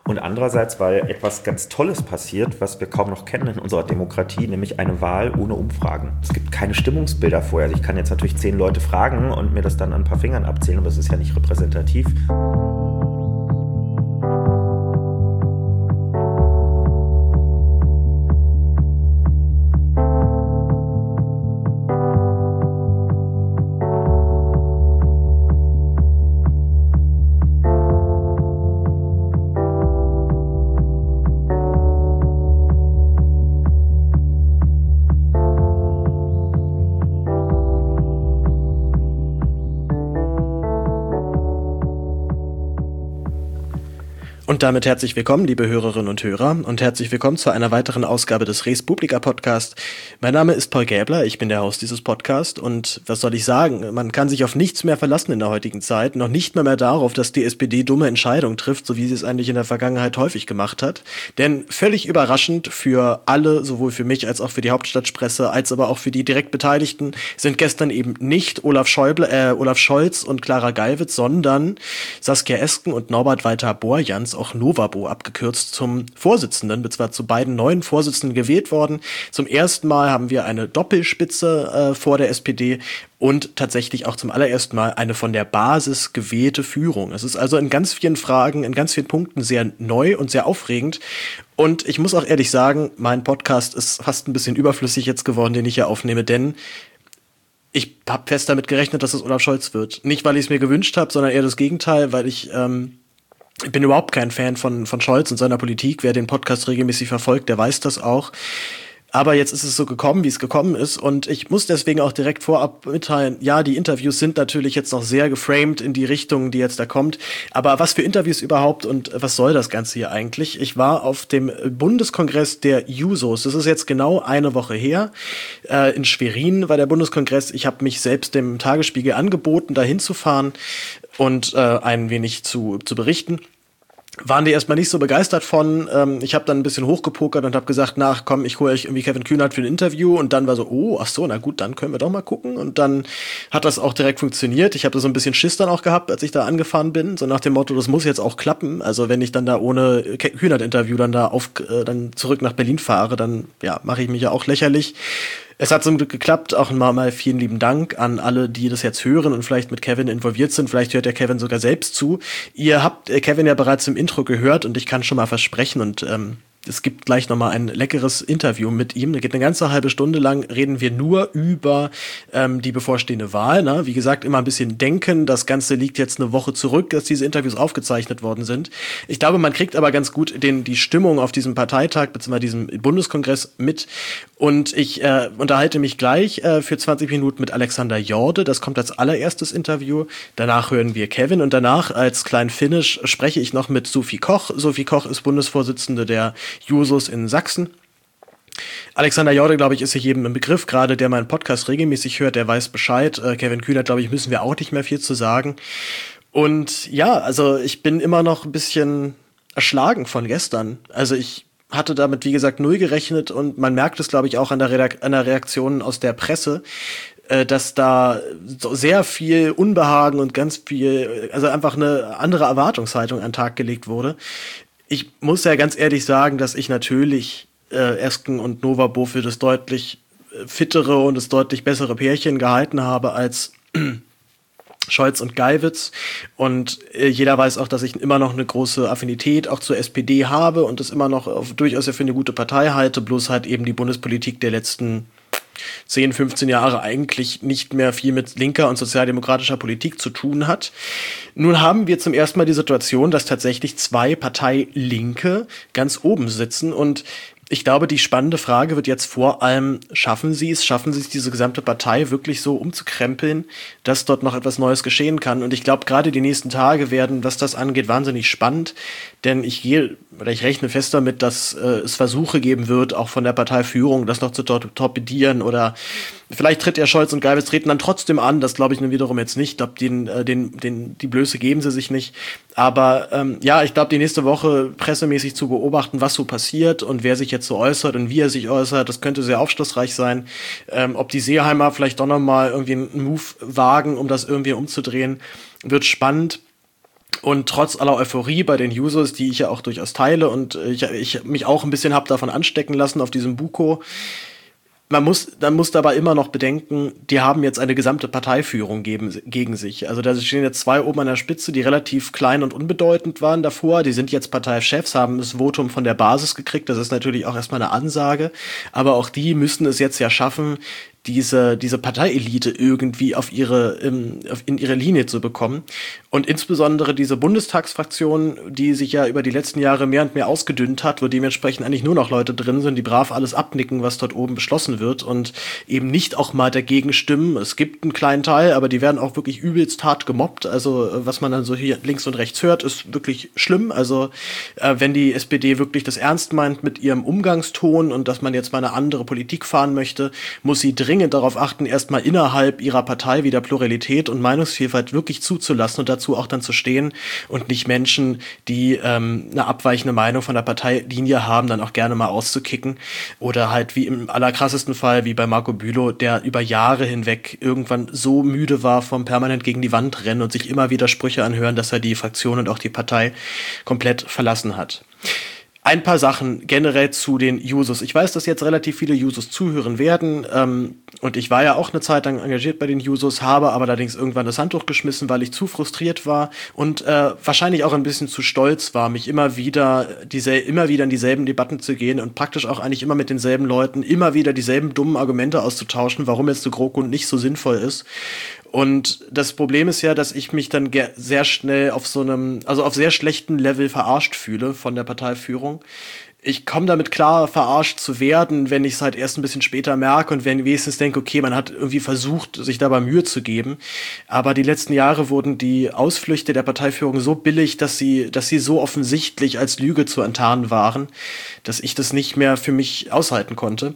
Und andererseits, weil etwas ganz Tolles passiert, was wir kaum noch kennen in unserer Demokratie, nämlich eine Wahl ohne Umfragen. Es gibt keine Stimmungsbilder vorher. Also ich kann jetzt natürlich 10 Leute fragen und mir das dann an ein paar Fingern abzählen, aber es ist ja nicht repräsentativ. Und damit herzlich willkommen, liebe Hörerinnen und Hörer, und herzlich willkommen zu einer weiteren Ausgabe des Res Publica Podcast. Mein Name ist Paul Gäbler, ich bin der Host dieses Podcasts und was soll ich sagen, man kann sich auf nichts mehr verlassen in der heutigen Zeit, noch nicht mehr darauf, dass die SPD dumme Entscheidungen trifft, so wie sie es eigentlich in der Vergangenheit häufig gemacht hat. Denn völlig überraschend für alle, sowohl für mich als auch für die Hauptstadtpresse, als aber auch für die direkt Beteiligten, sind gestern eben nicht Olaf Scholz und Clara Geiwitz, sondern Saskia Esken und Norbert Walter-Borjans, auch Novabo abgekürzt, zum Vorsitzenden, beziehungsweise zu beiden neuen Vorsitzenden gewählt worden. Zum ersten Mal haben wir eine Doppelspitze vor der SPD und tatsächlich auch zum allerersten Mal eine von der Basis gewählte Führung. Es ist also in ganz vielen Fragen, in ganz vielen Punkten sehr neu und sehr aufregend. Und ich muss auch ehrlich sagen, mein Podcast ist fast ein bisschen überflüssig jetzt geworden, den ich hier aufnehme, denn ich habe fest damit gerechnet, dass es Olaf Scholz wird. Nicht, weil ich es mir gewünscht habe, sondern eher das Gegenteil, weil ich bin überhaupt kein Fan von Scholz und seiner Politik. Wer den Podcast regelmäßig verfolgt, der weiß das auch. Aber jetzt ist es so gekommen, wie es gekommen ist. Und ich muss deswegen auch direkt vorab mitteilen, ja, die Interviews sind natürlich jetzt noch sehr geframed in die Richtung, die jetzt da kommt. Aber was für Interviews überhaupt und was soll das Ganze hier eigentlich? Ich war auf dem Bundeskongress der Jusos. Das ist jetzt genau eine Woche her. In Schwerin war der Bundeskongress. Ich habe mich selbst dem Tagesspiegel angeboten, da hinzufahren und ein wenig zu berichten. Waren die erstmal nicht so begeistert von. Ich habe dann ein bisschen hochgepokert und habe gesagt, na komm, ich hole euch irgendwie Kevin Kühnert für ein Interview. Und dann war so, oh, ach so, na gut, dann können wir doch mal gucken. Und dann hat das auch direkt funktioniert. Ich habe so ein bisschen Schiss dann auch gehabt, als ich da angefahren bin. So nach dem Motto, das muss jetzt auch klappen. Also wenn ich dann da ohne Kühnert-Interview dann dann zurück nach Berlin fahre, dann ja, mache ich mich ja auch lächerlich. Es hat zum Glück geklappt, auch mal vielen lieben Dank an alle, die das jetzt hören und vielleicht mit Kevin involviert sind. Vielleicht hört der Kevin sogar selbst zu. Ihr habt Kevin ja bereits im Intro gehört und ich kann schon mal versprechen und es gibt gleich nochmal ein leckeres Interview mit ihm. Da geht eine ganze halbe Stunde lang, reden wir nur über die bevorstehende Wahl. Ne? Wie gesagt, immer ein bisschen denken. Das Ganze liegt jetzt eine Woche zurück, dass diese Interviews aufgezeichnet worden sind. Ich glaube, man kriegt aber ganz gut die Stimmung auf diesem Parteitag bzw. diesem Bundeskongress mit. Und ich unterhalte mich gleich für 20 Minuten mit Alexander Jorde. Das kommt als allererstes Interview. Danach hören wir Kevin und danach als kleinen Finish spreche ich noch mit Sophie Koch. Sophie Koch ist Bundesvorsitzende der Jusos in Sachsen. Alexander Jorde, glaube ich, ist sich jedem im Begriff, gerade der meinen Podcast regelmäßig hört, der weiß Bescheid. Kevin Kühnert, glaube ich, müssen wir auch nicht mehr viel zu sagen. Und ja, also ich bin immer noch ein bisschen erschlagen von gestern. Also ich hatte damit, wie gesagt, null gerechnet und man merkt es, glaube ich, auch an der Reaktion aus der Presse, dass da so sehr viel Unbehagen und ganz viel, also einfach eine andere Erwartungshaltung an den Tag gelegt wurde. Ich muss ja ganz ehrlich sagen, dass ich natürlich Esken und Novabo für das deutlich fittere und das deutlich bessere Pärchen gehalten habe als Scholz und Geiwitz. Und jeder weiß auch, dass ich immer noch eine große Affinität auch zur SPD habe und das immer noch durchaus für eine gute Partei halte, bloß halt eben die Bundespolitik der letzten 10, 15 Jahre eigentlich nicht mehr viel mit linker und sozialdemokratischer Politik zu tun hat. Nun haben wir zum ersten Mal die Situation, dass tatsächlich 2 Parteilinke ganz oben sitzen und ich glaube, die spannende Frage wird jetzt vor allem, schaffen sie es, diese gesamte Partei wirklich so umzukrempeln, dass dort noch etwas Neues geschehen kann. Und ich glaube, gerade die nächsten Tage werden, was das angeht, wahnsinnig spannend. Denn ich rechne fest damit, dass es Versuche geben wird, auch von der Parteiführung, das noch zu torpedieren. Oder vielleicht tritt ja Scholz und Geiwitz treten dann trotzdem an. Das glaube ich nun wiederum jetzt nicht. Ich glaube, die Blöße geben sie sich nicht. Aber ja, ich glaube, die nächste Woche pressemäßig zu beobachten, was so passiert und wer sich jetzt so äußert und wie er sich äußert, das könnte sehr aufschlussreich sein. Ob die Seeheimer vielleicht doch nochmal irgendwie einen Move wagen, um das irgendwie umzudrehen, wird spannend. Und trotz aller Euphorie bei den Users, die ich ja auch durchaus teile und ich mich auch ein bisschen habe davon anstecken lassen auf diesem Buko, man muss dabei immer noch bedenken, die haben jetzt eine gesamte Parteiführung gegen sich. Also da stehen jetzt 2 oben an der Spitze, die relativ klein und unbedeutend waren davor. Die sind jetzt Parteichefs, haben das Votum von der Basis gekriegt. Das ist natürlich auch erstmal eine Ansage. Aber auch die müssen es jetzt ja schaffen, diese Parteielite irgendwie in ihre Linie zu bekommen. Und insbesondere diese Bundestagsfraktion, die sich ja über die letzten Jahre mehr und mehr ausgedünnt hat, wo dementsprechend eigentlich nur noch Leute drin sind, die brav alles abnicken, was dort oben beschlossen wird und eben nicht auch mal dagegen stimmen. Es gibt einen kleinen Teil, aber die werden auch wirklich übelst hart gemobbt. Also was man dann so hier links und rechts hört, ist wirklich schlimm. Also wenn die SPD wirklich das ernst meint mit ihrem Umgangston und dass man jetzt mal eine andere Politik fahren möchte, muss sie dringend darauf achten, erstmal innerhalb ihrer Partei wieder Pluralität und Meinungsvielfalt wirklich zuzulassen und dazu auch dann zu stehen und nicht Menschen, die eine abweichende Meinung von der Parteilinie haben, dann auch gerne mal auszukicken. Oder halt wie im allerkrassesten Fall, wie bei Marco Bülow, der über Jahre hinweg irgendwann so müde war vom permanent gegen die Wand rennen und sich immer wieder Sprüche anhören, dass er die Fraktion und auch die Partei komplett verlassen hat. Ein paar Sachen generell zu den Jusos. Ich weiß, dass jetzt relativ viele Jusos zuhören werden und ich war ja auch eine Zeit lang engagiert bei den Jusos, habe aber allerdings irgendwann das Handtuch geschmissen, weil ich zu frustriert war und wahrscheinlich auch ein bisschen zu stolz war, mich immer wieder in dieselben Debatten zu gehen und praktisch auch eigentlich immer mit denselben Leuten immer wieder dieselben dummen Argumente auszutauschen, warum jetzt der GroKo nicht so sinnvoll ist. Und das Problem ist ja, dass ich mich dann sehr schnell auf auf sehr schlechten Level verarscht fühle von der Parteiführung. Ich komme damit klar, verarscht zu werden, wenn ich es halt erst ein bisschen später merke und wenn wenigstens denke, okay, man hat irgendwie versucht, sich dabei Mühe zu geben. Aber die letzten Jahre wurden die Ausflüchte der Parteiführung so billig, dass sie so offensichtlich als Lüge zu enttarnen waren, dass ich das nicht mehr für mich aushalten konnte.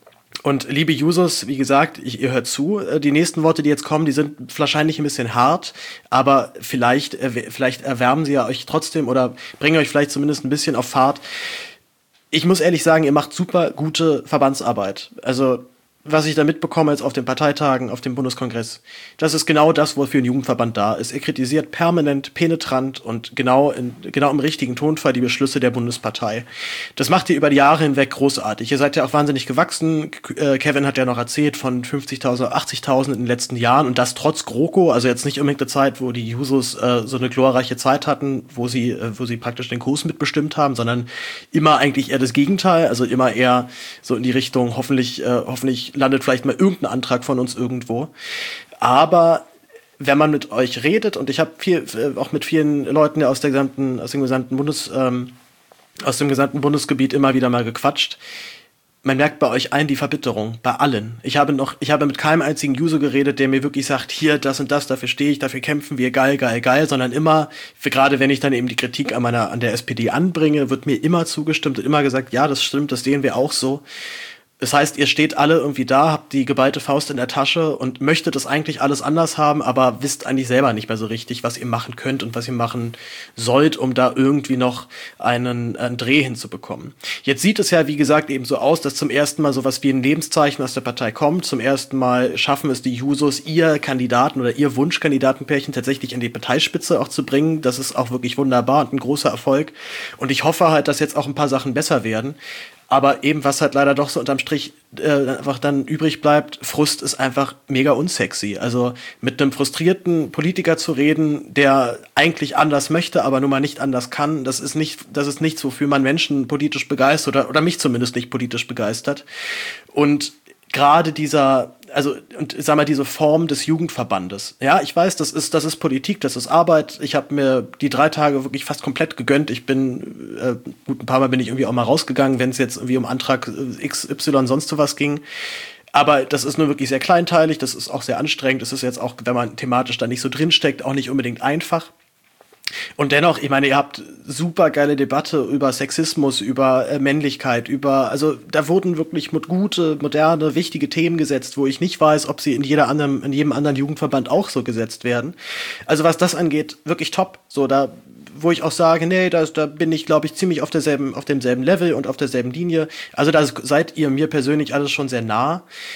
Und liebe Users, wie gesagt, ihr hört zu. Die nächsten Worte, die jetzt kommen, die sind wahrscheinlich ein bisschen hart, aber vielleicht erwärmen sie ja euch trotzdem oder bringen euch vielleicht zumindest ein bisschen auf Fahrt. Ich muss ehrlich sagen, ihr macht super gute Verbandsarbeit. Also was ich da mitbekomme jetzt auf den Parteitagen, auf dem Bundeskongress, das ist genau das, wofür ein Jugendverband da ist. Er kritisiert permanent, penetrant und genau im richtigen Tonfall die Beschlüsse der Bundespartei. Das macht ihr über die Jahre hinweg großartig. Ihr seid ja auch wahnsinnig gewachsen. Kevin hat ja noch erzählt von 50.000, 80.000 in den letzten Jahren und das trotz GroKo, also jetzt nicht unbedingt eine Zeit, wo die Jusos so eine glorreiche Zeit hatten, wo sie praktisch den Kurs mitbestimmt haben, sondern immer eigentlich eher das Gegenteil, also immer eher so in die Richtung, hoffentlich landet vielleicht mal irgendein Antrag von uns irgendwo. Aber wenn man mit euch redet, und ich habe auch mit vielen Leuten aus dem gesamten Bundesgebiet immer wieder mal gequatscht, man merkt bei euch allen die Verbitterung, bei allen. Ich habe mit keinem einzigen User geredet, der mir wirklich sagt, hier, das und das, dafür stehe ich, dafür kämpfen wir, geil, geil, geil, sondern immer, gerade wenn ich dann eben die Kritik an der SPD anbringe, wird mir immer zugestimmt und immer gesagt, ja, das stimmt, das sehen wir auch so. Das heißt, ihr steht alle irgendwie da, habt die geballte Faust in der Tasche und möchtet das eigentlich alles anders haben, aber wisst eigentlich selber nicht mehr so richtig, was ihr machen könnt und was ihr machen sollt, um da irgendwie noch einen Dreh hinzubekommen. Jetzt sieht es ja, wie gesagt, eben so aus, dass zum ersten Mal sowas wie ein Lebenszeichen aus der Partei kommt. Zum ersten Mal schaffen es die Jusos, ihr Kandidaten oder ihr Wunschkandidatenpärchen tatsächlich in die Parteispitze auch zu bringen. Das ist auch wirklich wunderbar und ein großer Erfolg. Und ich hoffe halt, dass jetzt auch ein paar Sachen besser werden. Aber eben, was halt leider doch so unterm Strich einfach dann übrig bleibt, Frust ist einfach mega unsexy. Also mit einem frustrierten Politiker zu reden, der eigentlich anders möchte, aber nun mal nicht anders kann, das ist nichts, wofür man Menschen politisch begeistert oder mich zumindest nicht politisch begeistert. Und gerade diese Form des Jugendverbandes. Ja, ich weiß, das ist Politik, das ist Arbeit. Ich habe mir die 3 Tage wirklich fast komplett gegönnt. Ich bin, ein paar Mal bin ich irgendwie auch mal rausgegangen, wenn es jetzt irgendwie um Antrag XY sonst was ging. Aber das ist nur wirklich sehr kleinteilig, das ist auch sehr anstrengend. Das ist jetzt auch, wenn man thematisch da nicht so drinsteckt, auch nicht unbedingt einfach. Und dennoch, ich meine, ihr habt super geile Debatte über Sexismus, über Männlichkeit, also da wurden wirklich gute, moderne, wichtige Themen gesetzt, wo ich nicht weiß, ob sie in jedem anderen Jugendverband auch so gesetzt werden. Also was das angeht, wirklich top. So, da, wo ich auch sage, nee, da bin ich, glaube ich, ziemlich auf demselben Level und auf derselben Linie. Also da seid ihr mir persönlich alles schon sehr nah.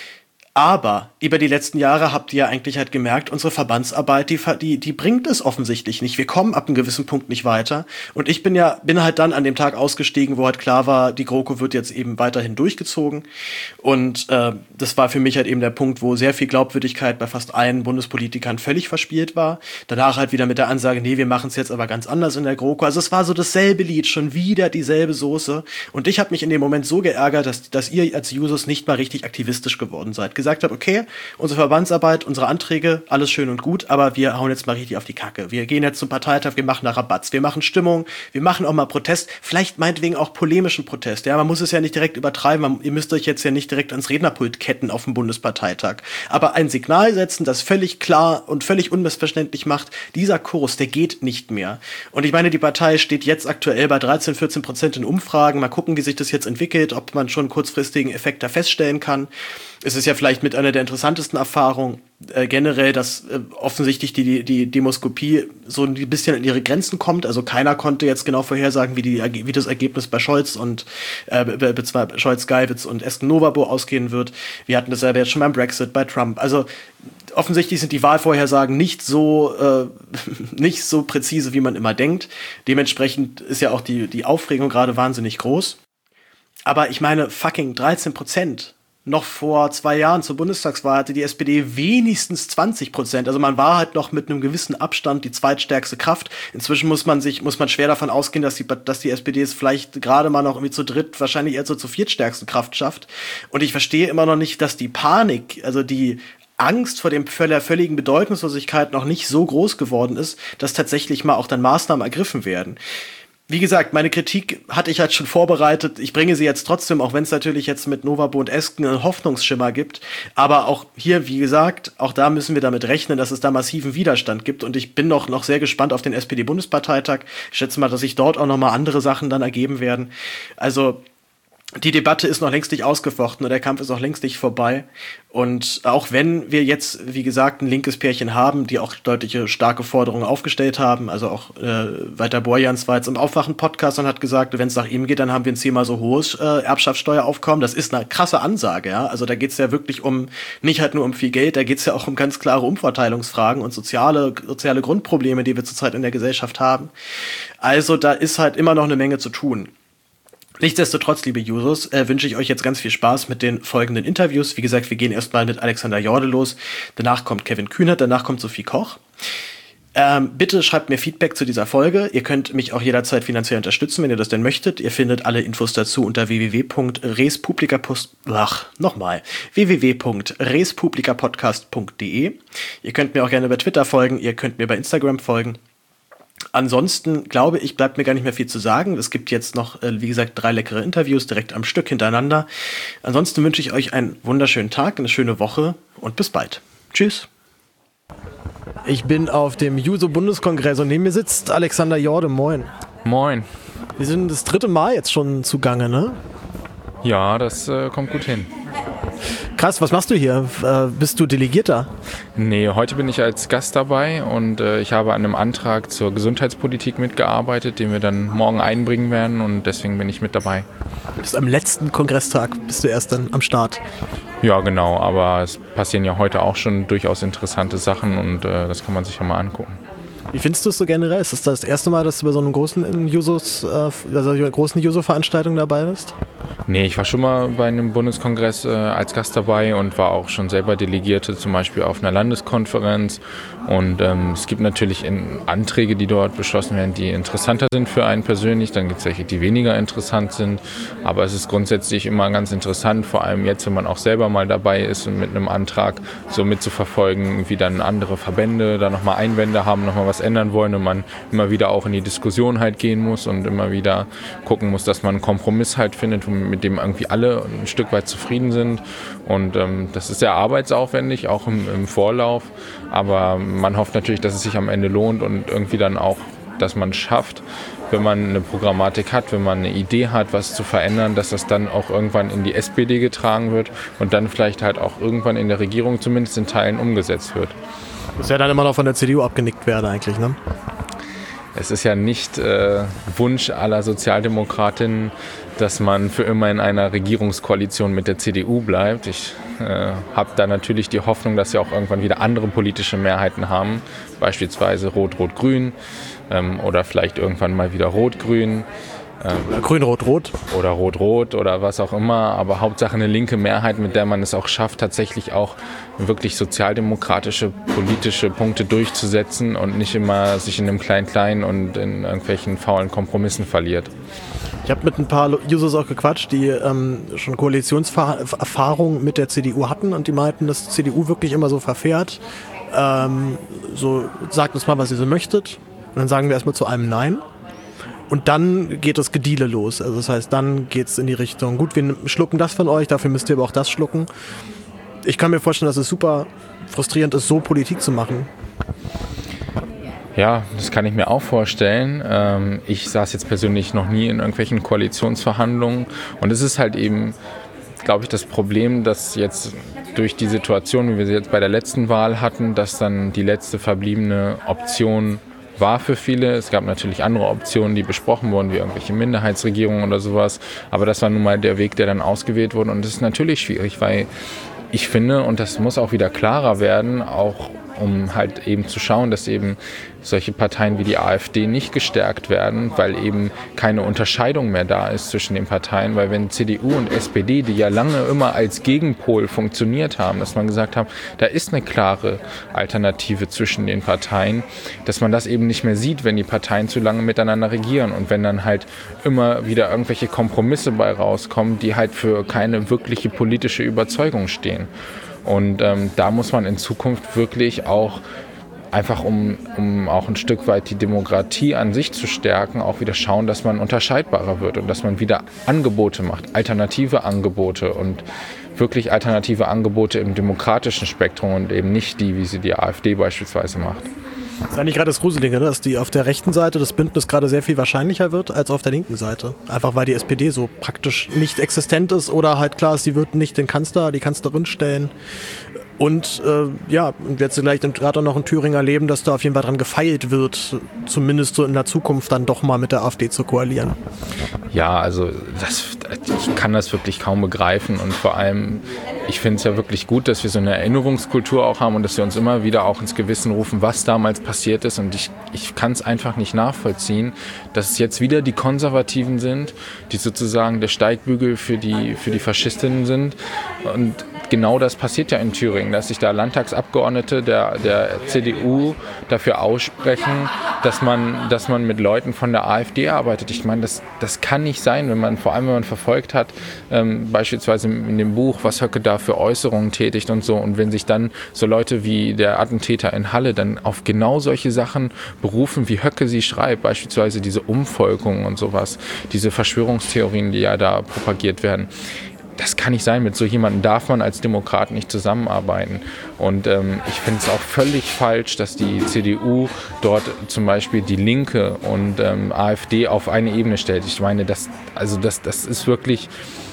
Aber über die letzten Jahre habt ihr eigentlich halt gemerkt, unsere Verbandsarbeit, die bringt es offensichtlich nicht. Wir kommen ab einem gewissen Punkt nicht weiter. Und ich bin halt dann an dem Tag ausgestiegen, wo halt klar war, die GroKo wird jetzt eben weiterhin durchgezogen. Und das war für mich halt eben der Punkt, wo sehr viel Glaubwürdigkeit bei fast allen Bundespolitikern völlig verspielt war. Danach halt wieder mit der Ansage, nee, wir machen es jetzt aber ganz anders in der GroKo. Also es war so dasselbe Lied, schon wieder dieselbe Soße. Und ich habe mich in dem Moment so geärgert, dass ihr als Jusos nicht mal richtig aktivistisch geworden seid. Gesagt habe, okay, unsere Verbandsarbeit, unsere Anträge, alles schön und gut, aber wir hauen jetzt mal richtig auf die Kacke. Wir gehen jetzt zum Parteitag, wir machen da Rabatz, wir machen Stimmung, wir machen auch mal Protest, vielleicht meinetwegen auch polemischen Protest. Ja, man muss es ja nicht direkt übertreiben, ihr müsst euch jetzt ja nicht direkt ans Rednerpult ketten auf dem Bundesparteitag. Aber ein Signal setzen, das völlig klar und völlig unmissverständlich macht, dieser Kurs, der geht nicht mehr. Und ich meine, die Partei steht jetzt aktuell bei 13-14% in Umfragen. Mal gucken, wie sich das jetzt entwickelt, ob man schon einen kurzfristigen Effekt da feststellen kann. Es ist ja vielleicht mit einer der interessantesten Erfahrungen generell, dass offensichtlich die Demoskopie so ein bisschen an ihre Grenzen kommt. Also keiner konnte jetzt genau vorhersagen, wie das Ergebnis bei Scholz und Scholz, Geiwitz und Esken-Novabo ausgehen wird. Wir hatten das ja jetzt schon beim Brexit, bei Trump. Also offensichtlich sind die Wahlvorhersagen nicht so präzise, wie man immer denkt. Dementsprechend ist ja auch die Aufregung gerade wahnsinnig groß. Aber ich meine, fucking 13%. Noch vor 2 Jahren zur Bundestagswahl hatte die SPD wenigstens 20%. Also man war halt noch mit einem gewissen Abstand die zweitstärkste Kraft. Inzwischen muss man schwer davon ausgehen, dass die SPD es vielleicht gerade mal noch irgendwie zu dritt, wahrscheinlich eher zur viertstärksten Kraft schafft. Und ich verstehe immer noch nicht, dass die Panik, also die Angst vor der völligen Bedeutungslosigkeit noch nicht so groß geworden ist, dass tatsächlich mal auch dann Maßnahmen ergriffen werden. Wie gesagt, meine Kritik hatte ich halt schon vorbereitet. Ich bringe sie jetzt trotzdem, auch wenn es natürlich jetzt mit Novabo und Esken einen Hoffnungsschimmer gibt. Aber auch hier, wie gesagt, auch da müssen wir damit rechnen, dass es da massiven Widerstand gibt. Und ich bin noch sehr gespannt auf den SPD-Bundesparteitag. Ich schätze mal, dass sich dort auch noch mal andere Sachen dann ergeben werden. Also die Debatte ist noch längst nicht ausgefochten und der Kampf ist auch längst nicht vorbei. Und auch wenn wir jetzt, wie gesagt, ein linkes Pärchen haben, die auch deutliche starke Forderungen aufgestellt haben, also auch Walter Borjans war jetzt im Aufwachen-Podcast und hat gesagt, wenn es nach ihm geht, dann haben wir ein 10-mal so hohes Erbschaftssteueraufkommen. Das ist eine krasse Ansage, ja. Also da geht's ja wirklich nicht halt nur um viel Geld, da geht's ja auch um ganz klare Umverteilungsfragen und soziale Grundprobleme, die wir zurzeit in der Gesellschaft haben. Also da ist halt immer noch eine Menge zu tun. Nichtsdestotrotz, liebe Jusos, wünsche ich euch jetzt ganz viel Spaß mit den folgenden Interviews. Wie gesagt, wir gehen erstmal mit Alexander Jorde los. Danach kommt Kevin Kühnert, danach kommt Sophie Koch. Bitte schreibt mir Feedback zu dieser Folge. Ihr könnt mich auch jederzeit finanziell unterstützen, wenn ihr das denn möchtet. Ihr findet alle Infos dazu unter www.respublicapodcast.de. Ihr könnt mir auch gerne bei Twitter folgen, ihr könnt mir bei Instagram folgen. Ansonsten, glaube ich, bleibt mir gar nicht mehr viel zu sagen. Es gibt jetzt noch, wie gesagt, 3 leckere Interviews direkt am Stück hintereinander. Ansonsten wünsche ich euch einen wunderschönen Tag, eine schöne Woche und bis bald. Tschüss. Ich bin auf dem Juso-Bundeskongress und neben mir sitzt Alexander Jorde. Moin. Moin. Wir sind das 3. Mal jetzt schon zugange, ne? Ja, das kommt gut hin. Krass, was machst du hier? Bist du Delegierter? Nee, heute bin ich als Gast dabei und ich habe an einem Antrag zur Gesundheitspolitik mitgearbeitet, den wir dann morgen einbringen werden und deswegen bin ich mit dabei. Bis am letzten Kongresstag bist du erst dann am Start. Ja, genau, aber es passieren ja heute auch schon durchaus interessante Sachen und das kann man sich ja mal angucken. Wie findest du es so generell? Ist das erste Mal, dass du bei so einer großen Juso-Veranstaltung dabei bist? Nee, ich war schon mal bei einem Bundeskongress als Gast dabei und war auch schon selber Delegierte, zum Beispiel auf einer Landeskonferenz. Und es gibt natürlich Anträge, die dort beschlossen werden, die interessanter sind für einen persönlich. Dann gibt es welche, die weniger interessant sind. Aber es ist grundsätzlich immer ganz interessant, vor allem jetzt, wenn man auch selber mal dabei ist und mit einem Antrag so mitzuverfolgen, wie dann andere Verbände da nochmal Einwände haben, nochmal was ändern wollen und man immer wieder auch in die Diskussion halt gehen muss und immer wieder gucken muss, dass man einen Kompromiss halt findet, mit dem irgendwie alle ein Stück weit zufrieden sind. Und das ist sehr arbeitsaufwendig, auch im Vorlauf. Aber man hofft natürlich, dass es sich am Ende lohnt und irgendwie dann auch, dass man es schafft, wenn man eine Programmatik hat, wenn man eine Idee hat, was zu verändern, dass das dann auch irgendwann in die SPD getragen wird und dann vielleicht halt auch irgendwann in der Regierung zumindest in Teilen umgesetzt wird. Muss ja dann immer noch von der CDU abgenickt werden eigentlich, ne? Es ist ja nicht Wunsch aller Sozialdemokratinnen, dass man für immer in einer Regierungskoalition mit der CDU bleibt. Ich habe da natürlich die Hoffnung, dass sie auch irgendwann wieder andere politische Mehrheiten haben, beispielsweise Rot-Rot-Grün oder vielleicht irgendwann mal wieder Rot-Grün. Oder Grün-Rot-Rot. Oder Rot-Rot oder was auch immer, aber Hauptsache eine linke Mehrheit, mit der man es auch schafft, tatsächlich auch wirklich sozialdemokratische politische Punkte durchzusetzen und nicht immer sich in einem Klein-Klein und in irgendwelchen faulen Kompromissen verliert. Ich habe mit ein paar Users auch gequatscht, die schon Koalitionserfahrung mit der CDU hatten und die meinten, dass die CDU wirklich immer so verfährt. So, sagt uns mal, was ihr so möchtet und dann sagen wir erstmal zu einem Nein. Und dann geht das Gediele los. Also das heißt, dann geht es in die Richtung, gut, wir schlucken das von euch, dafür müsst ihr aber auch das schlucken. Ich kann mir vorstellen, dass es super frustrierend ist, so Politik zu machen. Ja, das kann ich mir auch vorstellen. Ich saß jetzt persönlich noch nie in irgendwelchen Koalitionsverhandlungen. Und es ist halt eben, glaube ich, das Problem, dass jetzt durch die Situation, wie wir sie jetzt bei der letzten Wahl hatten, dass dann die letzte verbliebene Option war für viele. Es gab natürlich andere Optionen, die besprochen wurden, wie irgendwelche Minderheitsregierungen oder sowas. Aber das war nun mal der Weg, der dann ausgewählt wurde. Und das ist natürlich schwierig, weil ich finde, und das muss auch wieder klarer werden, auch um halt eben zu schauen, dass eben solche Parteien wie die AfD nicht gestärkt werden, weil eben keine Unterscheidung mehr da ist zwischen den Parteien, weil wenn CDU und SPD, die ja lange immer als Gegenpol funktioniert haben, dass man gesagt hat, da ist eine klare Alternative zwischen den Parteien, dass man das eben nicht mehr sieht, wenn die Parteien zu lange miteinander regieren und wenn dann halt immer wieder irgendwelche Kompromisse bei rauskommen, die halt für keine wirkliche politische Überzeugung stehen. Und da muss man in Zukunft wirklich auch einfach, um auch ein Stück weit die Demokratie an sich zu stärken, auch wieder schauen, dass man unterscheidbarer wird und dass man wieder Angebote macht, alternative Angebote und wirklich alternative Angebote im demokratischen Spektrum und eben nicht die, wie sie die AfD beispielsweise macht. Das ist eigentlich gerade das Gruselige, dass die auf der rechten Seite das Bündnis gerade sehr viel wahrscheinlicher wird als auf der linken Seite. Einfach weil die SPD so praktisch nicht existent ist oder halt klar ist, die wird nicht den Kanzler, die Kanzlerin stellen. Und und jetzt vielleicht gerade noch in Thüringen erleben, dass da auf jeden Fall dran gefeilt wird, zumindest so in der Zukunft dann doch mal mit der AfD zu koalieren. Ja, also ich kann das wirklich kaum begreifen und vor allem, ich finde es ja wirklich gut, dass wir so eine Erinnerungskultur auch haben und dass wir uns immer wieder auch ins Gewissen rufen, was damals passiert ist und ich kann es einfach nicht nachvollziehen, dass es jetzt wieder die Konservativen sind, die sozusagen der Steigbügel für die Faschistinnen sind und genau das passiert ja in Thüringen, dass sich da Landtagsabgeordnete der CDU dafür aussprechen, dass man mit Leuten von der AfD arbeitet. Ich meine, das kann nicht sein, vor allem wenn man verfolgt hat, beispielsweise in dem Buch, was Höcke da für Äußerungen tätigt und so. Und wenn sich dann so Leute wie der Attentäter in Halle dann auf genau solche Sachen berufen, wie Höcke sie schreibt, beispielsweise diese Umvolkung und sowas, diese Verschwörungstheorien, die ja da propagiert werden. Das kann nicht sein, mit so jemandem darf man als Demokrat nicht zusammenarbeiten. Und ich finde es auch völlig falsch, dass die CDU dort zum Beispiel die Linke und AfD auf eine Ebene stellt. Ich meine, das ist wirklich...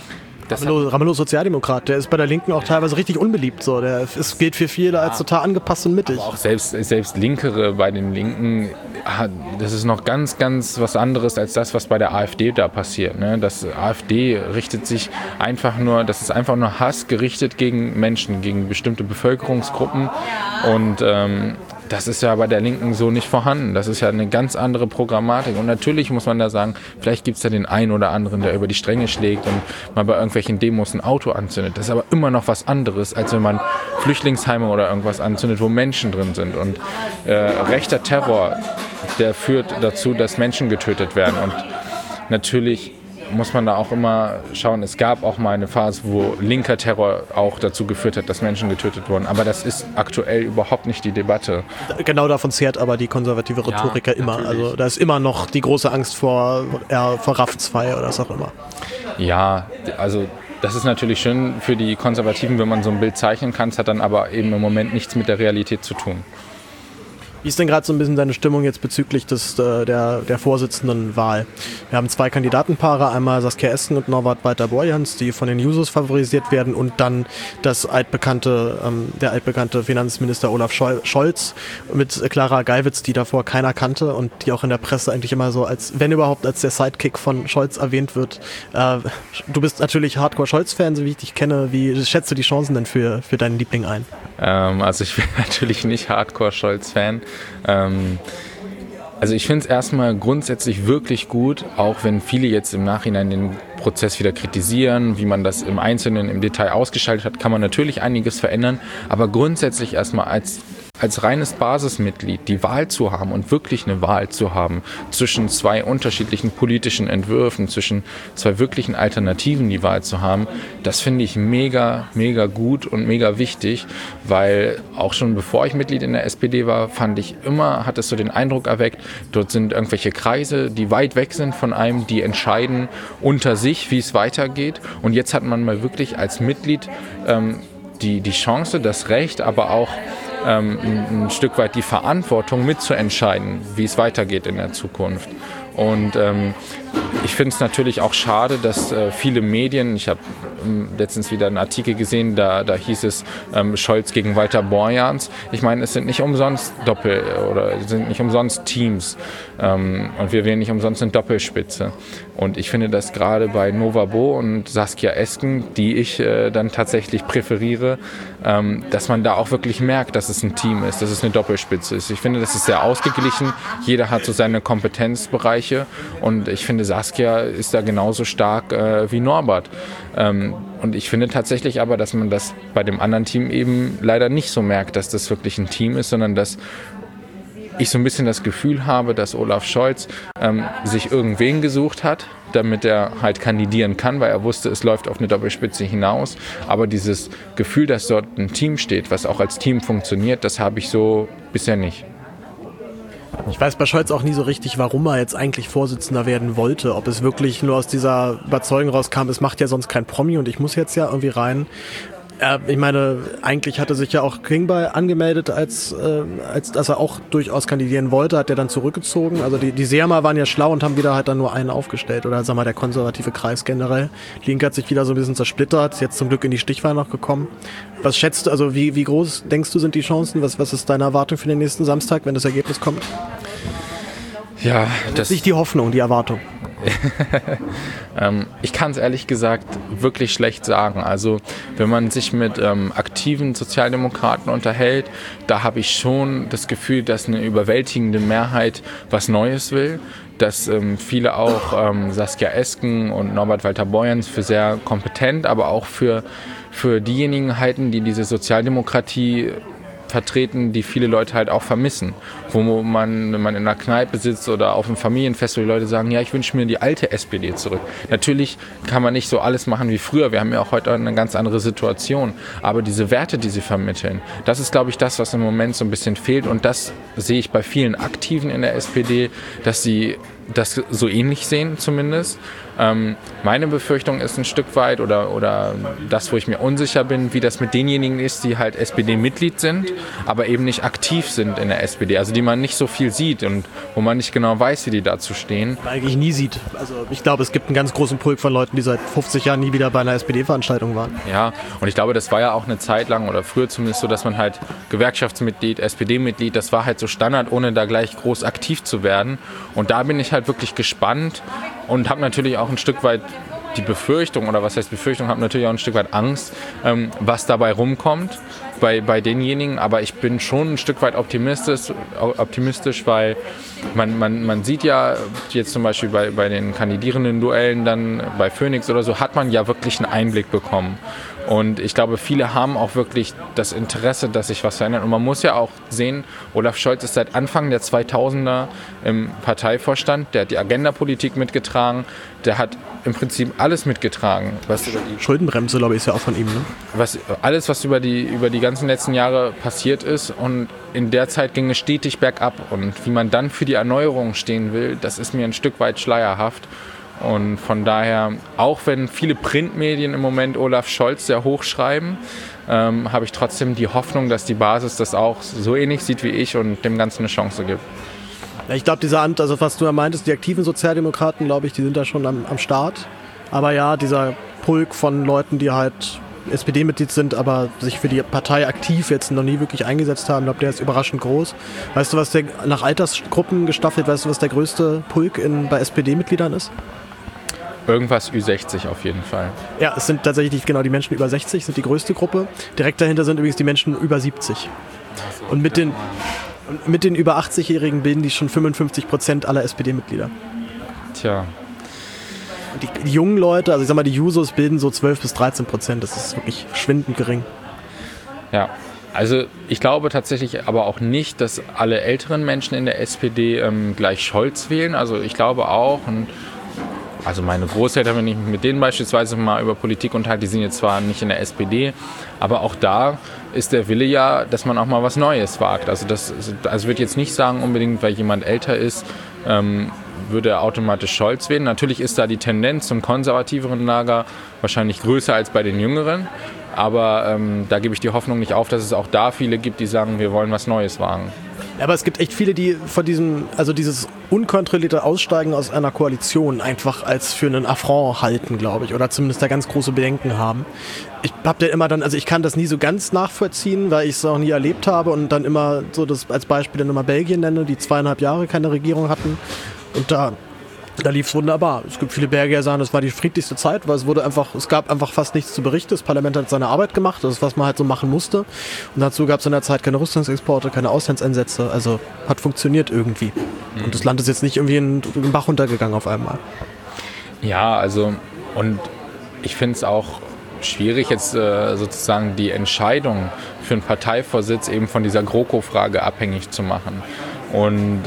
Ramelow Sozialdemokrat, der ist bei der Linken auch teilweise richtig unbeliebt. So. Es gilt für viele als total angepasst und mittig. Aber auch selbst Linkere bei den Linken, das ist noch ganz, ganz was anderes als das, was bei der AfD da passiert. Ne? Das AfD richtet sich das ist einfach nur Hass gerichtet gegen Menschen, gegen bestimmte Bevölkerungsgruppen und das ist ja bei der Linken so nicht vorhanden. Das ist ja eine ganz andere Programmatik. Und natürlich muss man da sagen, vielleicht gibt es da den einen oder anderen, der über die Stränge schlägt und mal bei irgendwelchen Demos ein Auto anzündet. Das ist aber immer noch was anderes, als wenn man Flüchtlingsheime oder irgendwas anzündet, wo Menschen drin sind. Und rechter Terror, der führt dazu, dass Menschen getötet werden. Und natürlich muss man da auch immer schauen, es gab auch mal eine Phase, wo linker Terror auch dazu geführt hat, dass Menschen getötet wurden. Aber das ist aktuell überhaupt nicht die Debatte. Genau davon zehrt aber die konservative Rhetorik ja immer. Natürlich. Also da ist immer noch die große Angst vor RAF 2 oder was auch immer. Ja, also das ist natürlich schön für die Konservativen, wenn man so ein Bild zeichnen kann. Es hat dann aber eben im Moment nichts mit der Realität zu tun. Wie ist denn gerade so ein bisschen deine Stimmung jetzt bezüglich der Vorsitzendenwahl? Wir haben 2 Kandidatenpaare, einmal Saskia Esken und Norbert Walter-Borjans, die von den Jusos favorisiert werden, und dann der altbekannte Finanzminister Olaf Scholz mit Clara Geiwitz, die davor keiner kannte und die auch in der Presse eigentlich immer so als, wenn überhaupt, als der Sidekick von Scholz erwähnt wird. Du bist natürlich Hardcore-Scholz-Fan, so wie ich dich kenne. Wie schätzt du die Chancen denn für deinen Liebling ein? Also ich bin natürlich nicht Hardcore-Scholz-Fan. Also ich finde es erstmal grundsätzlich wirklich gut, auch wenn viele jetzt im Nachhinein den Prozess wieder kritisieren, wie man das im Einzelnen, im Detail ausgestaltet hat, kann man natürlich einiges verändern. Aber grundsätzlich erstmal als reines Basismitglied die Wahl zu haben und wirklich eine Wahl zu haben zwischen 2 unterschiedlichen politischen Entwürfen, zwischen 2 wirklichen Alternativen die Wahl zu haben, das finde ich mega, mega gut und mega wichtig, weil auch schon bevor ich Mitglied in der SPD war, hat es so den Eindruck erweckt, dort sind irgendwelche Kreise, die weit weg sind von einem, die entscheiden unter sich, wie es weitergeht, und jetzt hat man mal wirklich als Mitglied die Chance, das Recht, aber auch ein Stück weit die Verantwortung mitzuentscheiden, wie es weitergeht in der Zukunft. Und ich finde es natürlich auch schade, dass viele Medien, ich habe letztens wieder einen Artikel gesehen, da hieß es Scholz gegen Walter Borjans. Ich meine, es sind nicht umsonst Teams und wir wählen nicht umsonst eine Doppelspitze. Und ich finde, dass gerade bei Nova Bo und Saskia Esken, die ich dann tatsächlich präferiere, dass man da auch wirklich merkt, dass es ein Team ist, dass es eine Doppelspitze ist. Ich finde, das ist sehr ausgeglichen. Jeder hat so seine Kompetenzbereiche und ich finde, Saskia ist da genauso stark wie Norbert. Und ich finde tatsächlich aber, dass man das bei dem anderen Team eben leider nicht so merkt, dass das wirklich ein Team ist, sondern dass ich so ein bisschen das Gefühl habe, dass Olaf Scholz sich irgendwen gesucht hat, damit er halt kandidieren kann, weil er wusste, es läuft auf eine Doppelspitze hinaus. Aber dieses Gefühl, dass dort ein Team steht, was auch als Team funktioniert, das habe ich so bisher nicht. Ich weiß bei Scholz auch nie so richtig, warum er jetzt eigentlich Vorsitzender werden wollte. Ob es wirklich nur aus dieser Überzeugung rauskam, es macht ja sonst kein Promi und ich muss jetzt ja irgendwie rein. Ich meine, eigentlich hatte sich ja auch Klingbeil angemeldet, als dass er auch durchaus kandidieren wollte, hat er dann zurückgezogen. Also die Seemer waren ja schlau und haben wieder halt dann nur einen aufgestellt. Oder sag mal, der konservative Kreis generell. Link hat sich wieder so ein bisschen zersplittert, ist jetzt zum Glück in die Stichwahl noch gekommen. Was schätzt du, also wie groß denkst du sind die Chancen? Was ist deine Erwartung für den nächsten Samstag, wenn das Ergebnis kommt? Ja, das ist nicht die Hoffnung, die Erwartung. Ich kann es ehrlich gesagt wirklich schlecht sagen. Also wenn man sich mit aktiven Sozialdemokraten unterhält, da habe ich schon das Gefühl, dass eine überwältigende Mehrheit was Neues will. Dass viele auch Saskia Esken und Norbert Walter-Borjans für sehr kompetent, aber auch für diejenigen halten, die diese Sozialdemokratie vertreten, die viele Leute halt auch vermissen. Wo man, wenn man in einer Kneipe sitzt oder auf einem Familienfest, wo die Leute sagen, ja, ich wünsche mir die alte SPD zurück. Natürlich kann man nicht so alles machen wie früher. Wir haben ja auch heute eine ganz andere Situation. Aber diese Werte, die sie vermitteln, das ist, glaube ich, das, was im Moment so ein bisschen fehlt. Und das sehe ich bei vielen Aktiven in der SPD, dass sie das so ähnlich sehen zumindest. Meine Befürchtung ist ein Stück weit oder das, wo ich mir unsicher bin, wie das mit denjenigen ist, die halt SPD-Mitglied sind, aber eben nicht aktiv sind in der SPD, also die man nicht so viel sieht und wo man nicht genau weiß, wie die dazu stehen. Man eigentlich nie sieht. Also ich glaube, es gibt einen ganz großen Pulk von Leuten, die seit 50 Jahren nie wieder bei einer SPD-Veranstaltung waren. Ja, und ich glaube, das war ja auch eine Zeit lang oder früher zumindest so, dass man halt Gewerkschaftsmitglied, SPD-Mitglied, das war halt so Standard, ohne da gleich groß aktiv zu werden. Und da bin ich halt wirklich gespannt und habe natürlich auch ein Stück weit die Befürchtung, oder was heißt Befürchtung, habe natürlich auch ein Stück weit Angst, was dabei rumkommt bei denjenigen. Aber ich bin schon ein Stück weit optimistisch, weil man sieht ja jetzt zum Beispiel bei den kandidierenden Duellen dann bei Phoenix oder so, hat man ja wirklich einen Einblick bekommen. Und ich glaube, viele haben auch wirklich das Interesse, dass sich was verändert. Und man muss ja auch sehen, Olaf Scholz ist seit Anfang der 2000er im Parteivorstand. Der hat die Agendapolitik mitgetragen. Der hat im Prinzip alles mitgetragen. Was über die Schuldenbremse, glaube ich, ist ja auch von ihm, ne? Alles, was über die ganzen letzten Jahre passiert ist. Und in der Zeit ging es stetig bergab. Und wie man dann für die Erneuerung stehen will, das ist mir ein Stück weit schleierhaft. Und von daher, auch wenn viele Printmedien im Moment Olaf Scholz sehr hoch schreiben, habe ich trotzdem die Hoffnung, dass die Basis das auch so ähnlich sieht wie ich und dem Ganzen eine Chance gibt. Ja, ich glaube, also was du ja meintest, die aktiven Sozialdemokraten, glaube ich, die sind da schon am Start. Aber ja, dieser Pulk von Leuten, die halt SPD-Mitglied sind, aber sich für die Partei aktiv jetzt noch nie wirklich eingesetzt haben, ich glaube, der ist überraschend groß. Weißt du, was der nach Altersgruppen gestaffelt, weißt du, was der größte Pulk bei SPD-Mitgliedern ist? Irgendwas Ü60 auf jeden Fall. Ja, es sind tatsächlich genau die Menschen über 60, sind die größte Gruppe. Direkt dahinter sind übrigens die Menschen über 70. Und mit den über 80-Jährigen bilden die schon 55% aller SPD-Mitglieder. Tja. Die jungen Leute, also ich sag mal, die Jusos bilden so 12-13%. Das ist wirklich schwindend gering. Ja, also ich glaube tatsächlich aber auch nicht, dass alle älteren Menschen in der SPD gleich Scholz wählen. Also ich glaube auch, also meine Großeltern, wenn ich mich mit denen beispielsweise mal über Politik unterhalte, die sind jetzt zwar nicht in der SPD, aber auch da ist der Wille ja, dass man auch mal was Neues wagt. Also ich würde jetzt nicht sagen, unbedingt, weil jemand älter ist, würde er automatisch Scholz wählen. Natürlich ist da die Tendenz zum konservativeren Lager wahrscheinlich größer als bei den Jüngeren, aber da gebe ich die Hoffnung nicht auf, dass es auch da viele gibt, die sagen, wir wollen was Neues wagen. Ja, aber es gibt echt viele, die von dieses unkontrollierte Aussteigen aus einer Koalition einfach als für einen Affront halten, glaube ich, oder zumindest da ganz große Bedenken haben. Ich habe da immer ich kann das nie so ganz nachvollziehen, weil ich es auch nie erlebt habe und dann immer so das als Beispiel dann immer Belgien nenne, die 2,5 Jahre keine Regierung hatten und da lief es wunderbar. Es gibt viele Belgier, die sagen, das war die friedlichste Zeit, weil es gab einfach fast nichts zu berichten. Das Parlament hat seine Arbeit gemacht, das ist, was man halt so machen musste. Und dazu gab es in der Zeit keine Rüstungsexporte, keine Auslandseinsätze. Also hat funktioniert irgendwie. Und das Land ist jetzt nicht irgendwie in den Bach runtergegangen auf einmal. Ja, also und ich finde es auch schwierig, jetzt sozusagen die Entscheidung für einen Parteivorsitz eben von dieser GroKo-Frage abhängig zu machen. Und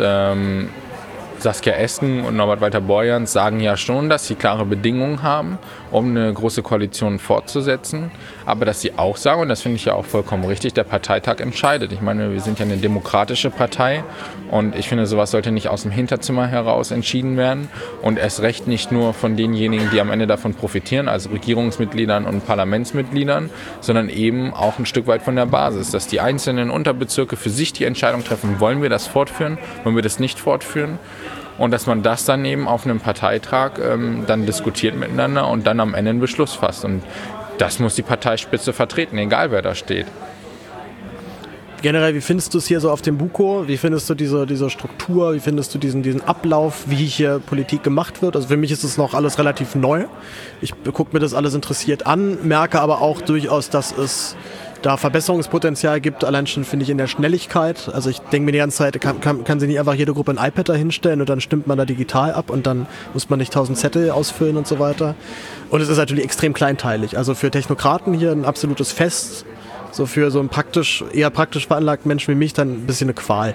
Saskia Esken und Norbert Walter-Borjans sagen ja schon, dass sie klare Bedingungen haben, um eine große Koalition fortzusetzen. Aber dass sie auch sagen, und das finde ich ja auch vollkommen richtig, der Parteitag entscheidet. Ich meine, wir sind ja eine demokratische Partei und ich finde, sowas sollte nicht aus dem Hinterzimmer heraus entschieden werden und erst recht nicht nur von denjenigen, die am Ende davon profitieren, also Regierungsmitgliedern und Parlamentsmitgliedern, sondern eben auch ein Stück weit von der Basis, dass die einzelnen Unterbezirke für sich die Entscheidung treffen, wollen wir das fortführen, wollen wir das nicht fortführen. Und dass man das dann eben auf einem Parteitag dann diskutiert miteinander und dann am Ende einen Beschluss fasst. Und das muss die Parteispitze vertreten, egal wer da steht. Generell, wie findest du es hier so auf dem Buko? Wie findest du diese Struktur? Wie findest du diesen Ablauf, wie hier Politik gemacht wird? Also für mich ist es noch alles relativ neu. Ich gucke mir das alles interessiert an, merke aber auch durchaus, dass es da Verbesserungspotenzial gibt, allein schon, finde ich, in der Schnelligkeit. Also ich denke mir die ganze Zeit, kann sich nicht einfach jede Gruppe ein iPad da hinstellen und dann stimmt man da digital ab und dann muss man nicht 1000 Zettel ausfüllen und so weiter. Und es ist natürlich extrem kleinteilig. Also für Technokraten hier ein absolutes Fest, so für so einen eher praktisch veranlagten Menschen wie mich dann ein bisschen eine Qual.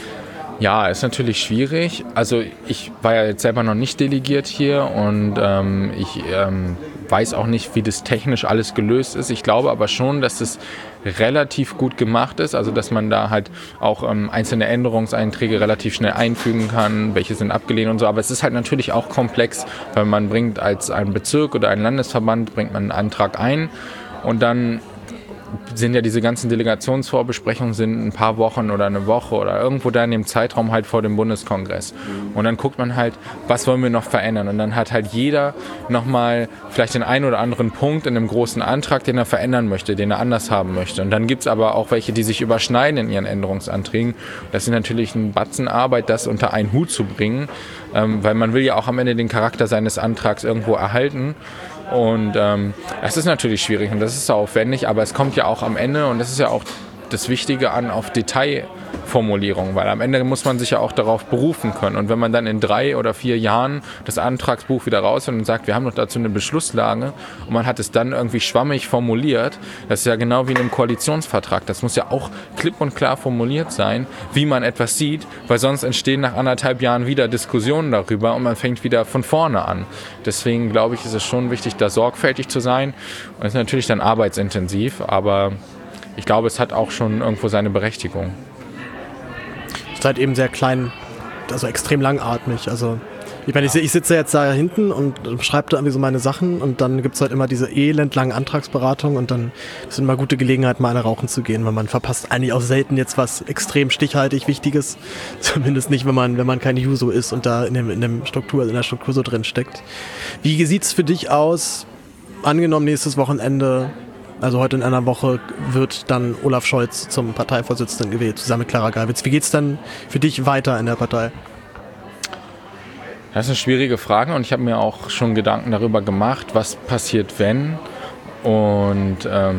Ja, ist natürlich schwierig. Also ich war ja jetzt selber noch nicht delegiert hier und ich weiß auch nicht, wie das technisch alles gelöst ist. Ich glaube aber schon, dass es relativ gut gemacht ist, also dass man da halt auch einzelne Änderungseinträge relativ schnell einfügen kann, welche sind abgelehnt und so. Aber es ist halt natürlich auch komplex, weil man bringt als ein Bezirk oder ein Landesverband bringt man einen Antrag ein und dann sind ja diese ganzen Delegationsvorbesprechungen sind ein paar Wochen oder eine Woche oder irgendwo da in dem Zeitraum halt vor dem Bundeskongress. Und dann guckt man halt, was wollen wir noch verändern? Und dann hat halt jeder nochmal vielleicht den einen oder anderen Punkt in einem großen Antrag, den er verändern möchte, den er anders haben möchte. Und dann gibt es aber auch welche, die sich überschneiden in ihren Änderungsanträgen. Das ist natürlich ein Batzen Arbeit, das unter einen Hut zu bringen, weil man will ja auch am Ende den Charakter seines Antrags irgendwo erhalten. Und das ist natürlich schwierig und das ist aufwendig, aber es kommt ja auch am Ende, und das ist ja auch das Wichtige an, auf Detailformulierungen, weil am Ende muss man sich ja auch darauf berufen können. Und wenn man dann in 3 oder 4 Jahren das Antragsbuch wieder raus und sagt, wir haben doch dazu eine Beschlusslage und man hat es dann irgendwie schwammig formuliert, das ist ja genau wie in einem Koalitionsvertrag. Das muss ja auch klipp und klar formuliert sein, wie man etwas sieht, weil sonst entstehen nach 1,5 Jahren wieder Diskussionen darüber und man fängt wieder von vorne an. Deswegen glaube ich, ist es schon wichtig, da sorgfältig zu sein. Und es ist natürlich dann arbeitsintensiv, aber ich glaube, es hat auch schon irgendwo seine Berechtigung. Es ist halt eben sehr klein, also extrem langatmig. Also Ich meine, ich sitze jetzt da hinten und schreibe da irgendwie so meine Sachen und dann gibt es halt immer diese elendlangen Antragsberatungen und dann ist immer eine gute Gelegenheit, mal eine rauchen zu gehen, weil man verpasst eigentlich auch selten jetzt was extrem stichhaltig Wichtiges, zumindest nicht, wenn man kein Juso ist und da in der Struktur so drin steckt. Wie sieht's für dich aus? Angenommen, nächstes Wochenende, also heute in einer Woche, wird dann Olaf Scholz zum Parteivorsitzenden gewählt, zusammen mit Clara Geiwitz. Wie geht's dann für dich weiter in der Partei? Das ist eine schwierige Frage und ich habe mir auch schon Gedanken darüber gemacht, was passiert, wenn. Und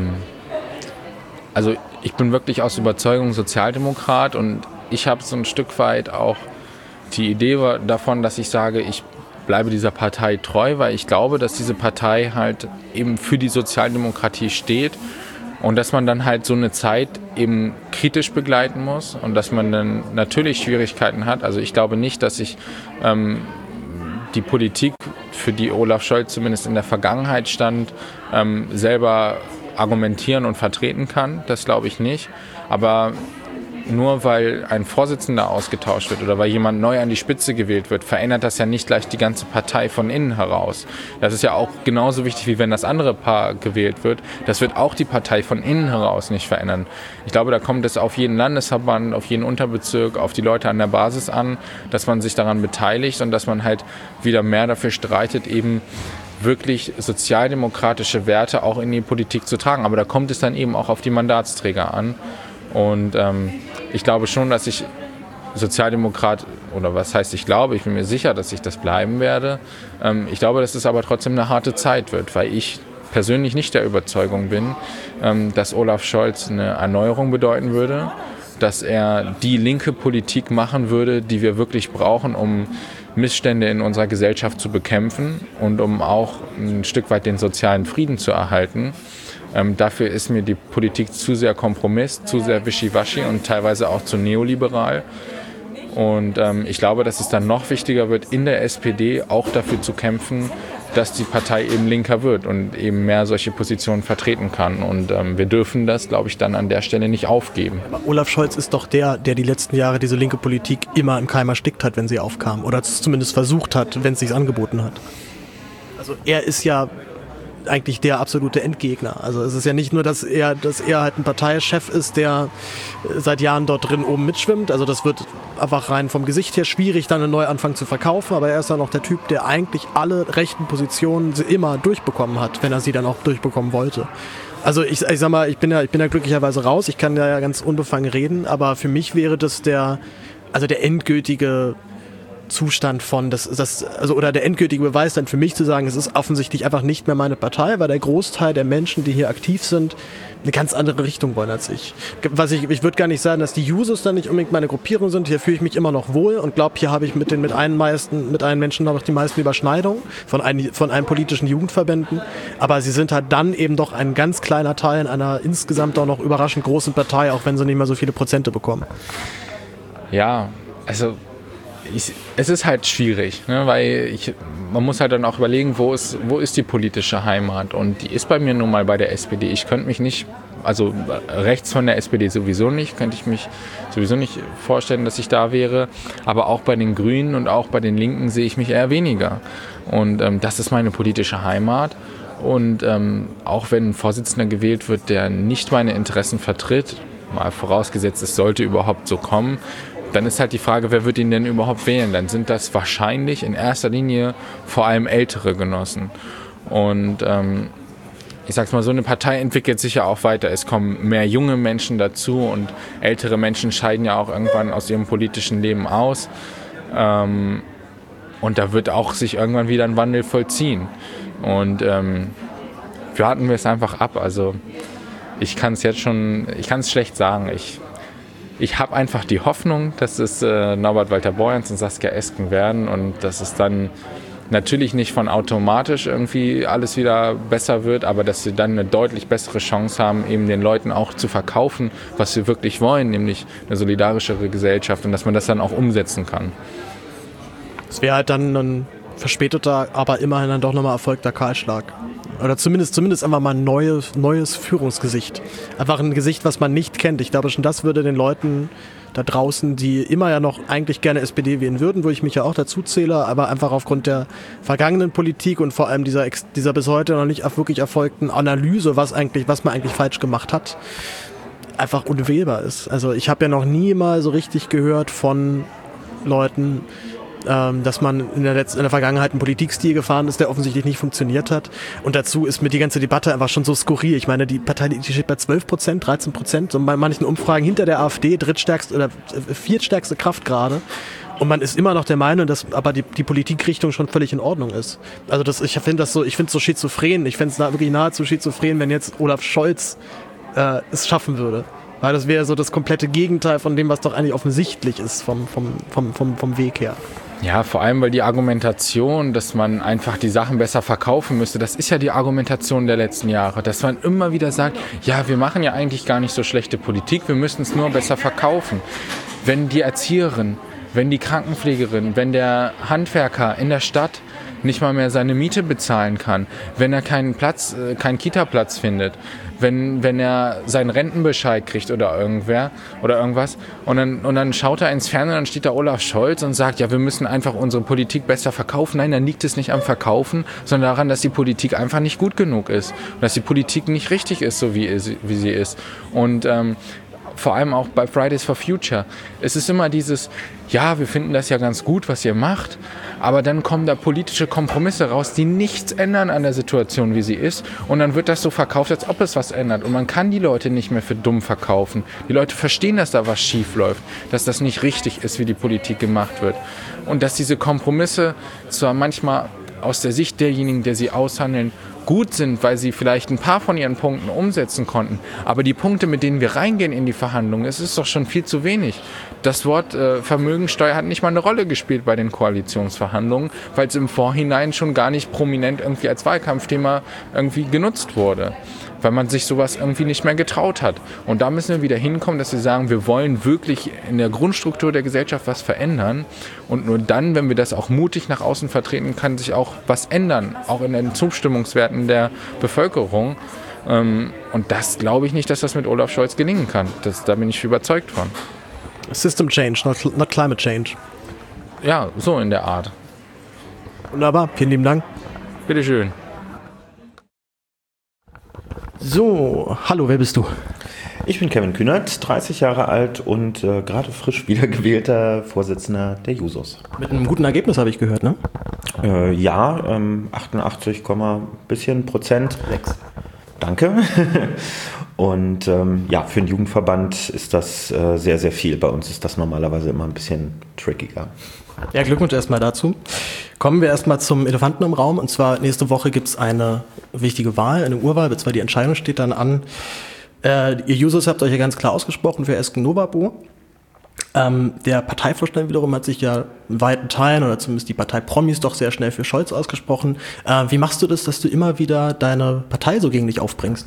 also ich bin wirklich aus Überzeugung Sozialdemokrat und ich habe so ein Stück weit auch die Idee davon, dass ich sage, ich bleibe dieser Partei treu, weil ich glaube, dass diese Partei halt eben für die Sozialdemokratie steht und dass man dann halt so eine Zeit eben kritisch begleiten muss und dass man dann natürlich Schwierigkeiten hat. Also ich glaube nicht, dass ich die Politik, für die Olaf Scholz zumindest in der Vergangenheit stand, selber argumentieren und vertreten kann. Das glaube ich nicht. Aber nur weil ein Vorsitzender ausgetauscht wird oder weil jemand neu an die Spitze gewählt wird, verändert das ja nicht gleich die ganze Partei von innen heraus. Das ist ja auch genauso wichtig, wie wenn das andere Paar gewählt wird. Das wird auch die Partei von innen heraus nicht verändern. Ich glaube, da kommt es auf jeden Landesverband, auf jeden Unterbezirk, auf die Leute an der Basis an, dass man sich daran beteiligt und dass man halt wieder mehr dafür streitet, eben wirklich sozialdemokratische Werte auch in die Politik zu tragen. Aber da kommt es dann eben auch auf die Mandatsträger an. Und ich glaube schon, dass ich Sozialdemokrat, oder was heißt ich glaube, ich bin mir sicher, dass ich das bleiben werde. Ich glaube, dass es aber trotzdem eine harte Zeit wird, weil ich persönlich nicht der Überzeugung bin, dass Olaf Scholz eine Erneuerung bedeuten würde, dass er die linke Politik machen würde, die wir wirklich brauchen, um Missstände in unserer Gesellschaft zu bekämpfen und um auch ein Stück weit den sozialen Frieden zu erhalten. Dafür ist mir die Politik zu sehr Kompromiss, zu sehr wischiwaschi und teilweise auch zu neoliberal. Und ich glaube, dass es dann noch wichtiger wird, in der SPD auch dafür zu kämpfen, dass die Partei eben linker wird und eben mehr solche Positionen vertreten kann. Und wir dürfen das, glaube ich, dann an der Stelle nicht aufgeben. Aber Olaf Scholz ist doch der die letzten Jahre diese linke Politik immer im Keim erstickt hat, wenn sie aufkam. Oder es zumindest versucht hat, wenn es sich angeboten hat. Also er ist ja eigentlich der absolute Endgegner. Also es ist ja nicht nur, dass er halt ein Parteichef ist, der seit Jahren dort drin oben mitschwimmt. Also das wird einfach rein vom Gesicht her schwierig, dann einen Neuanfang zu verkaufen. Aber er ist dann auch der Typ, der eigentlich alle rechten Positionen immer durchbekommen hat, wenn er sie dann auch durchbekommen wollte. Also ich sag mal, ich bin ja glücklicherweise raus. Ich kann ja ganz unbefangen reden. Aber für mich wäre das der endgültige Zustand von, oder der endgültige Beweis dann für mich zu sagen, es ist offensichtlich einfach nicht mehr meine Partei, weil der Großteil der Menschen, die hier aktiv sind, eine ganz andere Richtung wollen als ich. Ich würde gar nicht sagen, dass die Jusos dann nicht unbedingt meine Gruppierung sind. Hier fühle ich mich immer noch wohl und glaube, hier habe ich mit allen Menschen noch die meisten Überschneidungen von allen politischen Jugendverbänden. Aber sie sind halt dann eben doch ein ganz kleiner Teil in einer insgesamt auch noch überraschend großen Partei, auch wenn sie nicht mehr so viele Prozente bekommen. Ja, also es ist halt schwierig, ne, weil man muss halt dann auch überlegen, wo ist die politische Heimat, und die ist bei mir nun mal bei der SPD. Ich könnte mich nicht, also rechts von der SPD könnte ich mich sowieso nicht vorstellen, dass ich da wäre, aber auch bei den Grünen und auch bei den Linken sehe ich mich eher weniger, und das ist meine politische Heimat. Und auch wenn ein Vorsitzender gewählt wird, der nicht meine Interessen vertritt, mal vorausgesetzt, es sollte überhaupt so kommen, dann ist halt die Frage, wer wird ihn denn überhaupt wählen? Dann sind das wahrscheinlich in erster Linie vor allem ältere Genossen. Und ich sag's mal, so eine Partei entwickelt sich ja auch weiter. Es kommen mehr junge Menschen dazu und ältere Menschen scheiden ja auch irgendwann aus ihrem politischen Leben aus. Und da wird auch sich irgendwann wieder ein Wandel vollziehen. Und warten wir es einfach ab. Also ich kann es schlecht sagen. Ich habe einfach die Hoffnung, dass es Norbert Walter-Borjans und Saskia Esken werden und dass es dann natürlich nicht von automatisch irgendwie alles wieder besser wird, aber dass sie dann eine deutlich bessere Chance haben, eben den Leuten auch zu verkaufen, was sie wirklich wollen, nämlich eine solidarischere Gesellschaft, und dass man das dann auch umsetzen kann. Es wäre halt dann ein verspäteter, aber immerhin dann doch nochmal erfolgter Kahlschlag. Oder zumindest einfach mal ein neues Führungsgesicht. Einfach ein Gesicht, was man nicht kennt. Ich glaube schon, das würde den Leuten da draußen, die immer ja noch eigentlich gerne SPD wählen würden, wo ich mich ja auch dazu zähle, aber einfach aufgrund der vergangenen Politik und vor allem dieser bis heute noch nicht wirklich erfolgten Analyse, was man eigentlich falsch gemacht hat, einfach unwählbar ist. Also ich habe ja noch nie mal so richtig gehört von Leuten, dass man in der Vergangenheit einen Politikstil gefahren ist, der offensichtlich nicht funktioniert hat. Und dazu ist mir die ganze Debatte einfach schon so skurril. Ich meine, die Partei, die steht bei 12%, 13%, und bei manchen Umfragen hinter der AfD drittstärkste oder viertstärkste Kraft gerade. Und man ist immer noch der Meinung, dass aber die Politikrichtung schon völlig in Ordnung ist. Also ich finde es so schizophren. Ich finde es wirklich nahezu schizophren, wenn jetzt Olaf Scholz es schaffen würde. Weil das wäre so das komplette Gegenteil von dem, was doch eigentlich offensichtlich ist vom Weg her. Ja, vor allem, weil die Argumentation, dass man einfach die Sachen besser verkaufen müsste, das ist ja die Argumentation der letzten Jahre, dass man immer wieder sagt, ja, wir machen ja eigentlich gar nicht so schlechte Politik, wir müssen es nur besser verkaufen. Wenn die Erzieherin, wenn die Krankenpflegerin, wenn der Handwerker in der Stadt nicht mal mehr seine Miete bezahlen kann, wenn er keinen Kita-Platz findet, wenn er seinen Rentenbescheid kriegt oder irgendwas und dann schaut er ins Fernsehen, dann steht da Olaf Scholz und sagt, ja, wir müssen einfach unsere Politik besser verkaufen. Nein, dann liegt es nicht am Verkaufen, sondern daran, dass die Politik einfach nicht gut genug ist und dass die Politik nicht richtig ist, so wie sie ist. Und vor allem auch bei Fridays for Future. Es ist immer dieses, ja, wir finden das ja ganz gut, was ihr macht, aber dann kommen da politische Kompromisse raus, die nichts ändern an der Situation, wie sie ist, und dann wird das so verkauft, als ob es was ändert, und man kann die Leute nicht mehr für dumm verkaufen. Die Leute verstehen, dass da was schief läuft, dass das nicht richtig ist, wie die Politik gemacht wird, und dass diese Kompromisse zwar manchmal aus der Sicht derjenigen, der sie aushandeln, gut sind, weil sie vielleicht ein paar von ihren Punkten umsetzen konnten. Aber die Punkte, mit denen wir reingehen in die Verhandlungen, es ist doch schon viel zu wenig. Das Wort Vermögensteuer hat nicht mal eine Rolle gespielt bei den Koalitionsverhandlungen, weil es im Vorhinein schon gar nicht prominent irgendwie als Wahlkampfthema irgendwie genutzt wurde, weil man sich sowas irgendwie nicht mehr getraut hat. Und da müssen wir wieder hinkommen, dass wir sagen, wir wollen wirklich in der Grundstruktur der Gesellschaft was verändern. Und nur dann, wenn wir das auch mutig nach außen vertreten, kann sich auch was ändern, auch in den Zustimmungswerten der Bevölkerung. Und das glaube ich nicht, dass das mit Olaf Scholz gelingen kann. Da bin ich überzeugt von. System change, not climate change. Ja, so in der Art. Wunderbar, vielen lieben Dank. Bitteschön. So, hallo, wer bist du? Ich bin Kevin Kühnert, 30 Jahre alt und gerade frisch wiedergewählter Vorsitzender der Jusos. Mit einem guten Ergebnis habe ich gehört, ne? Ja, 88, bisschen Prozent. 6. Danke. Und ja, für einen Jugendverband ist das sehr, sehr viel. Bei uns ist das normalerweise immer ein bisschen trickiger. Ja, Glückwunsch erstmal dazu. Kommen wir erstmal zum Elefanten im Raum. Und zwar nächste Woche gibt es eine wichtige Wahl, eine Urwahl, beziehungsweise die Entscheidung steht dann an. Ihr Jusos habt euch ja ganz klar ausgesprochen für Esken Novabo. Der Parteivorstand wiederum hat sich ja in weiten Teilen, oder zumindest die Parteipromis, doch sehr schnell für Scholz ausgesprochen. Wie machst du das, dass du immer wieder deine Partei so gegen dich aufbringst?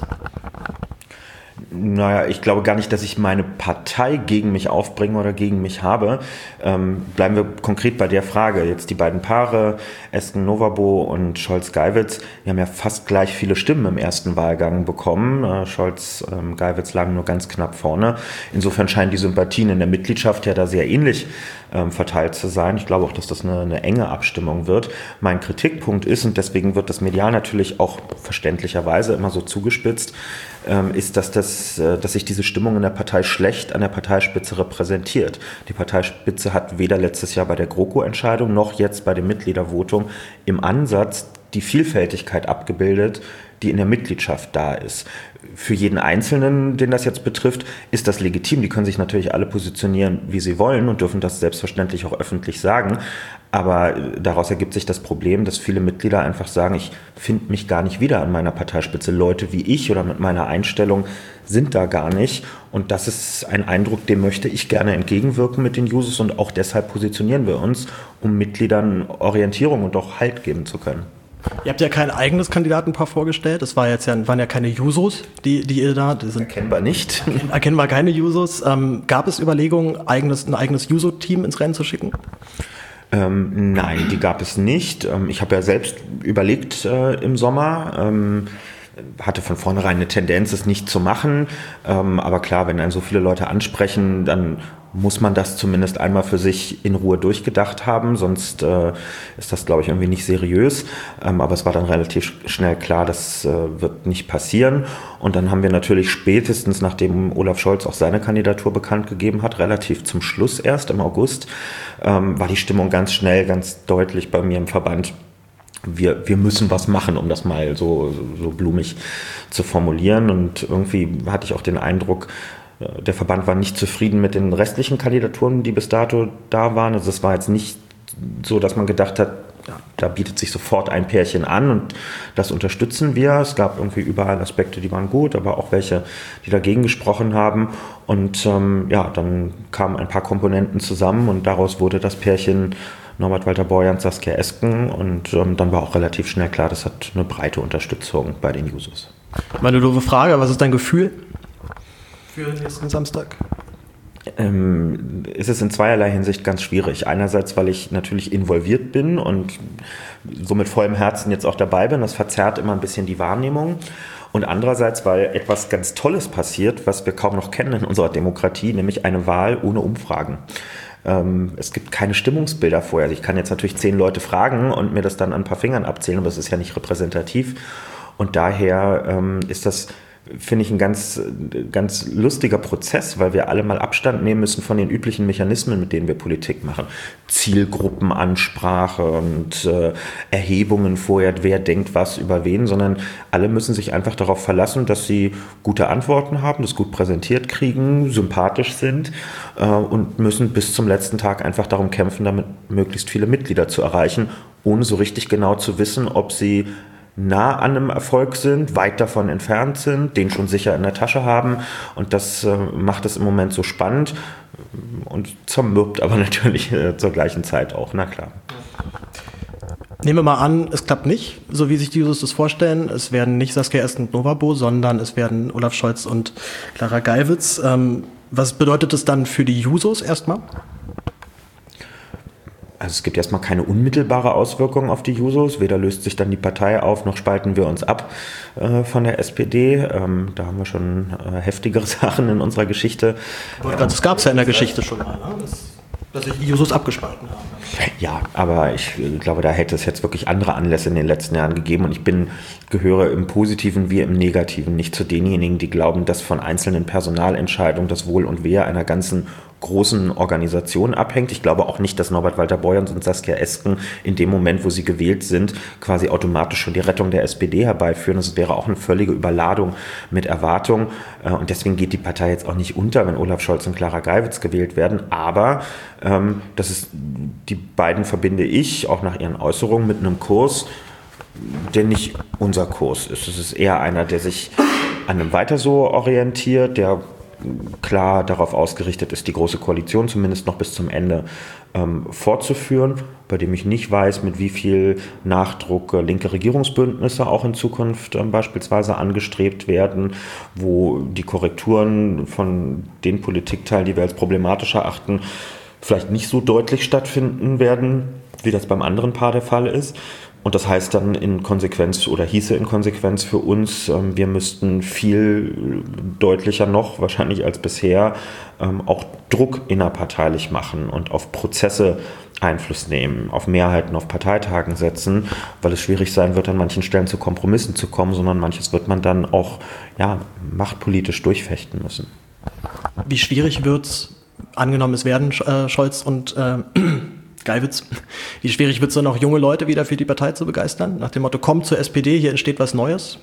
Naja, ich glaube gar nicht, dass ich meine Partei gegen mich aufbringe oder gegen mich habe. Bleiben wir konkret bei der Frage. Jetzt die beiden Paare, Esken Novabo und Scholz-Geiwitz, die haben ja fast gleich viele Stimmen im ersten Wahlgang bekommen. Scholz-Geiwitz lagen nur ganz knapp vorne. Insofern scheinen die Sympathien in der Mitgliedschaft ja da sehr ähnlich verteilt zu sein. Ich glaube auch, dass das eine enge Abstimmung wird. Mein Kritikpunkt ist, und deswegen wird das medial natürlich auch verständlicherweise immer so zugespitzt, ist, dass sich diese Stimmung in der Partei schlecht an der Parteispitze repräsentiert. Die Parteispitze hat weder letztes Jahr bei der GroKo-Entscheidung noch jetzt bei dem Mitgliedervotum im Ansatz die Vielfältigkeit abgebildet, die in der Mitgliedschaft da ist. Für jeden Einzelnen, den das jetzt betrifft, ist das legitim. Die können sich natürlich alle positionieren, wie sie wollen, und dürfen das selbstverständlich auch öffentlich sagen. Aber daraus ergibt sich das Problem, dass viele Mitglieder einfach sagen, ich finde mich gar nicht wieder an meiner Parteispitze. Leute wie ich oder mit meiner Einstellung sind da gar nicht. Und das ist ein Eindruck, dem möchte ich gerne entgegenwirken mit den Jusos. Und auch deshalb positionieren wir uns, um Mitgliedern Orientierung und auch Halt geben zu können. Ihr habt ja kein eigenes Kandidatenpaar vorgestellt. Das waren ja keine Jusos, die ihr da... Die sind erkennbar nicht. Erkennbar keine Jusos. Gab es Überlegungen, ein eigenes Juso-Team ins Rennen zu schicken? Nein, die gab es nicht. Ich habe ja selbst überlegt im Sommer, hatte von vornherein eine Tendenz, es nicht zu machen. Aber klar, wenn einen so viele Leute ansprechen, dann muss man das zumindest einmal für sich in Ruhe durchgedacht haben, sonst ist das, glaube ich, irgendwie nicht seriös. Aber es war dann relativ schnell klar, das wird nicht passieren. Und dann haben wir natürlich spätestens, nachdem Olaf Scholz auch seine Kandidatur bekannt gegeben hat, relativ zum Schluss erst im August, war die Stimmung ganz schnell, ganz deutlich bei mir im Verband. Wir müssen was machen, um das mal so blumig zu formulieren. Und irgendwie hatte ich auch den Eindruck, der Verband war nicht zufrieden mit den restlichen Kandidaturen, die bis dato da waren. Also es war jetzt nicht so, dass man gedacht hat, ja, da bietet sich sofort ein Pärchen an und das unterstützen wir. Es gab irgendwie überall Aspekte, die waren gut, aber auch welche, die dagegen gesprochen haben. Und dann kamen ein paar Komponenten zusammen und daraus wurde das Pärchen Norbert Walter-Borjans, Saskia Esken. Und dann war auch relativ schnell klar, das hat eine breite Unterstützung bei den Jusos. Meine doofe Frage, was ist dein Gefühl für den nächsten Samstag? Ist es in zweierlei Hinsicht ganz schwierig. Einerseits, weil ich natürlich involviert bin und so mit vollem Herzen jetzt auch dabei bin. Das verzerrt immer ein bisschen die Wahrnehmung. Und andererseits, weil etwas ganz Tolles passiert, was wir kaum noch kennen in unserer Demokratie, nämlich eine Wahl ohne Umfragen. Es gibt keine Stimmungsbilder vorher. Also ich kann jetzt natürlich 10 Leute fragen und mir das dann an ein paar Fingern abzählen, aber es ist ja nicht repräsentativ. Und daher ist das, finde ich, ein ganz, ganz lustiger Prozess, weil wir alle mal Abstand nehmen müssen von den üblichen Mechanismen, mit denen wir Politik machen. Zielgruppenansprache und Erhebungen vorher, wer denkt was über wen, sondern alle müssen sich einfach darauf verlassen, dass sie gute Antworten haben, das gut präsentiert kriegen, sympathisch sind und müssen bis zum letzten Tag einfach darum kämpfen, damit möglichst viele Mitglieder zu erreichen, ohne so richtig genau zu wissen, ob sie nah an einem Erfolg sind, weit davon entfernt sind, den schon sicher in der Tasche haben. Und das macht es im Moment so spannend und zermürbt aber natürlich zur gleichen Zeit auch, na klar. Nehmen wir mal an, es klappt nicht, so wie sich die Jusos das vorstellen. Es werden nicht Saskia Esken und Novabo, sondern es werden Olaf Scholz und Clara Geiwitz. Was bedeutet das dann für die Jusos erstmal? Also es gibt erstmal keine unmittelbare Auswirkung auf die Jusos. Weder löst sich dann die Partei auf, noch spalten wir uns ab von der SPD. Da haben wir schon heftigere Sachen in unserer Geschichte. Das gab es ja in der Geschichte schon mal, ne? Dass sich die Jusos abgespalten haben. Ja, aber ich glaube, da hätte es jetzt wirklich andere Anlässe in den letzten Jahren gegeben. Und ich gehöre im Positiven wie im Negativen nicht zu denjenigen, die glauben, dass von einzelnen Personalentscheidungen das Wohl und Wehe einer ganzen großen Organisation abhängt. Ich glaube auch nicht, dass Norbert Walter-Borjans und Saskia Esken in dem Moment, wo sie gewählt sind, quasi automatisch schon die Rettung der SPD herbeiführen. Das wäre auch eine völlige Überladung mit Erwartung. Und deswegen geht die Partei jetzt auch nicht unter, wenn Olaf Scholz und Clara Geiwitz gewählt werden. Aber die beiden verbinde ich, auch nach ihren Äußerungen, mit einem Kurs, der nicht unser Kurs ist. Es ist eher einer, der sich an einem Weiter so orientiert, der klar darauf ausgerichtet ist, die Große Koalition zumindest noch bis zum Ende fortzuführen, bei dem ich nicht weiß, mit wie viel Nachdruck linke Regierungsbündnisse auch in Zukunft beispielsweise angestrebt werden, wo die Korrekturen von den Politikteilen, die wir als problematisch erachten, vielleicht nicht so deutlich stattfinden werden, wie das beim anderen Paar der Fall ist. Und das heißt dann in Konsequenz oder hieße in Konsequenz für uns, wir müssten viel deutlicher noch, wahrscheinlich als bisher, auch Druck innerparteilich machen und auf Prozesse Einfluss nehmen, auf Mehrheiten auf Parteitagen setzen, weil es schwierig sein wird, an manchen Stellen zu Kompromissen zu kommen, sondern manches wird man dann auch machtpolitisch durchfechten müssen. Wie schwierig wird's, angenommen es werden Scholz und Geiwitz, wie schwierig wird es dann auch junge Leute wieder für die Partei zu begeistern? Nach dem Motto, kommt zur SPD, hier entsteht was Neues?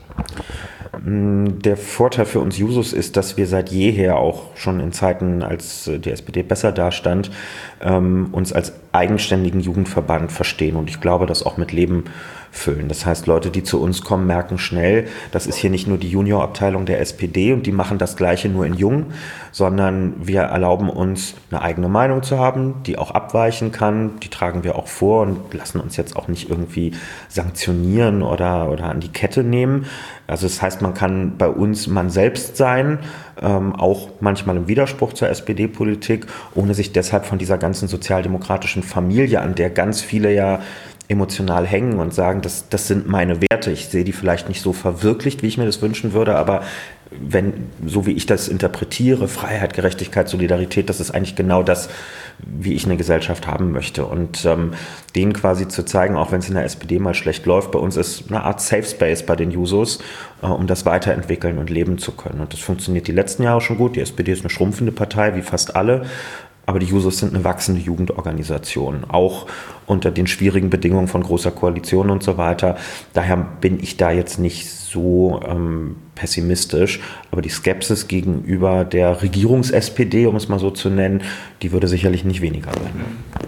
Der Vorteil für uns Jusos ist, dass wir seit jeher auch schon in Zeiten, als die SPD besser dastand, uns als eigenständigen Jugendverband verstehen und ich glaube, das auch mit Leben füllen. Das heißt, Leute, die zu uns kommen, merken schnell, das ist hier nicht nur die Juniorabteilung der SPD und die machen das Gleiche nur in Jung, sondern wir erlauben uns, eine eigene Meinung zu haben, die auch abweichen kann, die tragen wir auch vor und lassen uns jetzt auch nicht irgendwie sanktionieren oder an die Kette nehmen. Also das heißt, man kann bei uns man selbst sein, auch manchmal im Widerspruch zur SPD-Politik, ohne sich deshalb von dieser ganzen sozialdemokratischen Familie, an der ganz viele ja emotional hängen und sagen, das sind meine Werte. Ich sehe die vielleicht nicht so verwirklicht, wie ich mir das wünschen würde, aber so wie ich das interpretiere, Freiheit, Gerechtigkeit, Solidarität, das ist eigentlich genau das, wie ich eine Gesellschaft haben möchte. Und denen quasi zu zeigen, auch wenn es in der SPD mal schlecht läuft, bei uns ist eine Art Safe Space bei den Jusos, um das weiterentwickeln und leben zu können. Und das funktioniert die letzten Jahre schon gut. Die SPD ist eine schrumpfende Partei, wie fast alle. Aber die Jusos sind eine wachsende Jugendorganisation, auch unter den schwierigen Bedingungen von großer Koalition und so weiter. Daher bin ich da jetzt nicht so pessimistisch. Aber die Skepsis gegenüber der Regierungs-SPD, um es mal so zu nennen, die würde sicherlich nicht weniger werden.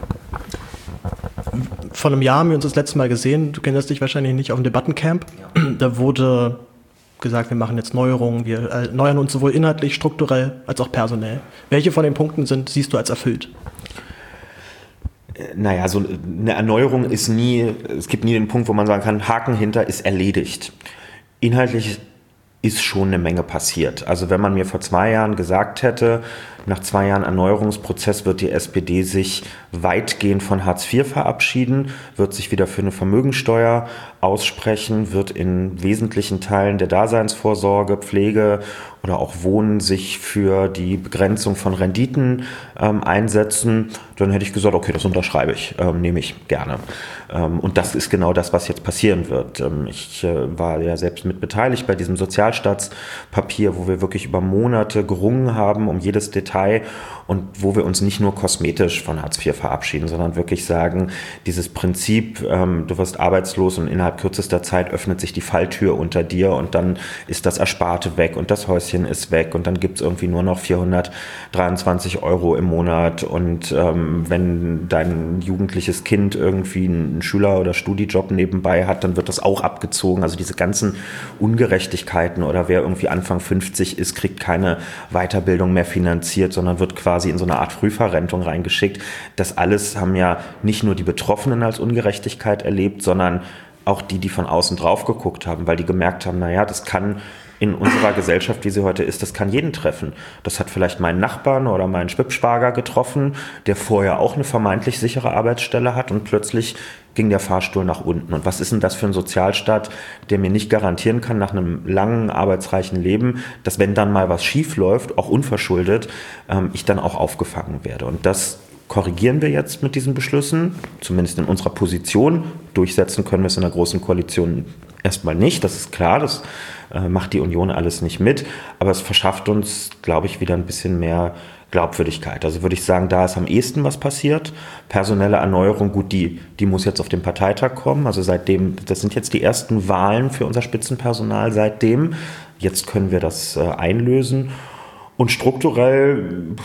Vor einem Jahr haben wir uns das letzte Mal gesehen. Du kennst dich wahrscheinlich nicht auf dem Debattencamp. Ja. Da wurde gesagt, wir machen jetzt Neuerungen, wir erneuern uns sowohl inhaltlich, strukturell als auch personell. Welche von den Punkten siehst du als erfüllt? Naja, so eine Erneuerung ist es gibt nie den Punkt, wo man sagen kann, Haken hinter ist erledigt. Inhaltlich ist schon eine Menge passiert. Also wenn man mir vor 2 Jahren gesagt hätte, nach 2 Jahren Erneuerungsprozess wird die SPD sich weitgehend von Hartz IV verabschieden, wird sich wieder für eine Vermögensteuer aussprechen, wird in wesentlichen Teilen der Daseinsvorsorge, Pflege oder auch Wohnen sich für die Begrenzung von Renditen einsetzen, dann hätte ich gesagt, okay, das unterschreibe ich, nehme ich gerne. Und das ist genau das, was jetzt passieren wird. Ich war ja selbst mit beteiligt bei diesem Sozialstaatspapier, wo wir wirklich über Monate gerungen haben um jedes Detail und wo wir uns nicht nur kosmetisch von Hartz IV verabschieden, sondern wirklich sagen, dieses Prinzip, du wirst arbeitslos und innerhalb kürzester Zeit öffnet sich die Falltür unter dir und dann ist das Ersparte weg und das Häuschen ist weg und dann gibt es irgendwie nur noch 423 € im Monat und wenn dein jugendliches Kind irgendwie einen Schüler- oder Studijob nebenbei hat, dann wird das auch abgezogen. Also diese ganzen Ungerechtigkeiten oder wer irgendwie Anfang 50 ist, kriegt keine Weiterbildung mehr finanziert, sondern wird quasi in so eine Art Frühverrentung reingeschickt. Das alles haben ja nicht nur die Betroffenen als Ungerechtigkeit erlebt, sondern auch die von außen drauf geguckt haben, weil die gemerkt haben, naja, das kann in unserer Gesellschaft, wie sie heute ist, das kann jeden treffen. Das hat vielleicht meinen Nachbarn oder meinen Schwibschwager getroffen, der vorher auch eine vermeintlich sichere Arbeitsstelle hat und plötzlich ging der Fahrstuhl nach unten. Und was ist denn das für ein Sozialstaat, der mir nicht garantieren kann, nach einem langen, arbeitsreichen Leben, dass wenn dann mal was schief läuft, auch unverschuldet, ich dann auch aufgefangen werde. Und das korrigieren wir jetzt mit diesen Beschlüssen, zumindest in unserer Position. Durchsetzen können wir es in der Großen Koalition erstmal nicht, das ist klar, das macht die Union alles nicht mit, aber es verschafft uns, glaube ich, wieder ein bisschen mehr Glaubwürdigkeit. Also würde ich sagen, da ist am ehesten was passiert. Personelle Erneuerung, gut, die muss jetzt auf den Parteitag kommen. Also seitdem, das sind jetzt die ersten Wahlen für unser Spitzenpersonal seitdem. Jetzt können wir das einlösen. Und strukturell,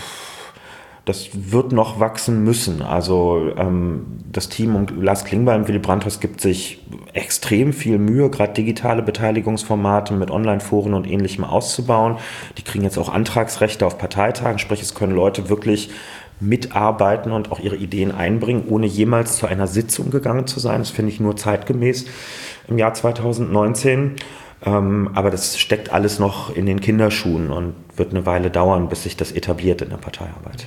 das wird noch wachsen müssen. Also das Team um Lars Klingbeil und Willy Brandt gibt sich extrem viel Mühe, gerade digitale Beteiligungsformate mit Online-Foren und Ähnlichem auszubauen. Die kriegen jetzt auch Antragsrechte auf Parteitagen, sprich es können Leute wirklich mitarbeiten und auch ihre Ideen einbringen, ohne jemals zu einer Sitzung gegangen zu sein. Das finde ich nur zeitgemäß im Jahr 2019. Aber das steckt alles noch in den Kinderschuhen und wird eine Weile dauern, bis sich das etabliert in der Parteiarbeit.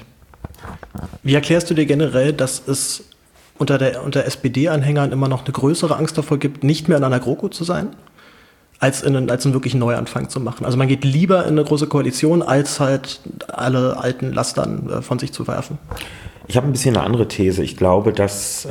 Wie erklärst du dir generell, dass es unter SPD-Anhängern immer noch eine größere Angst davor gibt, nicht mehr in einer GroKo zu sein, als einen wirklichen Neuanfang zu machen? Also man geht lieber in eine große Koalition, als halt alle alten Lastern von sich zu werfen. Ich habe ein bisschen eine andere These. Ich glaube, dass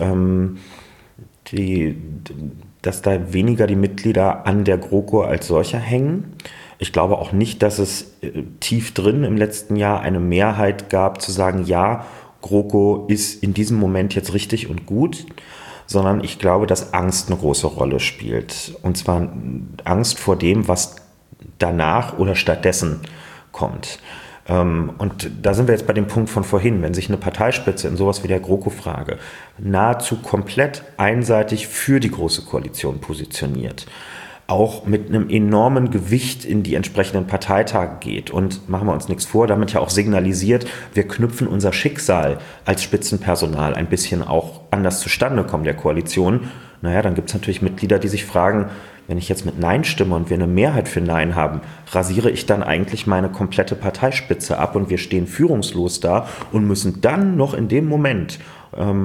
da weniger die Mitglieder an der GroKo als solcher hängen. Ich glaube auch nicht, dass es tief drin im letzten Jahr eine Mehrheit gab, zu sagen, ja, GroKo ist in diesem Moment jetzt richtig und gut, sondern ich glaube, dass Angst eine große Rolle spielt. Und zwar Angst vor dem, was danach oder stattdessen kommt. Und da sind wir jetzt bei dem Punkt von vorhin, wenn sich eine Parteispitze in sowas wie der GroKo-Frage nahezu komplett einseitig für die Große Koalition positioniert, auch mit einem enormen Gewicht in die entsprechenden Parteitage geht und, machen wir uns nichts vor, damit ja auch signalisiert, wir knüpfen unser Schicksal als Spitzenpersonal ein bisschen auch anders zustande kommen der Koalition. Naja, dann gibt es natürlich Mitglieder, die sich fragen, wenn ich jetzt mit Nein stimme und wir eine Mehrheit für Nein haben, rasiere ich dann eigentlich meine komplette Parteispitze ab und wir stehen führungslos da und müssen dann noch in dem Moment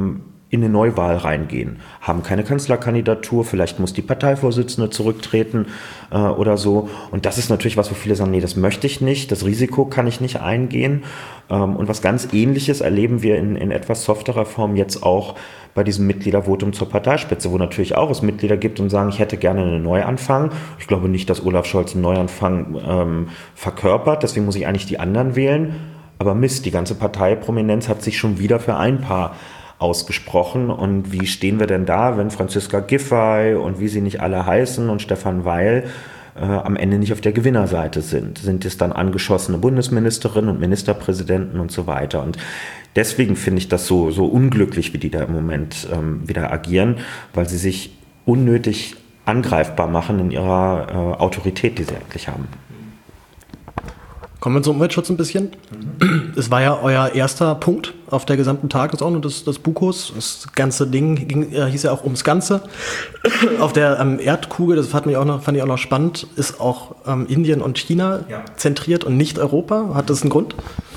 in eine Neuwahl reingehen, haben keine Kanzlerkandidatur, vielleicht muss die Parteivorsitzende zurücktreten oder so. Und das ist natürlich was, wo viele sagen, nee, das möchte ich nicht, das Risiko kann ich nicht eingehen. Und was ganz Ähnliches erleben wir in etwas softerer Form jetzt auch bei diesem Mitgliedervotum zur Parteispitze, wo natürlich auch es Mitglieder gibt und sagen, ich hätte gerne einen Neuanfang. Ich glaube nicht, dass Olaf Scholz einen Neuanfang verkörpert, deswegen muss ich eigentlich die anderen wählen. Aber Mist, die ganze Parteiprominenz hat sich schon wieder für ein Paar ausgesprochen. Und wie stehen wir denn da, wenn Franziska Giffey und wie sie nicht alle heißen und Stefan Weil am Ende nicht auf der Gewinnerseite sind? Sind es dann angeschossene Bundesministerinnen und Ministerpräsidenten und so weiter? Und deswegen finde ich das so unglücklich, wie die da im Moment wieder agieren, weil sie sich unnötig angreifbar machen in ihrer Autorität, die sie eigentlich haben. Kommen wir zum Umweltschutz ein bisschen. Es war ja euer erster Punkt auf der gesamten Tagesordnung des BUKOS. Das ganze Ding hieß ja auch ums Ganze. Auf der Erdkugel, das fand ich auch noch spannend, ist auch Indien und China zentriert und nicht Europa. Hat das einen Grund?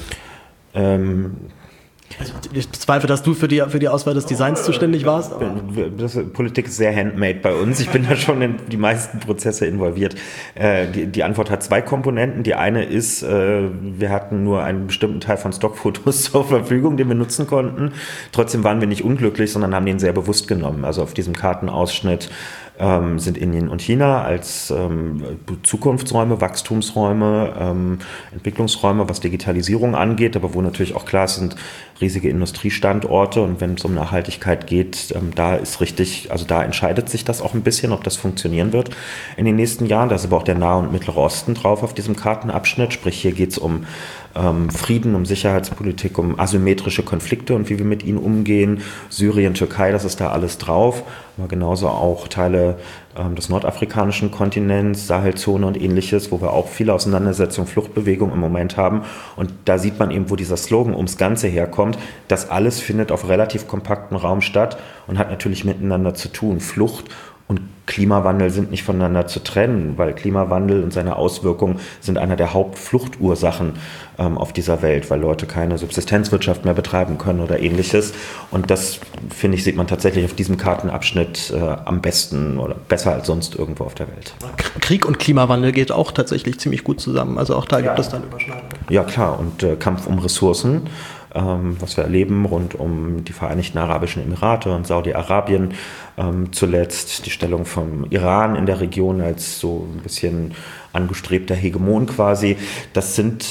Ich bezweifle, dass du für die Auswahl des Designs zuständig warst. Politik ist sehr handmade bei uns. Ich bin da schon in die meisten Prozesse involviert. Die Antwort hat zwei Komponenten. Die eine ist, wir hatten nur einen bestimmten Teil von Stockfotos zur Verfügung, den wir nutzen konnten. Trotzdem waren wir nicht unglücklich, sondern haben den sehr bewusst genommen. Also auf diesem Kartenausschnitt sind Indien und China als Zukunftsräume, Wachstumsräume, Entwicklungsräume, was Digitalisierung angeht, aber wo natürlich auch klar sind, riesige Industriestandorte, und wenn es um Nachhaltigkeit geht, da ist richtig, also da entscheidet sich das auch ein bisschen, ob das funktionieren wird in den nächsten Jahren. Da ist aber auch der Nahe und Mittlere Osten drauf auf diesem Kartenabschnitt, sprich hier geht es um Frieden, um Sicherheitspolitik, um asymmetrische Konflikte und wie wir mit ihnen umgehen. Syrien, Türkei, das ist da alles drauf, aber genauso auch Teile des nordafrikanischen Kontinents, Sahelzone und ähnliches, wo wir auch viele Auseinandersetzungen, Fluchtbewegungen im Moment haben. Und da sieht man eben, wo dieser Slogan ums Ganze herkommt. Das alles findet auf relativ kompaktem Raum statt und hat natürlich miteinander zu tun. Flucht und Klimawandel sind nicht voneinander zu trennen, weil Klimawandel und seine Auswirkungen sind einer der Hauptfluchtursachen auf dieser Welt, weil Leute keine Subsistenzwirtschaft mehr betreiben können oder ähnliches. Und das, finde ich, sieht man tatsächlich auf diesem Kartenabschnitt am besten oder besser als sonst irgendwo auf der Welt. Krieg und Klimawandel geht auch tatsächlich ziemlich gut zusammen. Also auch da gibt es dann Überschneidungen. Ja, klar. Und Kampf um Ressourcen, was wir erleben rund um die Vereinigten Arabischen Emirate und Saudi-Arabien, zuletzt die Stellung vom Iran in der Region als so ein bisschen angestrebter Hegemon quasi. Das sind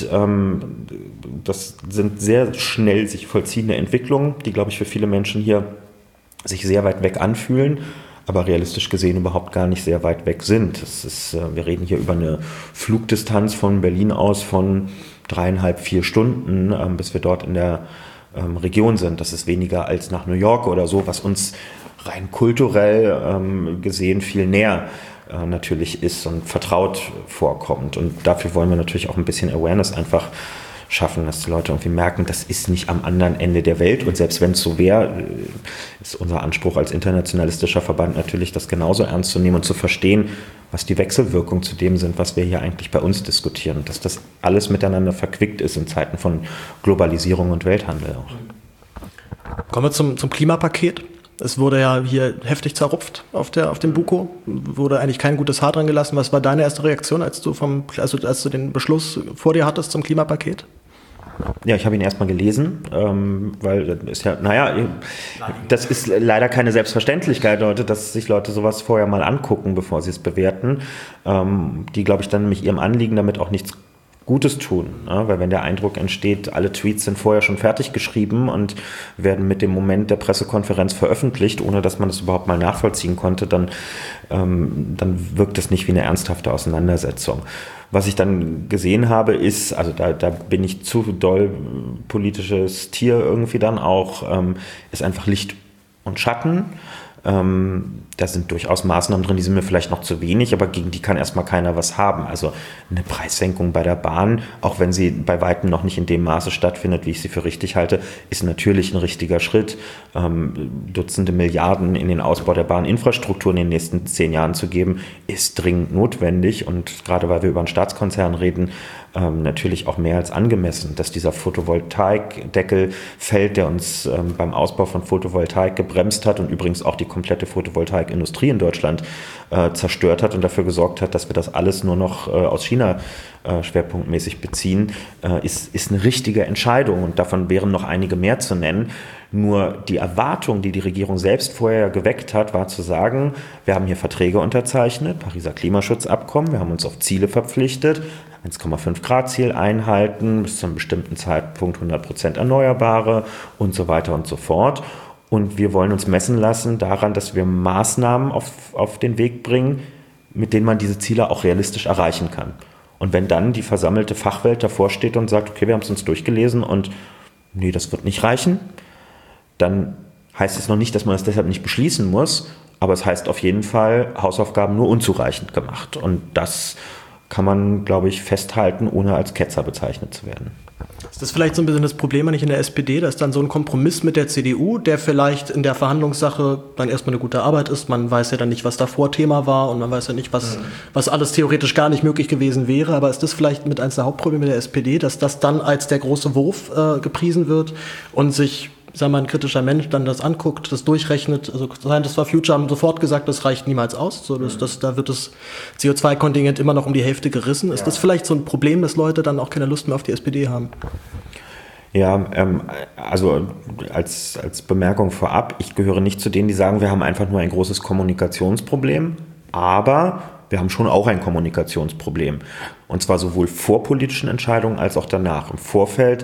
sehr schnell sich vollziehende Entwicklungen, die, glaube ich, für viele Menschen hier sich sehr weit weg anfühlen, aber realistisch gesehen überhaupt gar nicht sehr weit weg sind. Wir reden hier über eine Flugdistanz von Berlin aus von 3,5-4 Stunden, bis wir dort in der Region sind. Das ist weniger als nach New York oder so, was uns rein kulturell gesehen viel näher natürlich ist und vertraut vorkommt. Und dafür wollen wir natürlich auch ein bisschen Awareness einfach schaffen, dass die Leute irgendwie merken, das ist nicht am anderen Ende der Welt. Und selbst wenn es so wäre, ist unser Anspruch als internationalistischer Verband natürlich, das genauso ernst zu nehmen und zu verstehen, was die Wechselwirkungen zu dem sind, was wir hier eigentlich bei uns diskutieren. Dass das alles miteinander verquickt ist in Zeiten von Globalisierung und Welthandel auch. Kommen wir zum Klimapaket. Es wurde ja hier heftig zerrupft auf dem BUKO. Wurde eigentlich kein gutes Haar dran gelassen. Was war deine erste Reaktion, als du den Beschluss vor dir hattest zum Klimapaket? Ja, ich habe ihn erstmal gelesen, weil das ist ja, das ist leider keine Selbstverständlichkeit, Leute, dass sich Leute sowas vorher mal angucken, bevor sie es bewerten. Die, glaube ich, dann nämlich ihrem Anliegen damit auch nichts Gutes tun, weil wenn der Eindruck entsteht, alle Tweets sind vorher schon fertig geschrieben und werden mit dem Moment der Pressekonferenz veröffentlicht, ohne dass man das überhaupt mal nachvollziehen konnte, dann wirkt es nicht wie eine ernsthafte Auseinandersetzung. Was ich dann gesehen habe, ist, also da bin ich zu doll politisches Tier irgendwie dann auch, ist einfach Licht und Schatten. Da sind durchaus Maßnahmen drin, die sind mir vielleicht noch zu wenig, aber gegen die kann erstmal keiner was haben. Also eine Preissenkung bei der Bahn, auch wenn sie bei weitem noch nicht in dem Maße stattfindet, wie ich sie für richtig halte, ist natürlich ein richtiger Schritt. Dutzende Milliarden in den Ausbau der Bahninfrastruktur in den nächsten 10 Jahren zu geben, ist dringend notwendig. Und gerade weil wir über einen Staatskonzern reden, natürlich auch mehr als angemessen, dass dieser Photovoltaikdeckel fällt, der uns beim Ausbau von Photovoltaik gebremst hat und übrigens auch die komplette Photovoltaikindustrie in Deutschland zerstört hat und dafür gesorgt hat, dass wir das alles nur noch aus China schwerpunktmäßig beziehen, ist eine richtige Entscheidung und davon wären noch einige mehr zu nennen. Nur die Erwartung, die die Regierung selbst vorher geweckt hat, war zu sagen, wir haben hier Verträge unterzeichnet, Pariser Klimaschutzabkommen, wir haben uns auf Ziele verpflichtet, 1,5 Grad Ziel einhalten, bis zu einem bestimmten Zeitpunkt 100% Erneuerbare und so weiter und so fort. Und wir wollen uns messen lassen daran, dass wir Maßnahmen auf den Weg bringen, mit denen man diese Ziele auch realistisch erreichen kann. Und wenn dann die versammelte Fachwelt davor steht und sagt, okay, wir haben es uns durchgelesen und nee, das wird nicht reichen, dann heißt es noch nicht, dass man es deshalb nicht beschließen muss, aber es heißt auf jeden Fall, Hausaufgaben nur unzureichend gemacht. Und das kann man, glaube ich, festhalten, ohne als Ketzer bezeichnet zu werden. Ist das vielleicht so ein bisschen das Problem eigentlich in der SPD, dass dann so ein Kompromiss mit der CDU, der vielleicht in der Verhandlungssache dann erstmal eine gute Arbeit ist, man weiß ja dann nicht, was davor Thema war und man weiß ja nicht, was alles theoretisch gar nicht möglich gewesen wäre, aber ist das vielleicht mit eines der Hauptprobleme der SPD, dass das dann als der große Wurf gepriesen wird und sich, sagen wir mal, ein kritischer Mensch dann das anguckt, das durchrechnet, also Scientists for Future haben sofort gesagt, das reicht niemals aus, so da wird das CO2-Kontingent immer noch um die Hälfte gerissen. Ist das vielleicht so ein Problem, dass Leute dann auch keine Lust mehr auf die SPD haben? Ja, also als Bemerkung vorab, ich gehöre nicht zu denen, die sagen, wir haben einfach nur ein großes Kommunikationsproblem, aber wir haben schon auch ein Kommunikationsproblem. Und zwar sowohl vor politischen Entscheidungen als auch danach. Im Vorfeld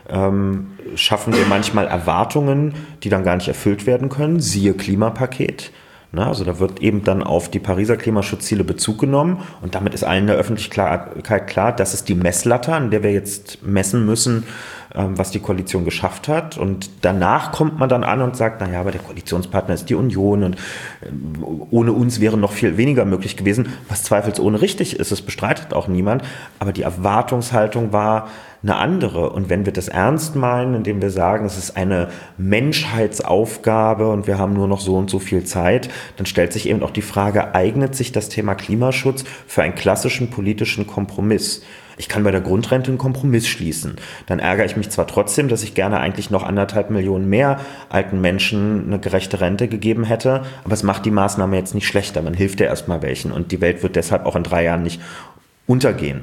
schaffen wir manchmal Erwartungen, die dann gar nicht erfüllt werden können. Siehe Klimapaket. Also da wird eben dann auf die Pariser Klimaschutzziele Bezug genommen und damit ist allen in der Öffentlichkeit klar, das ist die Messlatte, an der wir jetzt messen müssen, was die Koalition geschafft hat. Und danach kommt man dann an und sagt, naja, aber der Koalitionspartner ist die Union und ohne uns wäre noch viel weniger möglich gewesen, was zweifelsohne richtig ist, es bestreitet auch niemand. Aber die Erwartungshaltung war eine andere. Und wenn wir das ernst meinen, indem wir sagen, es ist eine Menschheitsaufgabe und wir haben nur noch so und so viel Zeit, dann stellt sich eben auch die Frage, eignet sich das Thema Klimaschutz für einen klassischen politischen Kompromiss? Ich kann bei der Grundrente einen Kompromiss schließen. Dann ärgere ich mich zwar trotzdem, dass ich gerne eigentlich noch 1,5 Millionen mehr alten Menschen eine gerechte Rente gegeben hätte, aber es macht die Maßnahme jetzt nicht schlechter. Man hilft ja erstmal welchen und die Welt wird deshalb auch in 3 Jahren nicht untergehen.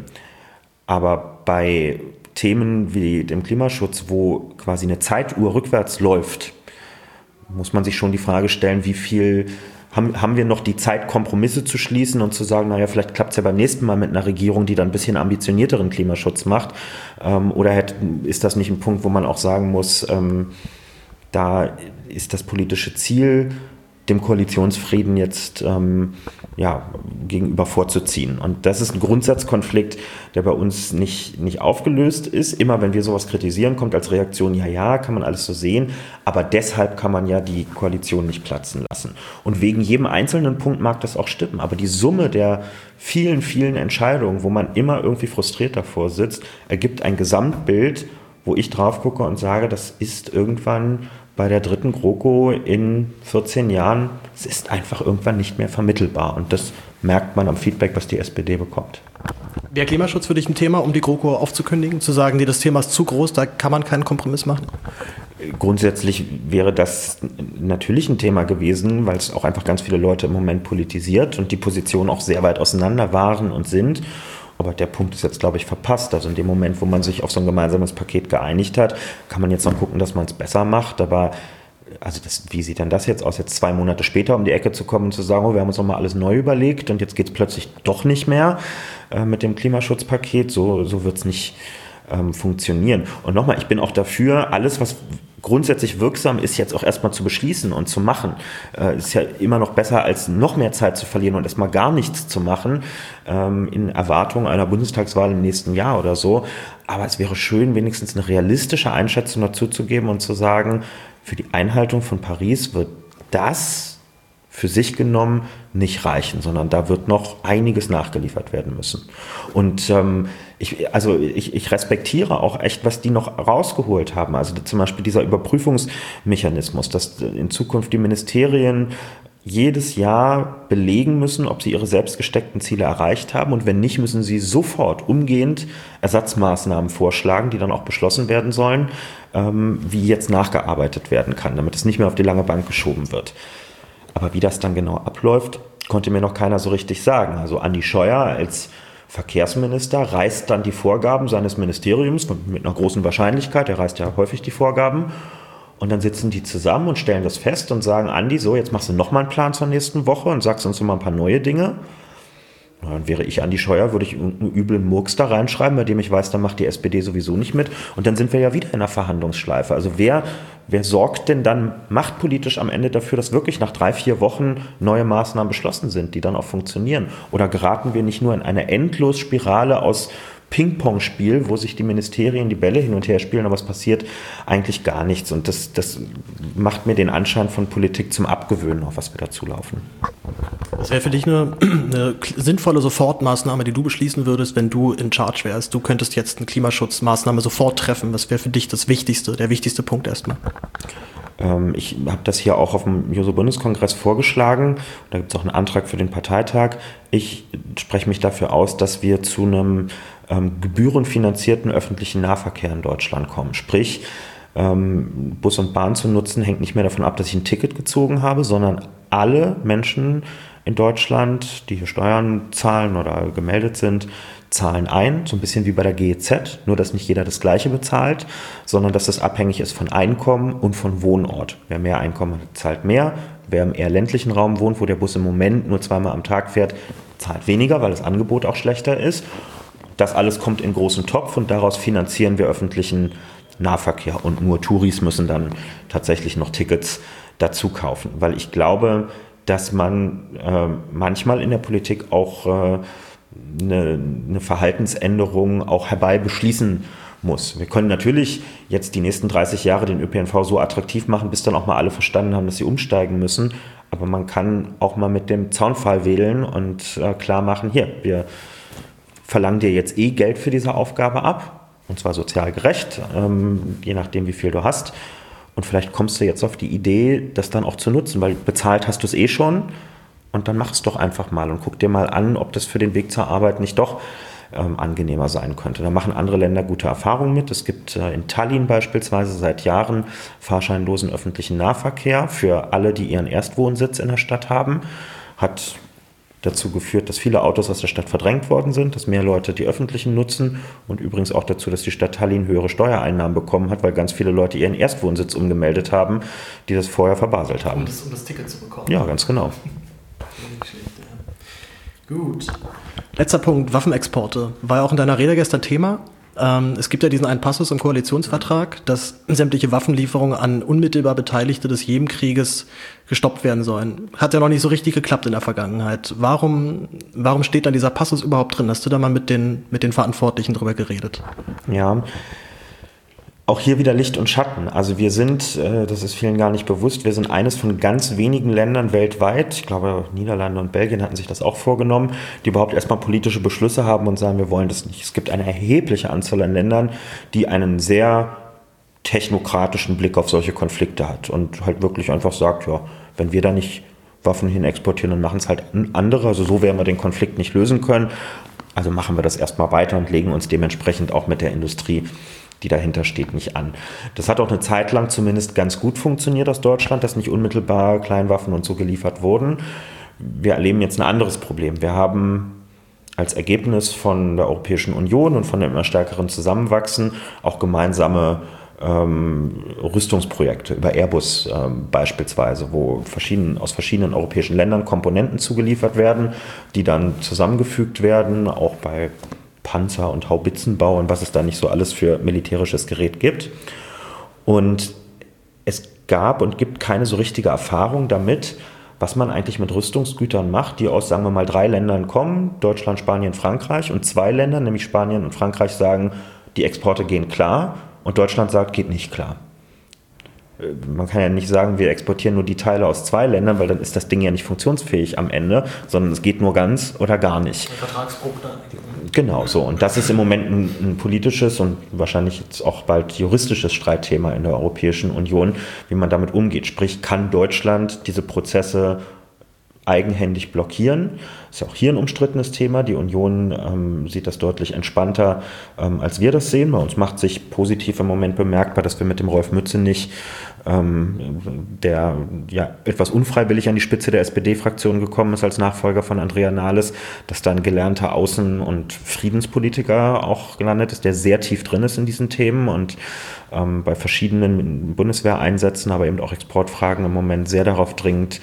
Aber bei Themen wie dem Klimaschutz, wo quasi eine Zeituhr rückwärts läuft, muss man sich schon die Frage stellen, wie viel haben wir noch die Zeit, Kompromisse zu schließen und zu sagen, naja, vielleicht klappt es ja beim nächsten Mal mit einer Regierung, die dann ein bisschen ambitionierteren Klimaschutz macht. Oder ist das nicht ein Punkt, wo man auch sagen muss, da ist das politische Ziel, dem Koalitionsfrieden jetzt gegenüber vorzuziehen. Und das ist ein Grundsatzkonflikt, der bei uns nicht aufgelöst ist. Immer wenn wir sowas kritisieren, kommt als Reaktion, ja, kann man alles so sehen, aber deshalb kann man ja die Koalition nicht platzen lassen. Und wegen jedem einzelnen Punkt mag das auch stimmen, aber die Summe der vielen, vielen Entscheidungen, wo man immer irgendwie frustriert davor sitzt, ergibt ein Gesamtbild, wo ich drauf gucke und sage, das ist irgendwann bei der 3. GroKo in 14 Jahren, es ist einfach irgendwann nicht mehr vermittelbar. Und das merkt man am Feedback, was die SPD bekommt. Wäre Klimaschutz für dich ein Thema, um die GroKo aufzukündigen, zu sagen, nee, das Thema ist zu groß, da kann man keinen Kompromiss machen? Grundsätzlich wäre das natürlich ein Thema gewesen, weil es auch einfach ganz viele Leute im Moment politisiert und die Positionen auch sehr weit auseinander waren und sind. Aber der Punkt ist jetzt, glaube ich, verpasst. Also in dem Moment, wo man sich auf so ein gemeinsames Paket geeinigt hat, kann man jetzt noch gucken, dass man es besser macht. Aber also wie sieht denn das jetzt aus, jetzt 2 Monate später um die Ecke zu kommen und zu sagen, oh, wir haben uns nochmal alles neu überlegt und jetzt geht es plötzlich doch nicht mehr mit dem Klimaschutzpaket. So wird es nicht funktionieren. Und nochmal, ich bin auch dafür, alles, was grundsätzlich wirksam ist, jetzt auch erstmal zu beschließen und zu machen. Ist ja immer noch besser, als noch mehr Zeit zu verlieren und erstmal gar nichts zu machen, in Erwartung einer Bundestagswahl im nächsten Jahr oder so. Aber es wäre schön, wenigstens eine realistische Einschätzung dazu zu geben und zu sagen, für die Einhaltung von Paris wird das für sich genommen nicht reichen, sondern da wird noch einiges nachgeliefert werden müssen. Und ich respektiere auch echt, was die noch rausgeholt haben. Also zum Beispiel dieser Überprüfungsmechanismus, dass in Zukunft die Ministerien jedes Jahr belegen müssen, ob sie ihre selbst gesteckten Ziele erreicht haben. Und wenn nicht, müssen sie sofort umgehend Ersatzmaßnahmen vorschlagen, die dann auch beschlossen werden sollen, wie jetzt nachgearbeitet werden kann, damit es nicht mehr auf die lange Bank geschoben wird. Aber wie das dann genau abläuft, konnte mir noch keiner so richtig sagen. Also Andi Scheuer als Verkehrsminister reißt dann die Vorgaben seines Ministeriums mit einer großen Wahrscheinlichkeit, er reißt ja häufig die Vorgaben, und dann sitzen die zusammen und stellen das fest und sagen, Andi, so, jetzt machst du nochmal einen Plan zur nächsten Woche und sagst uns nochmal ein paar neue Dinge. Dann wäre ich Andi Scheuer, würde ich einen üblen Murks da reinschreiben, bei dem ich weiß, dann macht die SPD sowieso nicht mit. Und dann sind wir ja wieder in einer Verhandlungsschleife. Also wer sorgt denn dann machtpolitisch am Ende dafür, dass wirklich nach 3-4 Wochen neue Maßnahmen beschlossen sind, die dann auch funktionieren? Oder geraten wir nicht nur in eine Endlosspirale aus Ping-Pong-Spiel, wo sich die Ministerien die Bälle hin und her spielen, aber es passiert eigentlich gar nichts. Und das macht mir den Anschein von Politik zum Abgewöhnen, auf was wir dazu laufen. Das wäre für dich eine sinnvolle Sofortmaßnahme, die du beschließen würdest, wenn du in Charge wärst. Du könntest jetzt eine Klimaschutzmaßnahme sofort treffen. Was wäre für dich das Wichtigste, der wichtigste Punkt erstmal? Ich habe das hier auch auf dem Juso-Bundeskongress vorgeschlagen. Da gibt es auch einen Antrag für den Parteitag. Ich spreche mich dafür aus, dass wir zu einem gebührenfinanzierten öffentlichen Nahverkehr in Deutschland kommen. Sprich, Bus und Bahn zu nutzen, hängt nicht mehr davon ab, dass ich ein Ticket gezogen habe, sondern alle Menschen in Deutschland, die hier Steuern zahlen oder gemeldet sind, zahlen ein, so ein bisschen wie bei der GEZ, nur dass nicht jeder das Gleiche bezahlt, sondern dass das abhängig ist von Einkommen und von Wohnort. Wer mehr Einkommen hat, zahlt mehr. Wer im eher ländlichen Raum wohnt, wo der Bus im Moment nur 2-mal am Tag fährt, zahlt weniger, weil das Angebot auch schlechter ist. Das alles kommt in großen Topf und daraus finanzieren wir öffentlichen Nahverkehr. Und nur Touris müssen dann tatsächlich noch Tickets dazu kaufen. Weil ich glaube, dass man manchmal in der Politik auch eine Verhaltensänderung auch herbei beschließen muss. Wir können natürlich jetzt die nächsten 30 Jahre den ÖPNV so attraktiv machen, bis dann auch mal alle verstanden haben, dass sie umsteigen müssen. Aber man kann auch mal mit dem Zaunpfahl wedeln und klar machen, hier, wir verlangen dir jetzt Geld für diese Aufgabe ab, und zwar sozial gerecht, je nachdem, wie viel du hast. Und vielleicht kommst du jetzt auf die Idee, das dann auch zu nutzen, weil bezahlt hast du es schon, und dann mach es doch einfach mal und guck dir mal an, ob das für den Weg zur Arbeit nicht doch angenehmer sein könnte. Da machen andere Länder gute Erfahrungen mit. Es gibt in Tallinn beispielsweise seit Jahren fahrscheinlosen öffentlichen Nahverkehr für alle, die ihren Erstwohnsitz in der Stadt haben. Hat dazu geführt, dass viele Autos aus der Stadt verdrängt worden sind, dass mehr Leute die öffentlichen nutzen und übrigens auch dazu, dass die Stadt Tallinn höhere Steuereinnahmen bekommen hat, weil ganz viele Leute ihren Erstwohnsitz umgemeldet haben, die das vorher verbaselt haben. Um das Ticket zu bekommen. Ja, ganz genau. Gut. Letzter Punkt, Waffenexporte. War ja auch in deiner Rede gestern Thema. Es gibt ja diesen einen Passus im Koalitionsvertrag, dass sämtliche Waffenlieferungen an unmittelbar Beteiligte des Jemenkrieges gestoppt werden sollen. Hat ja noch nicht so richtig geklappt in der Vergangenheit. Warum steht dann dieser Passus überhaupt drin? Hast du da mal mit den Verantwortlichen drüber geredet? Ja, auch hier wieder Licht und Schatten. Also wir sind, das ist vielen gar nicht bewusst, wir sind eines von ganz wenigen Ländern weltweit, ich glaube Niederlande und Belgien hatten sich das auch vorgenommen, die überhaupt erstmal politische Beschlüsse haben und sagen, wir wollen das nicht. Es gibt eine erhebliche Anzahl an Ländern, die einen sehr technokratischen Blick auf solche Konflikte hat und halt wirklich einfach sagt, ja, wenn wir da nicht Waffen hin exportieren, dann machen es halt andere. Also so werden wir den Konflikt nicht lösen können. Also machen wir das erstmal weiter und legen uns dementsprechend auch mit der Industrie, die dahinter steht, nicht an. Das hat auch eine Zeit lang zumindest ganz gut funktioniert aus Deutschland, dass nicht unmittelbar Kleinwaffen und so geliefert wurden. Wir erleben jetzt ein anderes Problem. Wir haben als Ergebnis von der Europäischen Union und von dem immer stärkeren Zusammenwachsen auch gemeinsame Rüstungsprojekte über Airbus beispielsweise, wo aus verschiedenen europäischen Ländern Komponenten zugeliefert werden, die dann zusammengefügt werden, auch bei Panzer- und Haubitzenbau und was es da nicht so alles für militärisches Gerät gibt. Und es gab und gibt keine so richtige Erfahrung damit, was man eigentlich mit Rüstungsgütern macht, die aus, sagen wir mal, 3 Ländern kommen, Deutschland, Spanien, Frankreich, und 2 Länder, nämlich Spanien und Frankreich, sagen, die Exporte gehen klar, und Deutschland sagt, geht nicht klar. Man kann ja nicht sagen, wir exportieren nur die Teile aus 2 Ländern, weil dann ist das Ding ja nicht funktionsfähig am Ende, sondern es geht nur ganz oder gar nicht. Ein Vertragsbruch dann. Genau so. Und das ist im Moment ein politisches und wahrscheinlich jetzt auch bald juristisches Streitthema in der Europäischen Union, wie man damit umgeht. Sprich, kann Deutschland diese Prozesse eigenhändig blockieren. Das ist ja auch hier ein umstrittenes Thema. Die Union sieht das deutlich entspannter, als wir das sehen. Bei uns macht sich positiv im Moment bemerkbar, dass wir mit dem Rolf Mützenich, der ja etwas unfreiwillig an die Spitze der SPD-Fraktion gekommen ist als Nachfolger von Andrea Nahles, dass da ein gelernter Außen- und Friedenspolitiker auch gelandet ist, der sehr tief drin ist in diesen Themen und bei verschiedenen Bundeswehreinsätzen, aber eben auch Exportfragen im Moment sehr darauf dringt,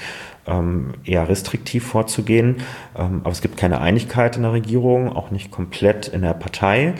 eher restriktiv vorzugehen. Aber es gibt keine Einigkeit in der Regierung, auch nicht komplett in der Partei.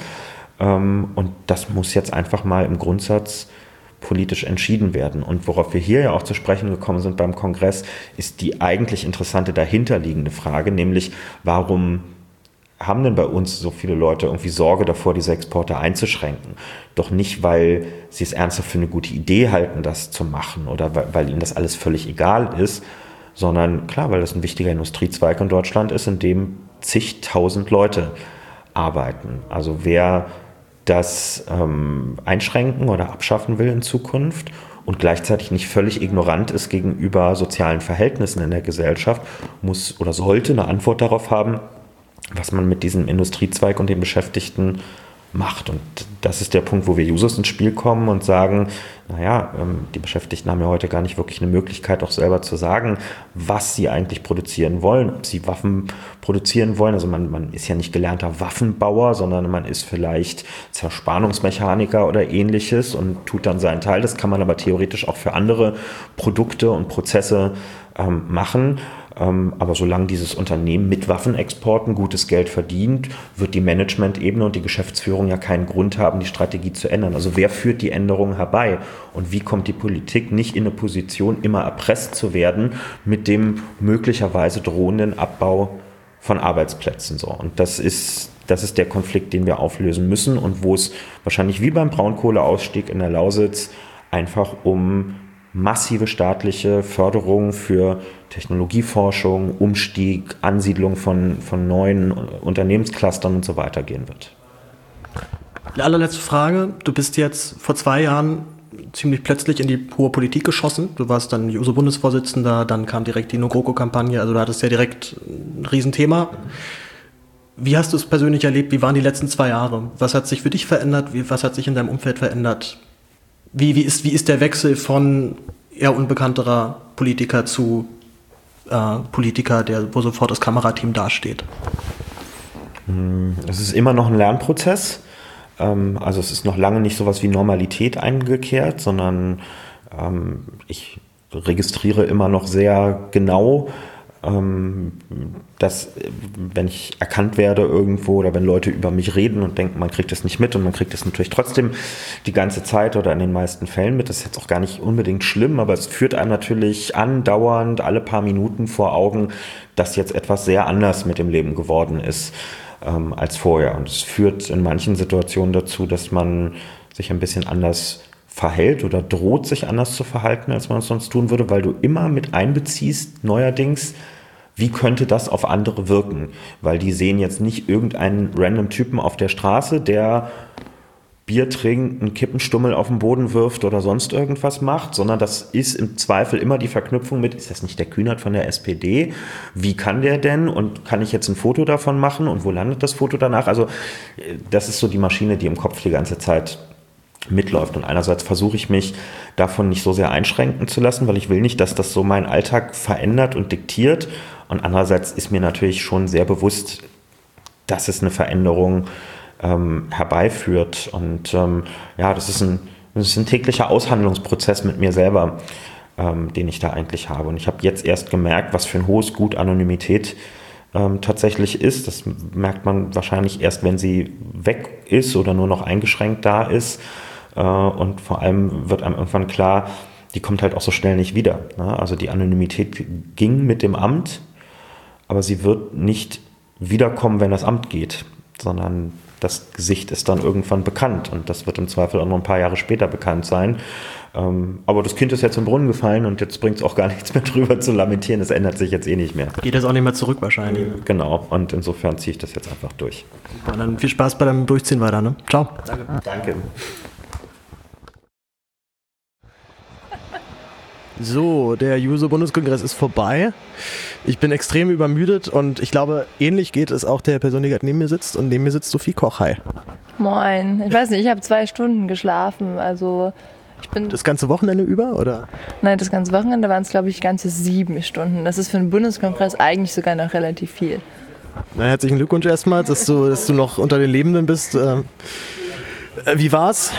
Und das muss jetzt einfach mal im Grundsatz politisch entschieden werden. Und worauf wir hier ja auch zu sprechen gekommen sind beim Kongress, ist die eigentlich interessante dahinterliegende Frage, nämlich warum haben denn bei uns so viele Leute irgendwie Sorge davor, diese Exporte einzuschränken? Doch nicht, weil sie es ernsthaft für eine gute Idee halten, das zu machen oder weil ihnen das alles völlig egal ist, sondern klar, weil das ein wichtiger Industriezweig in Deutschland ist, in dem zigtausend Leute arbeiten. Also wer das einschränken oder abschaffen will in Zukunft und gleichzeitig nicht völlig ignorant ist gegenüber sozialen Verhältnissen in der Gesellschaft, muss oder sollte eine Antwort darauf haben, was man mit diesem Industriezweig und den Beschäftigten macht. Und das ist der Punkt, wo wir Jusos ins Spiel kommen und sagen, naja, die Beschäftigten haben ja heute gar nicht wirklich eine Möglichkeit, auch selber zu sagen, was sie eigentlich produzieren wollen, ob sie Waffen produzieren wollen. Also man ist ja nicht gelernter Waffenbauer, sondern man ist vielleicht Zerspannungsmechaniker oder ähnliches und tut dann seinen Teil. Das kann man aber theoretisch auch für andere Produkte und Prozesse machen. Aber solange dieses Unternehmen mit Waffenexporten gutes Geld verdient, wird die Managementebene und die Geschäftsführung ja keinen Grund haben, die Strategie zu ändern. Also wer führt die Änderungen herbei? Und wie kommt die Politik nicht in eine Position, immer erpresst zu werden mit dem möglicherweise drohenden Abbau von Arbeitsplätzen? So. Und das ist der Konflikt, den wir auflösen müssen und wo es wahrscheinlich wie beim Braunkohleausstieg in der Lausitz einfach um massive staatliche Förderung für Technologieforschung, Umstieg, Ansiedlung von neuen Unternehmensclustern und so weiter gehen wird. Die allerletzte Frage. Du bist jetzt vor 2 Jahren ziemlich plötzlich in die hohe Politik geschossen. Du warst dann Juso-Bundesvorsitzender, dann kam direkt die No-GroKo-Kampagne, also du hattest ja direkt ein Riesenthema. Wie hast du es persönlich erlebt? Wie waren die letzten 2 Jahre? Was hat sich für dich verändert? Was hat sich in deinem Umfeld verändert? Wie ist der Wechsel von eher unbekannterer Politiker zu Politiker, wo sofort das Kamerateam dasteht? Es ist immer noch ein Lernprozess. Also es ist noch lange nicht sowas wie Normalität eingekehrt, sondern ich registriere immer noch sehr genau, dass wenn ich erkannt werde irgendwo oder wenn Leute über mich reden und denken, man kriegt das nicht mit und man kriegt das natürlich trotzdem die ganze Zeit oder in den meisten Fällen mit. Das ist jetzt auch gar nicht unbedingt schlimm, aber es führt einem natürlich andauernd alle paar Minuten vor Augen, dass jetzt etwas sehr anders mit dem Leben geworden ist als vorher. Und es führt in manchen Situationen dazu, dass man sich ein bisschen anders verhält oder droht, sich anders zu verhalten, als man es sonst tun würde, weil du immer mit einbeziehst, neuerdings, wie könnte das auf andere wirken? Weil die sehen jetzt nicht irgendeinen random Typen auf der Straße, der Bier trinkt, einen Kippenstummel auf den Boden wirft oder sonst irgendwas macht, sondern das ist im Zweifel immer die Verknüpfung mit, ist das nicht der Kühnert von der SPD? Wie kann der denn? Und kann ich jetzt ein Foto davon machen? Und wo landet das Foto danach? Also das ist so die Maschine, die im Kopf die ganze Zeit mitläuft. Und einerseits versuche ich mich davon nicht so sehr einschränken zu lassen, weil ich will nicht, dass das so meinen Alltag verändert und diktiert. Und andererseits ist mir natürlich schon sehr bewusst, dass es eine Veränderung herbeiführt. Und ja, das ist ein täglicher Aushandlungsprozess mit mir selber, den ich da eigentlich habe. Und ich habe jetzt erst gemerkt, was für ein hohes Gut Anonymität tatsächlich ist. Das merkt man wahrscheinlich erst, wenn sie weg ist oder nur noch eingeschränkt da ist. Und vor allem wird einem irgendwann klar, die kommt halt auch so schnell nicht wieder. Ne? Also die Anonymität ging mit dem Amt, aber sie wird nicht wiederkommen, wenn das Amt geht, sondern das Gesicht ist dann irgendwann bekannt und das wird im Zweifel auch noch ein paar Jahre später bekannt sein. Aber das Kind ist jetzt im Brunnen gefallen und jetzt bringt es auch gar nichts mehr drüber zu lamentieren. Das ändert sich jetzt eh nicht mehr. Geht jetzt auch nicht mehr zurück wahrscheinlich. Genau, und insofern ziehe ich das jetzt einfach durch. Und dann viel Spaß bei deinem Durchziehen weiter, ne? Ciao. Danke. So, der Juso-Bundeskongress ist vorbei. Ich bin extrem übermüdet und ich glaube, ähnlich geht es auch der Person, die gerade neben mir sitzt. Und neben mir sitzt Sophie Koch. Hi. Moin. Ich weiß nicht, ich habe 2 Stunden geschlafen. Also ich bin... Das ganze Wochenende über, oder? Nein, das ganze Wochenende waren es, glaube ich, ganze 7 Stunden. Das ist für einen Bundeskongress eigentlich sogar noch relativ viel. Na, herzlichen Glückwunsch erstmal, dass du noch unter den Lebenden bist. Wie war's?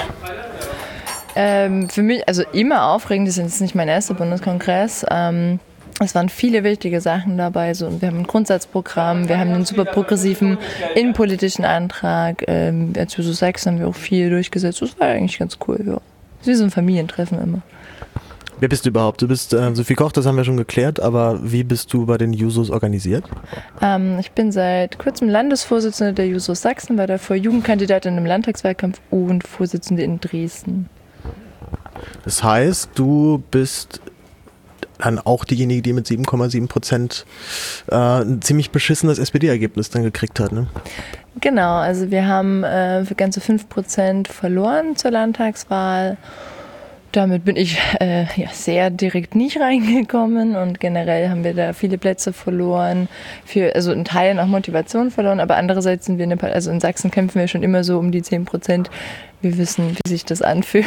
Für mich, also immer aufregend, das ist jetzt nicht mein erster Bundeskongress. Es waren viele wichtige Sachen dabei. So, wir haben ein Grundsatzprogramm, wir haben einen super progressiven innenpolitischen Antrag. Als Juso Sachsen haben wir auch viel durchgesetzt. Das war eigentlich ganz cool. Ja. Das ist wie so ein Familientreffen immer. Wer bist du überhaupt? Du bist Sophie Koch, das haben wir schon geklärt, aber wie bist du bei den Jusos organisiert? Ich bin seit kurzem Landesvorsitzende der Jusos Sachsen, war davor Jugendkandidatin im Landtagswahlkampf und Vorsitzende in Dresden. Das heißt, du bist dann auch diejenige, die mit 7,7% ein ziemlich beschissenes SPD-Ergebnis dann gekriegt hat, ne? Genau, also wir haben für ganze 5% verloren zur Landtagswahl. Damit bin ich sehr direkt nicht reingekommen und generell haben wir da viele Plätze verloren, also in Teilen auch Motivation verloren, aber andererseits sind wir in Sachsen kämpfen wir schon immer so um die 10%. Wir wissen, wie sich das anfühlt.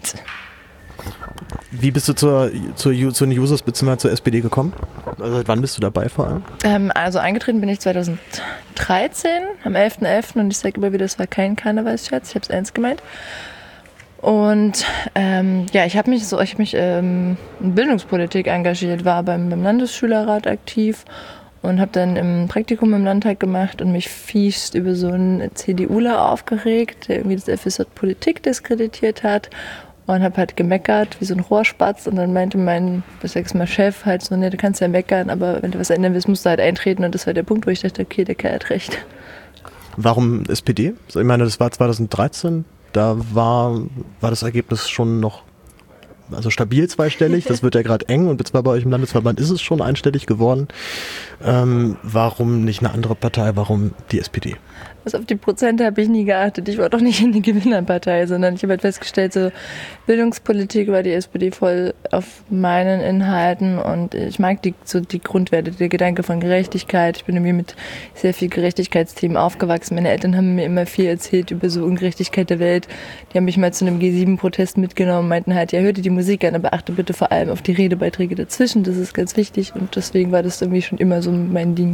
Wie bist du zu den Jusos bzw. zur SPD gekommen? Also seit wann bist du dabei vor allem? Also eingetreten bin ich 2013, am 11.11. und ich sage immer wieder, das war kein Karnevalsscherz, ich habe es ernst gemeint. Und ich habe mich in Bildungspolitik engagiert, war beim Landesschülerrat aktiv und habe dann im Praktikum im Landtag gemacht und mich fies über so einen CDUler aufgeregt, der irgendwie das FSJ Politik diskreditiert hat. Und habe halt gemeckert, wie so ein Rohrspatz. Und dann meinte mein Chef halt so, nee, du kannst ja meckern, aber wenn du was ändern willst, musst du halt eintreten. Und das war der Punkt, wo ich dachte, okay, der Kerl hat recht. Warum SPD? Ich meine, das war 2013, da war das Ergebnis schon noch stabil zweistellig. Das wird ja gerade eng und zwar bei euch im Landesverband ist es schon einstellig geworden. Warum nicht eine andere Partei? Warum die SPD? Also auf die Prozente habe ich nie geachtet. Ich war doch nicht in die Gewinnerpartei, sondern ich habe halt festgestellt, so Bildungspolitik war die SPD voll auf meinen Inhalten und ich mag die Grundwerte, der Gedanke von Gerechtigkeit. Ich bin irgendwie mit sehr viel Gerechtigkeitsthemen aufgewachsen. Meine Eltern haben mir immer viel erzählt über so Ungerechtigkeit der Welt. Die haben mich mal zu einem G7-Protest mitgenommen, meinten halt, ja, hör dir die Musik an, aber achte bitte vor allem auf die Redebeiträge dazwischen. Das ist ganz wichtig und deswegen war das irgendwie schon immer so mein Ding.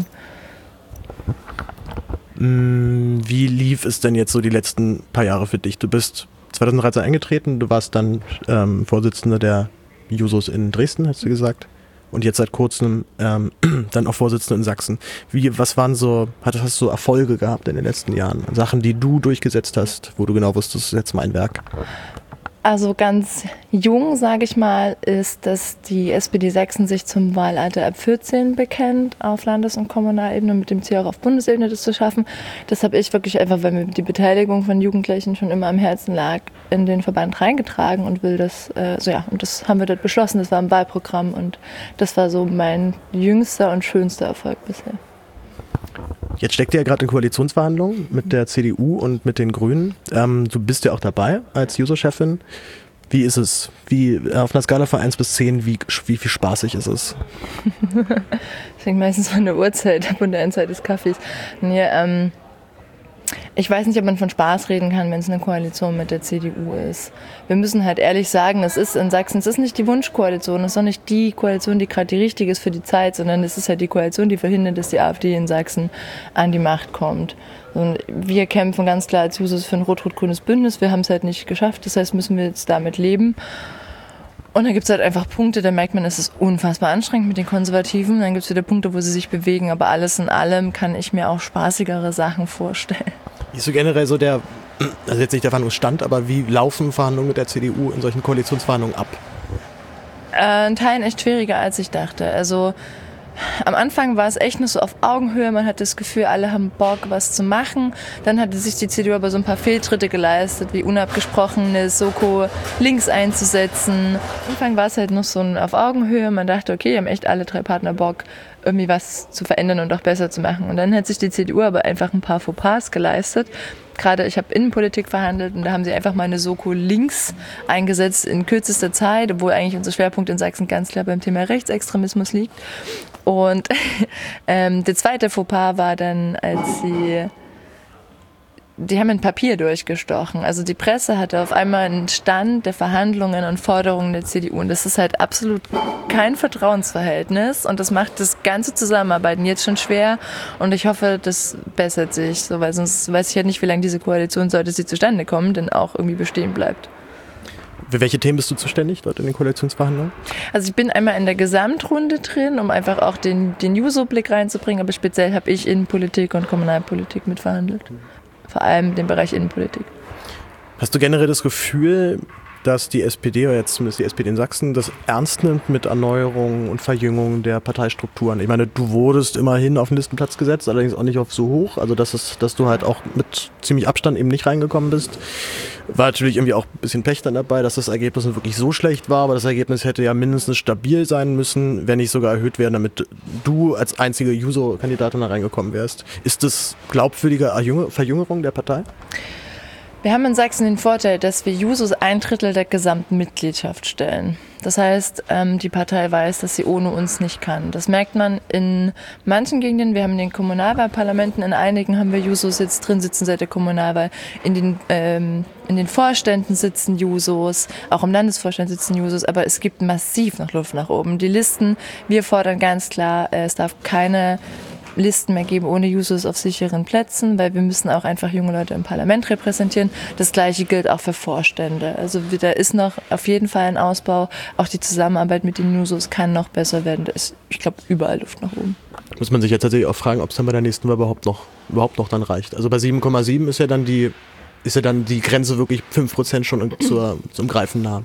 Wie lief es denn jetzt so die letzten paar Jahre für dich? Du bist 2013 eingetreten, du warst dann Vorsitzender der Jusos in Dresden, hast du gesagt. Und jetzt seit kurzem dann auch Vorsitzender in Sachsen. Was waren hast du so Erfolge gehabt in den letzten Jahren? Sachen, die du durchgesetzt hast, wo du genau wusstest, das ist jetzt mein Werk? Also ganz jung, sage ich mal, ist, dass die SPD Sachsen sich zum Wahlalter ab 14 bekennt auf Landes- und Kommunalebene, mit dem Ziel auch auf Bundesebene das zu schaffen. Das habe ich wirklich einfach, weil mir die Beteiligung von Jugendlichen schon immer am Herzen lag, in den Verband reingetragen und will das, und das haben wir dort beschlossen, das war im Wahlprogramm und das war so mein jüngster und schönster Erfolg bisher. Jetzt steckt ihr ja gerade in Koalitionsverhandlungen mit der CDU und mit den Grünen. Du bist ja auch dabei als Juso-Chefin. Wie ist es? Auf einer Skala von 1 bis 10, wie viel spaßig ist es? Das hängt meistens von der Uhrzeit ab und der Endzeit des Kaffees. Nee, ich weiß nicht, ob man von Spaß reden kann, wenn es eine Koalition mit der CDU ist. Wir müssen halt ehrlich sagen, es ist in Sachsen, es ist nicht die Wunschkoalition, es ist auch nicht die Koalition, die gerade die richtige ist für die Zeit, sondern es ist halt die Koalition, die verhindert, dass die AfD in Sachsen an die Macht kommt. Und wir kämpfen ganz klar als Jusos für ein rot-rot-grünes Bündnis. Wir haben es halt nicht geschafft, das heißt, müssen wir jetzt damit leben. Und dann gibt es halt einfach Punkte, da merkt man, es ist unfassbar anstrengend mit den Konservativen. Dann gibt es wieder Punkte, wo sie sich bewegen. Aber alles in allem kann ich mir auch spaßigere Sachen vorstellen. Wie ist so generell so also jetzt nicht der Verhandlungsstand, aber wie laufen Verhandlungen mit der CDU in solchen Koalitionsverhandlungen ab? In Teilen echt schwieriger, als ich dachte. Also am Anfang war es echt nur so auf Augenhöhe. Man hat das Gefühl, alle haben Bock, was zu machen. Dann hatte sich die CDU aber so ein paar Fehltritte geleistet, wie unabgesprochene Soko links einzusetzen. Am Anfang war es halt noch so auf Augenhöhe. Man dachte, okay, haben echt alle 3 Partner Bock, irgendwie was zu verändern und auch besser zu machen. Und dann hat sich die CDU aber einfach ein paar Fauxpas geleistet. Gerade ich habe Innenpolitik verhandelt und da haben sie einfach mal eine Soko links eingesetzt in kürzester Zeit, obwohl eigentlich unser Schwerpunkt in Sachsen ganz klar beim Thema Rechtsextremismus liegt. Und der zweite Fauxpas war dann, als die haben ein Papier durchgestochen. Also die Presse hatte auf einmal einen Stand der Verhandlungen und Forderungen der CDU. Und das ist halt absolut kein Vertrauensverhältnis. Und das macht das ganze Zusammenarbeiten jetzt schon schwer. Und ich hoffe, das bessert sich. So, weil sonst weiß ich halt nicht, wie lange diese Koalition, sollte sie zustande kommen, denn auch irgendwie bestehen bleibt. Für welche Themen bist du zuständig dort in den Koalitionsverhandlungen? Also ich bin einmal in der Gesamtrunde drin, um einfach auch den Juso-Blick reinzubringen. Aber speziell habe ich Innenpolitik und Kommunalpolitik mitverhandelt. Vor allem den Bereich Innenpolitik. Hast du generell das Gefühl, dass die SPD, oder jetzt zumindest die SPD in Sachsen, das ernst nimmt mit Erneuerung und Verjüngung der Parteistrukturen? Ich meine, du wurdest immerhin auf den Listenplatz gesetzt, allerdings auch nicht auf so hoch. Also dass du halt auch mit ziemlich Abstand eben nicht reingekommen bist. War natürlich irgendwie auch ein bisschen Pech dann dabei, dass das Ergebnis nicht wirklich so schlecht war, aber das Ergebnis hätte ja mindestens stabil sein müssen, wenn nicht sogar erhöht werden, damit du als einzige Juso-Kandidatin da reingekommen wärst. Ist das glaubwürdige Verjüngerung der Partei? Wir haben in Sachsen den Vorteil, dass wir Jusos 1/3 der gesamten Mitgliedschaft stellen. Das heißt, die Partei weiß, dass sie ohne uns nicht kann. Das merkt man in manchen Gegenden. Wir haben in den Kommunalwahlparlamenten, in einigen haben wir Jusos jetzt drin sitzen seit der Kommunalwahl. In den Vorständen sitzen Jusos, auch im Landesvorstand sitzen Jusos, aber es gibt massiv noch Luft nach oben. Die Listen, wir fordern ganz klar, es darf keine Listen mehr geben ohne Jusos auf sicheren Plätzen, weil wir müssen auch einfach junge Leute im Parlament repräsentieren. Das Gleiche gilt auch für Vorstände. Also da ist noch auf jeden Fall ein Ausbau. Auch die Zusammenarbeit mit den Jusos kann noch besser werden. Da ist, ich glaube, überall Luft nach oben. Muss man sich jetzt tatsächlich auch fragen, ob es dann bei der nächsten Wahl überhaupt noch dann reicht. Also bei 7,7 ist ja dann die Grenze wirklich 5% schon zum Greifen nah.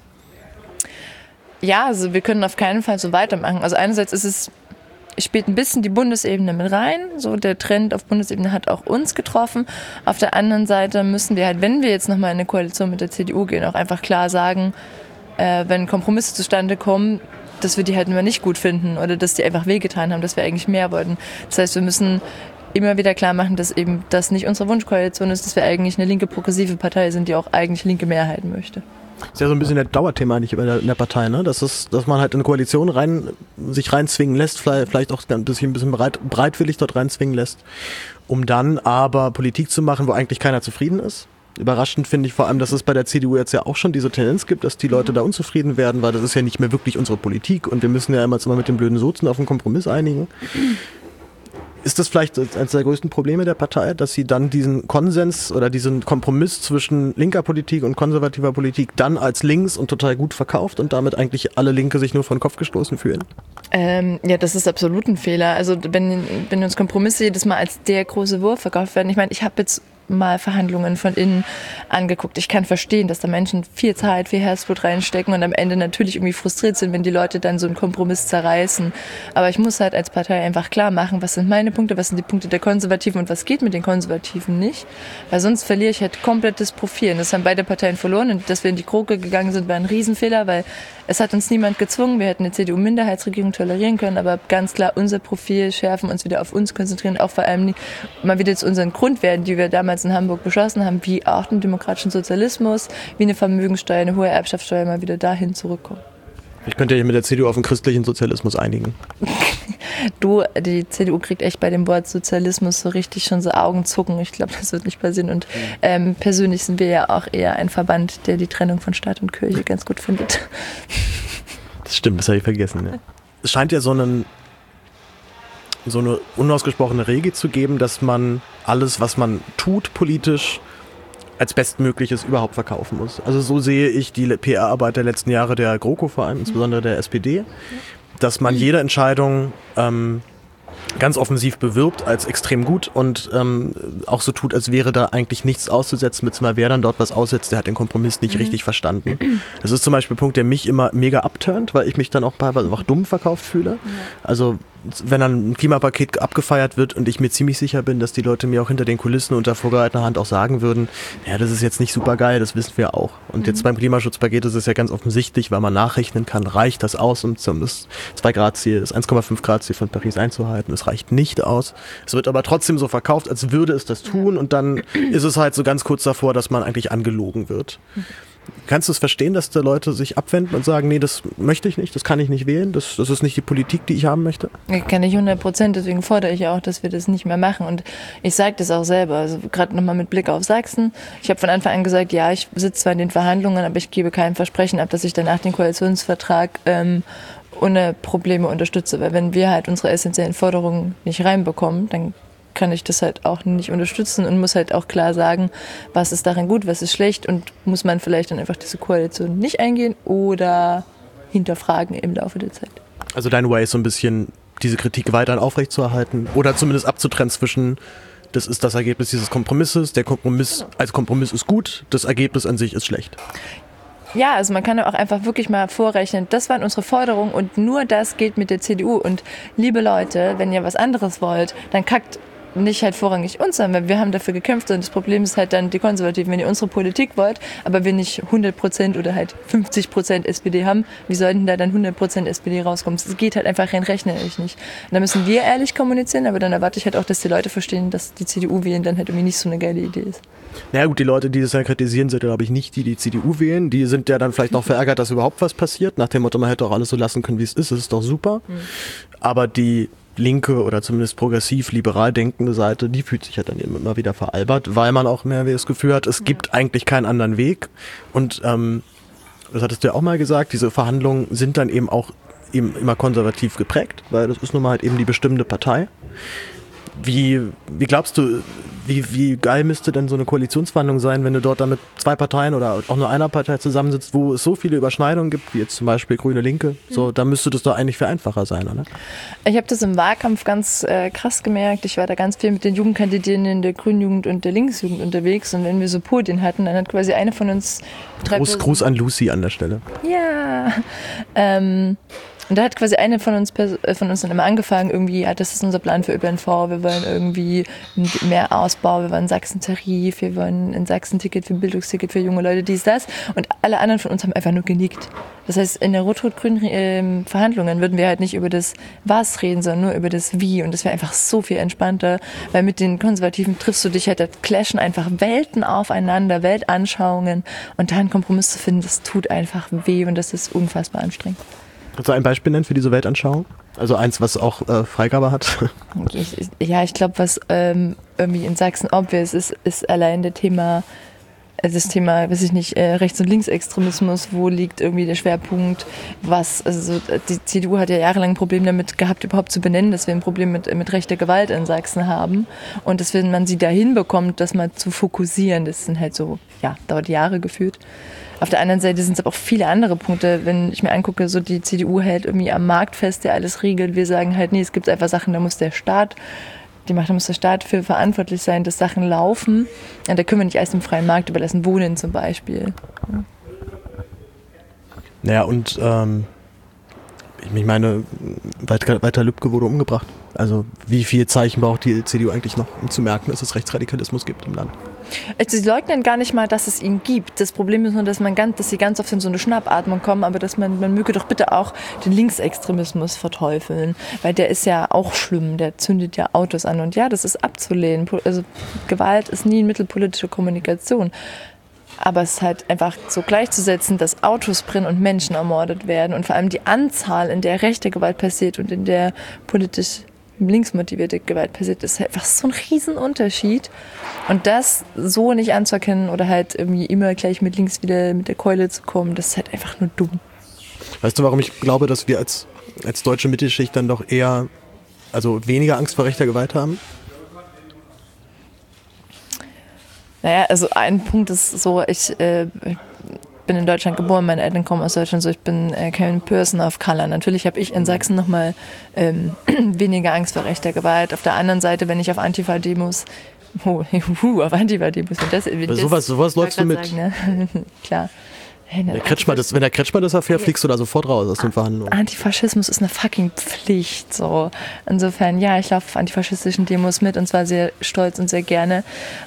Ja, also wir können auf keinen Fall so weitermachen. Also einerseits spielt ein bisschen die Bundesebene mit rein. So der Trend auf Bundesebene hat auch uns getroffen. Auf der anderen Seite müssen wir halt, wenn wir jetzt nochmal in eine Koalition mit der CDU gehen, auch einfach klar sagen, wenn Kompromisse zustande kommen, dass wir die halt immer nicht gut finden oder dass die einfach wehgetan haben, dass wir eigentlich mehr wollten. Das heißt, wir müssen immer wieder klar machen, dass eben das nicht unsere Wunschkoalition ist, dass wir eigentlich eine linke progressive Partei sind, die auch eigentlich linke Mehrheiten möchte. Das ist ja so ein bisschen der Dauerthema eigentlich in der Partei, ne? Dass man halt in eine Koalition sich reinzwingen lässt, vielleicht auch ein bisschen breitwillig dort reinzwingen lässt, um dann aber Politik zu machen, wo eigentlich keiner zufrieden ist. Überraschend finde ich vor allem, dass es bei der CDU jetzt ja auch schon diese Tendenz gibt, dass die Leute da unzufrieden werden, weil das ist ja nicht mehr wirklich unsere Politik und wir müssen ja immer mit den blöden Sozen auf einen Kompromiss einigen. Ist das vielleicht eines der größten Probleme der Partei, dass sie dann diesen Konsens oder diesen Kompromiss zwischen linker Politik und konservativer Politik dann als links und total gut verkauft und damit eigentlich alle Linke sich nur vor den Kopf gestoßen fühlen? Ja, das ist absolut ein Fehler. Also wenn uns Kompromisse jedes Mal als der große Wurf verkauft werden, ich meine, ich habe jetzt mal Verhandlungen von innen angeguckt. Ich kann verstehen, dass da Menschen viel Zeit, viel Herzblut reinstecken und am Ende natürlich irgendwie frustriert sind, wenn die Leute dann so einen Kompromiss zerreißen. Aber ich muss halt als Partei einfach klar machen, was sind meine Punkte, was sind die Punkte der Konservativen und was geht mit den Konservativen nicht. Weil sonst verliere ich halt komplett das Profil. Und das haben beide Parteien verloren und dass wir in die Kroke gegangen sind, war ein Riesenfehler, weil es hat uns niemand gezwungen. Wir hätten eine CDU-Minderheitsregierung tolerieren können, aber ganz klar unser Profil schärfen, uns wieder auf uns konzentrieren, auch vor allem mal wieder zu unseren Grundwerten, die wir damals in Hamburg beschlossen haben, wie auch den demokratischen Sozialismus, wie eine Vermögenssteuer, eine hohe Erbschaftssteuer, mal wieder dahin zurückkommen. Ich könnte ja mit der CDU auf den christlichen Sozialismus einigen. Die CDU kriegt echt bei dem Wort Sozialismus so richtig schon so Augenzucken. Ich glaube, das wird nicht passieren. Und persönlich sind wir ja auch eher ein Verband, der die Trennung von Staat und Kirche ganz gut findet. Das stimmt, das habe ich vergessen. Ja. Es scheint ja so eine unausgesprochene Regel zu geben, dass man alles, was man tut politisch, als Bestmögliches überhaupt verkaufen muss. Also so sehe ich die PR-Arbeit der letzten Jahre der GroKo vor allem, insbesondere der SPD, dass man jede Entscheidung ganz offensiv bewirbt als extrem gut und auch so tut, als wäre da eigentlich nichts auszusetzen, beziehungsweise wer dann dort was aussetzt, der hat den Kompromiss nicht richtig verstanden. Das ist zum Beispiel ein Punkt, der mich immer mega abturnt, weil ich mich dann auch teilweise auch dumm verkauft fühle. Also wenn dann ein Klimapaket abgefeiert wird und ich mir ziemlich sicher bin, dass die Leute mir auch hinter den Kulissen unter vorgehaltener Hand auch sagen würden, ja, das ist jetzt nicht super geil, das wissen wir auch. Und jetzt beim Klimaschutzpaket ist es ja ganz offensichtlich, weil man nachrechnen kann, reicht das aus, um das 2-Grad-Ziel, das 1,5-Grad-Ziel von Paris einzuhalten. Es reicht nicht aus. Es wird aber trotzdem so verkauft, als würde es das tun und dann ist es halt so ganz kurz davor, dass man eigentlich angelogen wird. Kannst du es verstehen, dass da Leute sich abwenden und sagen, nee, das möchte ich nicht, das kann ich nicht wählen, das ist nicht die Politik, die ich haben möchte? Kann ich 100%, deswegen fordere ich auch, dass wir das nicht mehr machen und ich sage das auch selber, also gerade nochmal mit Blick auf Sachsen. Ich habe von Anfang an gesagt, ja, ich sitze zwar in den Verhandlungen, aber ich gebe kein Versprechen ab, dass ich danach den Koalitionsvertrag ohne Probleme unterstütze, weil wenn wir halt unsere essentiellen Forderungen nicht reinbekommen, dann kann ich das halt auch nicht unterstützen und muss halt auch klar sagen, was ist darin gut, was ist schlecht und muss man vielleicht dann einfach diese Koalition nicht eingehen oder hinterfragen im Laufe der Zeit. Also dein Way ist so ein bisschen, diese Kritik weiterhin aufrechtzuerhalten oder zumindest abzutrennen zwischen, das ist das Ergebnis dieses Kompromisses, der Kompromiss als Kompromiss ist gut, das Ergebnis an sich ist schlecht. Ja, also man kann auch einfach wirklich mal vorrechnen, das waren unsere Forderungen und nur das gilt mit der CDU. Und liebe Leute, wenn ihr was anderes wollt, dann kackt nicht halt vorrangig uns an, weil wir haben dafür gekämpft und das Problem ist halt dann die Konservativen, wenn ihr unsere Politik wollt, aber wir nicht 100% oder halt 50% SPD haben, wie sollten da dann 100% SPD rauskommen? Das geht halt einfach rein rechnerisch nicht. Und da müssen wir ehrlich kommunizieren, aber dann erwarte ich halt auch, dass die Leute verstehen, dass die CDU wählen dann halt irgendwie nicht so eine geile Idee ist. Na gut, die Leute, die das ja kritisieren, sind, glaube ich, nicht die CDU wählen. Die sind ja dann vielleicht noch verärgert, dass überhaupt was passiert. Nach dem Motto, man hätte auch alles so lassen können, wie es ist. Das ist doch super. Aber die linke oder zumindest progressiv-liberal denkende Seite, die fühlt sich ja dann immer wieder veralbert, weil man auch mehr das Gefühl hat, es gibt eigentlich keinen anderen Weg. Und das hattest du ja auch mal gesagt, diese Verhandlungen sind dann eben auch immer konservativ geprägt, weil das ist nun mal halt eben die bestimmte Partei. Wie glaubst du, wie geil müsste denn so eine Koalitionsverhandlung sein, wenn du dort dann mit 2 Parteien oder auch nur einer Partei zusammensitzt, wo es so viele Überschneidungen gibt, wie jetzt zum Beispiel Grüne Linke, so, da müsste das doch eigentlich viel einfacher sein, oder? Ich habe das im Wahlkampf ganz krass gemerkt. Ich war da ganz viel mit den Jugendkandidierenden der Grünen Jugend und der Linksjugend unterwegs und wenn wir so Podien hatten, dann hat quasi eine von uns... Gruß an Lucy an der Stelle. Ja, und da hat quasi eine von uns dann immer angefangen, irgendwie, ja, das ist unser Plan für ÖPNV, wir wollen irgendwie mehr Ausbau, wir wollen Sachsen-Tarif, wir wollen ein Sachsen-Ticket für Bildungsticket für junge Leute, dies, das. Und alle anderen von uns haben einfach nur genickt. Das heißt, in der rot-rot-grünen Verhandlungen würden wir halt nicht über das Was reden, sondern nur über das Wie. Und das wäre einfach so viel entspannter, weil mit den Konservativen triffst du dich halt, da clashen einfach Welten aufeinander, Weltanschauungen. Und da einen Kompromiss zu finden, das tut einfach weh und das ist unfassbar anstrengend. Kannst du ein Beispiel nennen für diese Weltanschauung? Also eins, was auch Freigabe hat? Ich glaube, was irgendwie in Sachsen obvious ist allein das Thema, weiß ich nicht, Rechts- und Linksextremismus, wo liegt irgendwie der Schwerpunkt, die CDU hat ja jahrelang ein Problem damit gehabt, überhaupt zu benennen, dass wir ein Problem mit rechter Gewalt in Sachsen haben und dass wenn man sie dahin bekommt, das mal zu fokussieren, das sind halt so, ja, dauert Jahre gefühlt. Auf der anderen Seite sind es aber auch viele andere Punkte, wenn ich mir angucke, so die CDU hält irgendwie am Markt fest, der alles regelt. Wir sagen halt, nee, es gibt einfach Sachen, da muss der Staat für verantwortlich sein, dass Sachen laufen. Und da können wir nicht alles dem freien Markt überlassen, Wohnen zum Beispiel. Naja, und ich meine, Walter Lübcke wurde umgebracht. Also wie viele Zeichen braucht die CDU eigentlich noch, um zu merken, dass es Rechtsradikalismus gibt im Land? Sie leugnen gar nicht mal, dass es ihn gibt. Das Problem ist nur, dass sie ganz oft in so eine Schnappatmung kommen, aber dass man möge doch bitte auch den Linksextremismus verteufeln, weil der ist ja auch schlimm, der zündet ja Autos an und ja, das ist abzulehnen. Also Gewalt ist nie ein Mittel politischer Kommunikation. Aber es ist halt einfach so gleichzusetzen, dass Autos brennen und Menschen ermordet werden und vor allem die Anzahl, in der rechte Gewalt passiert und in der politisch linksmotivierte Gewalt passiert, ist halt einfach so ein Riesenunterschied. Und das so nicht anzuerkennen oder halt irgendwie immer gleich mit links wieder mit der Keule zu kommen, das ist halt einfach nur dumm. Weißt du, warum ich glaube, dass wir als deutsche Mittelschicht dann doch eher, also weniger Angst vor rechter Gewalt haben? Naja, also ein Punkt ist so, ich bin in Deutschland geboren, meine Eltern kommen aus Deutschland, so ich bin kein Person of Color. Natürlich habe ich in Sachsen nochmal weniger Angst vor rechter Gewalt. Auf der anderen Seite, wenn ich auf Antifa-Demos, auf Antifa-Demos, sowas läufst du mit? Sagen, ne? Klar. Wenn der Kretschmer das erfährt, fliegst du da sofort raus aus den Verhandlungen. Antifaschismus ist eine fucking Pflicht. So. Insofern, ja, ich laufe auf antifaschistischen Demos mit und zwar sehr stolz und sehr gerne.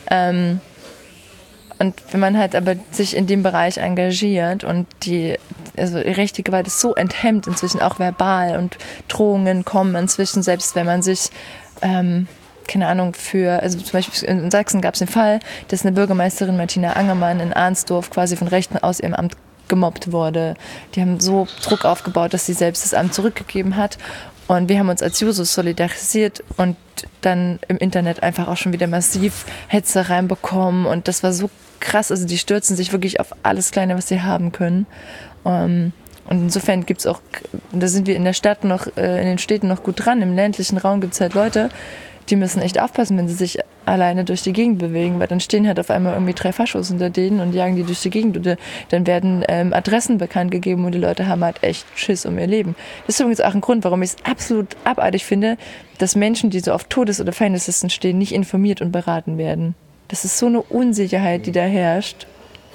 Und wenn man halt aber sich in dem Bereich engagiert und die rechte Gewalt ist so enthemmt inzwischen, auch verbal, und Drohungen kommen inzwischen, selbst wenn man sich keine Ahnung, also zum Beispiel in Sachsen gab es den Fall, dass eine Bürgermeisterin Martina Angermann in Arnsdorf quasi von Rechten aus ihrem Amt gemobbt wurde. Die haben so Druck aufgebaut, dass sie selbst das Amt zurückgegeben hat. Und wir haben uns als Jusos solidarisiert und dann im Internet einfach auch schon wieder massiv Hetze reinbekommen. Und das war so krass. Also die stürzen sich wirklich auf alles Kleine, was sie haben können. Und insofern gibt es auch, da sind wir in der Stadt noch, in den Städten noch gut dran. Im ländlichen Raum gibt es halt Leute, die müssen echt aufpassen, wenn sie sich alleine durch die Gegend bewegen, weil dann stehen halt auf einmal irgendwie 3 Faschos hinter denen und jagen die durch die Gegend. Und dann werden Adressen bekannt gegeben und die Leute haben halt echt Schiss um ihr Leben. Das ist übrigens auch ein Grund, warum ich es absolut abartig finde, dass Menschen, die so auf Todes- oder Feindeslisten stehen, nicht informiert und beraten werden. Das ist so eine Unsicherheit, die da herrscht.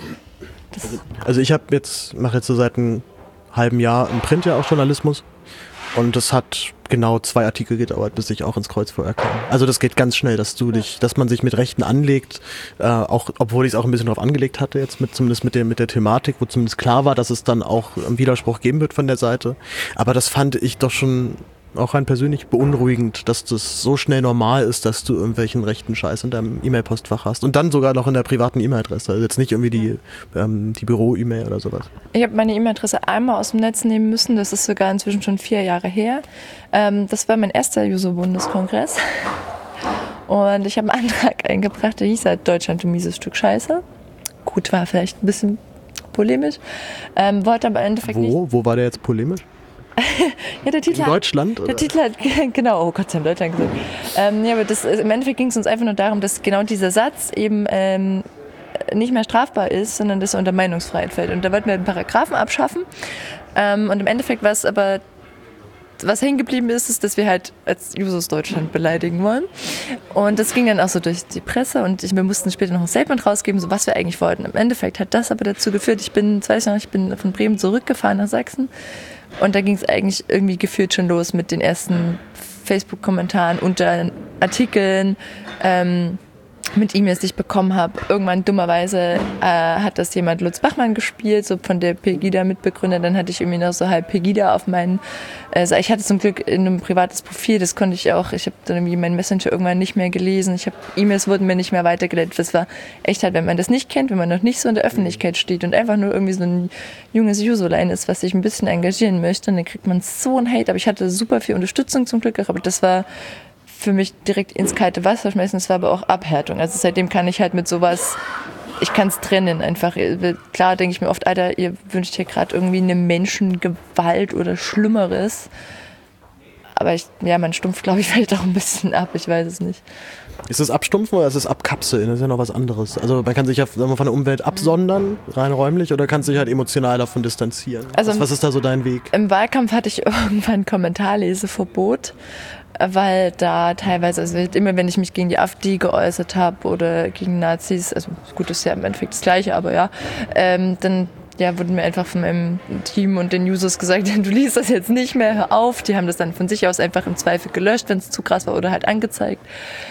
Also ich mache jetzt so seit einem halben Jahr im Print ja auch Journalismus. Und das hat genau 2 Artikel gedauert, bis ich auch ins Kreuzfeuer kam. Also das geht ganz schnell, dass man sich mit Rechten anlegt, auch obwohl ich es auch ein bisschen drauf angelegt hatte, jetzt zumindest mit der Thematik, wo zumindest klar war, dass es dann auch einen Widerspruch geben wird von der Seite. Aber das fand ich doch schon auch rein persönlich beunruhigend, dass das so schnell normal ist, dass du irgendwelchen rechten Scheiß in deinem E-Mail-Postfach hast. Und dann sogar noch in der privaten E-Mail-Adresse. Also jetzt nicht irgendwie die Büro-E-Mail oder sowas. Ich habe meine E-Mail-Adresse einmal aus dem Netz nehmen müssen. Das ist sogar inzwischen schon 4 Jahre her. Das war mein erster Juso-Bundeskongress. Und ich habe einen Antrag eingebracht, der hieß halt Deutschland, du mieses Stück Scheiße. Gut, war vielleicht ein bisschen polemisch. Wollte aber im Endeffekt nicht. Wo war der jetzt polemisch? Ja, der Titel in Deutschland? Der Titel hat, genau, oh Gott, sie haben Deutschland gesagt. Ja, aber im Endeffekt ging es uns einfach nur darum, dass genau dieser Satz eben nicht mehr strafbar ist, sondern dass er unter Meinungsfreiheit fällt. Und da wollten wir einen Paragraphen abschaffen. Und im Endeffekt war es aber, was hängen geblieben ist, dass wir halt als Jusos Deutschland beleidigen wollen. Und das ging dann auch so durch die Presse und wir mussten später noch ein Statement rausgeben, so was wir eigentlich wollten. Im Endeffekt hat das aber dazu geführt, ich bin von Bremen zurückgefahren nach Sachsen. Und da ging es eigentlich irgendwie gefühlt schon los mit den ersten Facebook-Kommentaren unter Artikeln, mit E-Mails, die ich bekommen habe. Irgendwann dummerweise hat das jemand Lutz Bachmann gespielt, so von der Pegida-Mitbegründer. Dann hatte ich irgendwie noch so halb Pegida auf meinen... ich hatte zum Glück in einem privates Profil, das konnte ich auch. Ich habe dann irgendwie meinen Messenger irgendwann nicht mehr gelesen. E-Mails wurden mir nicht mehr weitergeleitet. Das war echt halt, wenn man das nicht kennt, wenn man noch nicht so in der Öffentlichkeit steht und einfach nur irgendwie so ein junges Jusolein ist, was sich ein bisschen engagieren möchte, und dann kriegt man so einen Hate. Aber ich hatte super viel Unterstützung zum Glück, aber das war für mich direkt ins kalte Wasser schmeißen. Das war aber auch Abhärtung. Also seitdem kann ich halt mit sowas, ich kann es trennen einfach. Klar denke ich mir oft, Alter, ihr wünscht hier gerade irgendwie eine Menschengewalt oder Schlimmeres. Aber man stumpft, glaube ich, vielleicht auch ein bisschen ab. Ich weiß es nicht. Ist das Abstumpfen oder ist das Abkapseln? Das ist ja noch was anderes. Also man kann sich ja von der Umwelt absondern, rein räumlich, oder kann sich halt emotional davon distanzieren. Also was ist da so dein Weg? Im Wahlkampf hatte ich irgendwann Kommentarleseverbot, weil da teilweise, also immer wenn ich mich gegen die AfD geäußert habe oder gegen Nazis, also gut, das ist ja im Endeffekt das Gleiche, aber ja, dann wurde mir einfach von meinem Team und den Users gesagt, du liest das jetzt nicht mehr, hör auf. Die haben das dann von sich aus einfach im Zweifel gelöscht, wenn es zu krass war, oder halt angezeigt.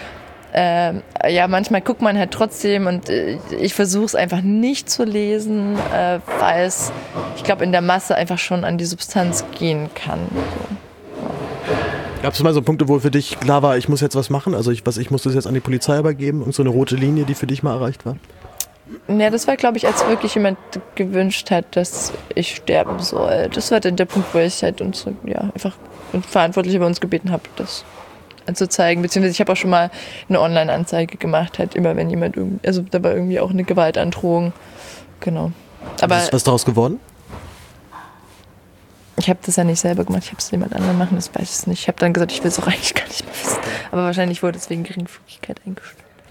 Manchmal guckt man halt trotzdem, und ich versuche es einfach nicht zu lesen, weil es, ich glaube, in der Masse einfach schon an die Substanz gehen kann. So. Gab es mal so Punkte, wo für dich klar war, ich muss jetzt was machen? Also ich muss das jetzt an die Polizei übergeben, und so eine rote Linie, die für dich mal erreicht war? Ja, das war, glaube ich, als wirklich jemand gewünscht hat, dass ich sterben soll. Das war dann der Punkt, wo ich halt einfach Verantwortliche bei uns gebeten habe, das anzuzeigen. Beziehungsweise ich habe auch schon mal eine Online-Anzeige gemacht, halt immer, wenn jemand da war irgendwie auch eine Gewaltandrohung. Genau. Aber ist was daraus geworden? Ich habe das ja nicht selber gemacht, ich habe es jemand anderem machen, das weiß ich nicht. Ich habe dann gesagt, ich will es auch eigentlich gar nicht mehr wissen. Aber wahrscheinlich wurde es wegen Geringfügigkeit eingestellt.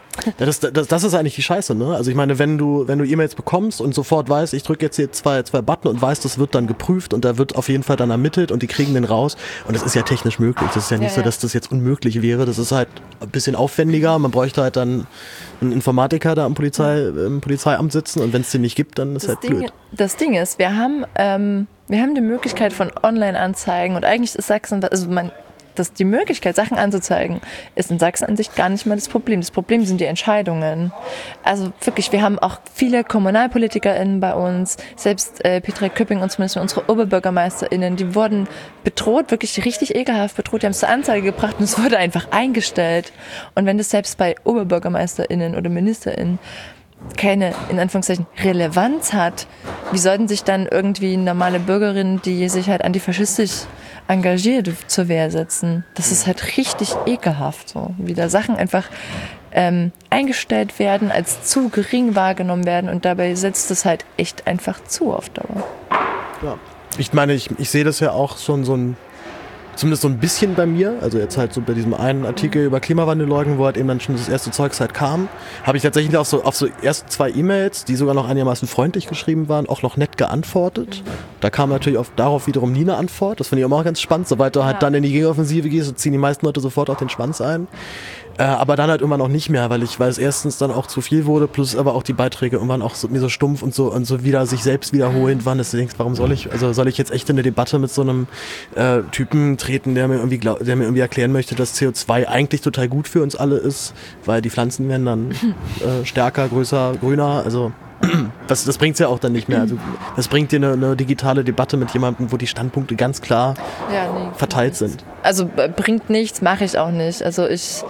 Ja, das ist eigentlich die Scheiße, ne? Also ich meine, wenn du E-Mails bekommst und sofort weißt, ich drücke jetzt hier zwei Button und weiß, das wird dann geprüft und da wird auf jeden Fall dann ermittelt und die kriegen den raus und das ist ja technisch möglich. Das ist ja nicht so, dass das jetzt unmöglich wäre. Das ist halt ein bisschen aufwendiger. Man bräuchte halt dann einen Informatiker da im Polizeiamt sitzen und wenn es den nicht gibt, dann ist halt blöd. Das Ding ist, wir haben die Möglichkeit von Online-Anzeigen und eigentlich ist Sachsen, die Möglichkeit, Sachen anzuzeigen, ist in Sachsen an sich gar nicht mal das Problem. Das Problem sind die Entscheidungen. Also wirklich, wir haben auch viele KommunalpolitikerInnen bei uns, selbst Petra Köpping und zumindest unsere OberbürgermeisterInnen, die wurden bedroht, wirklich richtig ekelhaft bedroht. Die haben es zur Anzeige gebracht und es wurde einfach eingestellt. Und wenn das selbst bei OberbürgermeisterInnen oder MinisterInnen keine, in Anführungszeichen, Relevanz hat, wie sollten sich dann irgendwie normale Bürgerinnen, die sich halt antifaschistisch engagiert, zur Wehr setzen? Das ist halt richtig ekelhaft, so wie da Sachen einfach eingestellt werden, als zu gering wahrgenommen werden und dabei setzt es halt echt einfach zu auf Dauer. Ja. Ich meine, ich sehe das ja auch schon zumindest so ein bisschen bei mir, also jetzt halt so bei diesem einen Artikel über Klimawandelleugnung, wo halt eben dann schon das erste Zeugs halt kam, habe ich tatsächlich auf so erst 2 E-Mails, die sogar noch einigermaßen freundlich geschrieben waren, auch noch nett geantwortet. Da kam natürlich darauf wiederum nie eine Antwort, das finde ich auch ganz spannend, sobald du halt dann in die Gegenoffensive gehst, so ziehen die meisten Leute sofort auch den Schwanz ein. Aber dann halt irgendwann noch nicht mehr, weil es erstens dann auch zu viel wurde, plus aber auch die Beiträge irgendwann auch mir so stumpf und so wieder sich selbst wiederholend waren, dass du denkst, warum soll ich jetzt echt in eine Debatte mit so einem Typen treten, der mir irgendwie erklären möchte, dass CO2 eigentlich total gut für uns alle ist, weil die Pflanzen werden dann stärker, größer, grüner, also das bringt es ja auch dann nicht mehr. Also das bringt dir eine digitale Debatte mit jemandem, wo die Standpunkte ganz klar verteilt sind. Also bringt nichts, mache ich auch nicht. Also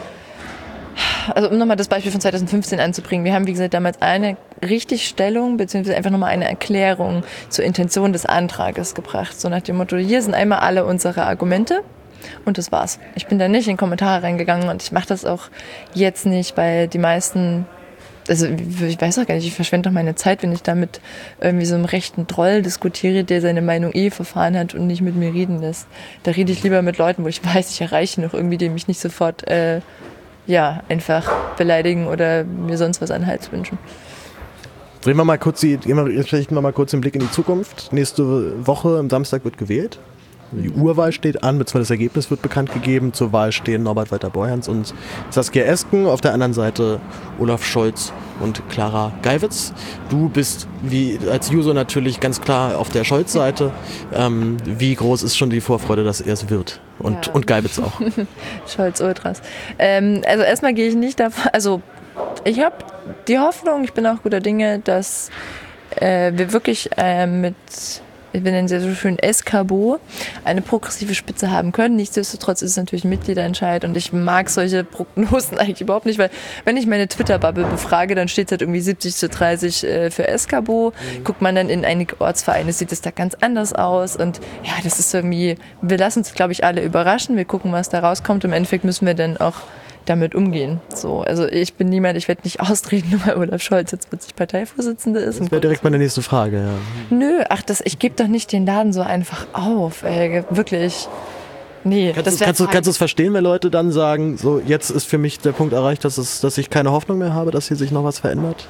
um nochmal das Beispiel von 2015 anzubringen, wir haben, wie gesagt, damals eine Richtigstellung beziehungsweise einfach nochmal eine Erklärung zur Intention des Antrages gebracht. So nach dem Motto, hier sind einmal alle unsere Argumente und das war's. Ich bin da nicht in Kommentare reingegangen und ich mache das auch jetzt nicht, weil die meisten, also ich weiß auch gar nicht, ich verschwende doch meine Zeit, wenn ich da mit irgendwie so einem rechten Troll diskutiere, der seine Meinung verfahren hat und nicht mit mir reden lässt. Da rede ich lieber mit Leuten, wo ich weiß, ich erreiche noch irgendwie, die mich nicht sofort einfach beleidigen oder mir sonst was an den Hals wünschen. Richten wir mal kurz den Blick in die Zukunft. Nächste Woche, am Samstag, wird gewählt. Die Urwahl steht an, beziehungsweise das Ergebnis wird bekannt gegeben. Zur Wahl stehen Norbert Walter-Borjans und Saskia Esken. Auf der anderen Seite Olaf Scholz und Clara Geiwitz. Du bist als Juso natürlich ganz klar auf der Scholz-Seite. Wie groß ist schon die Vorfreude, dass er es wird? Und Geiwitz auch. Scholz Ultras. Also erstmal gehe ich nicht davon, also ich habe die Hoffnung, ich bin auch guter Dinge, dass wir wirklich wir nennen sie so schön Eskabo, eine progressive Spitze haben können. Nichtsdestotrotz ist es natürlich ein Mitgliederentscheid und ich mag solche Prognosen eigentlich überhaupt nicht, weil wenn ich meine Twitter-Bubble befrage, dann steht es halt irgendwie 70:30 für Eskabo. Guckt man dann in einige Ortsvereine, sieht es da ganz anders aus und ja, das ist irgendwie, wir lassen uns, glaube ich, alle überraschen, wir gucken, was da rauskommt. Im Endeffekt müssen wir dann auch damit umgehen. So, also ich bin niemand, ich werde nicht austreten, nur weil Olaf Scholz jetzt plötzlich Parteivorsitzende ist. Das wäre direkt meine nächste Frage, ja. Nö, ich gebe doch nicht den Laden so einfach auf, wirklich. Nee, kannst du es verstehen, wenn Leute dann sagen, so jetzt ist für mich der Punkt erreicht, dass ich keine Hoffnung mehr habe, dass hier sich noch was verändert?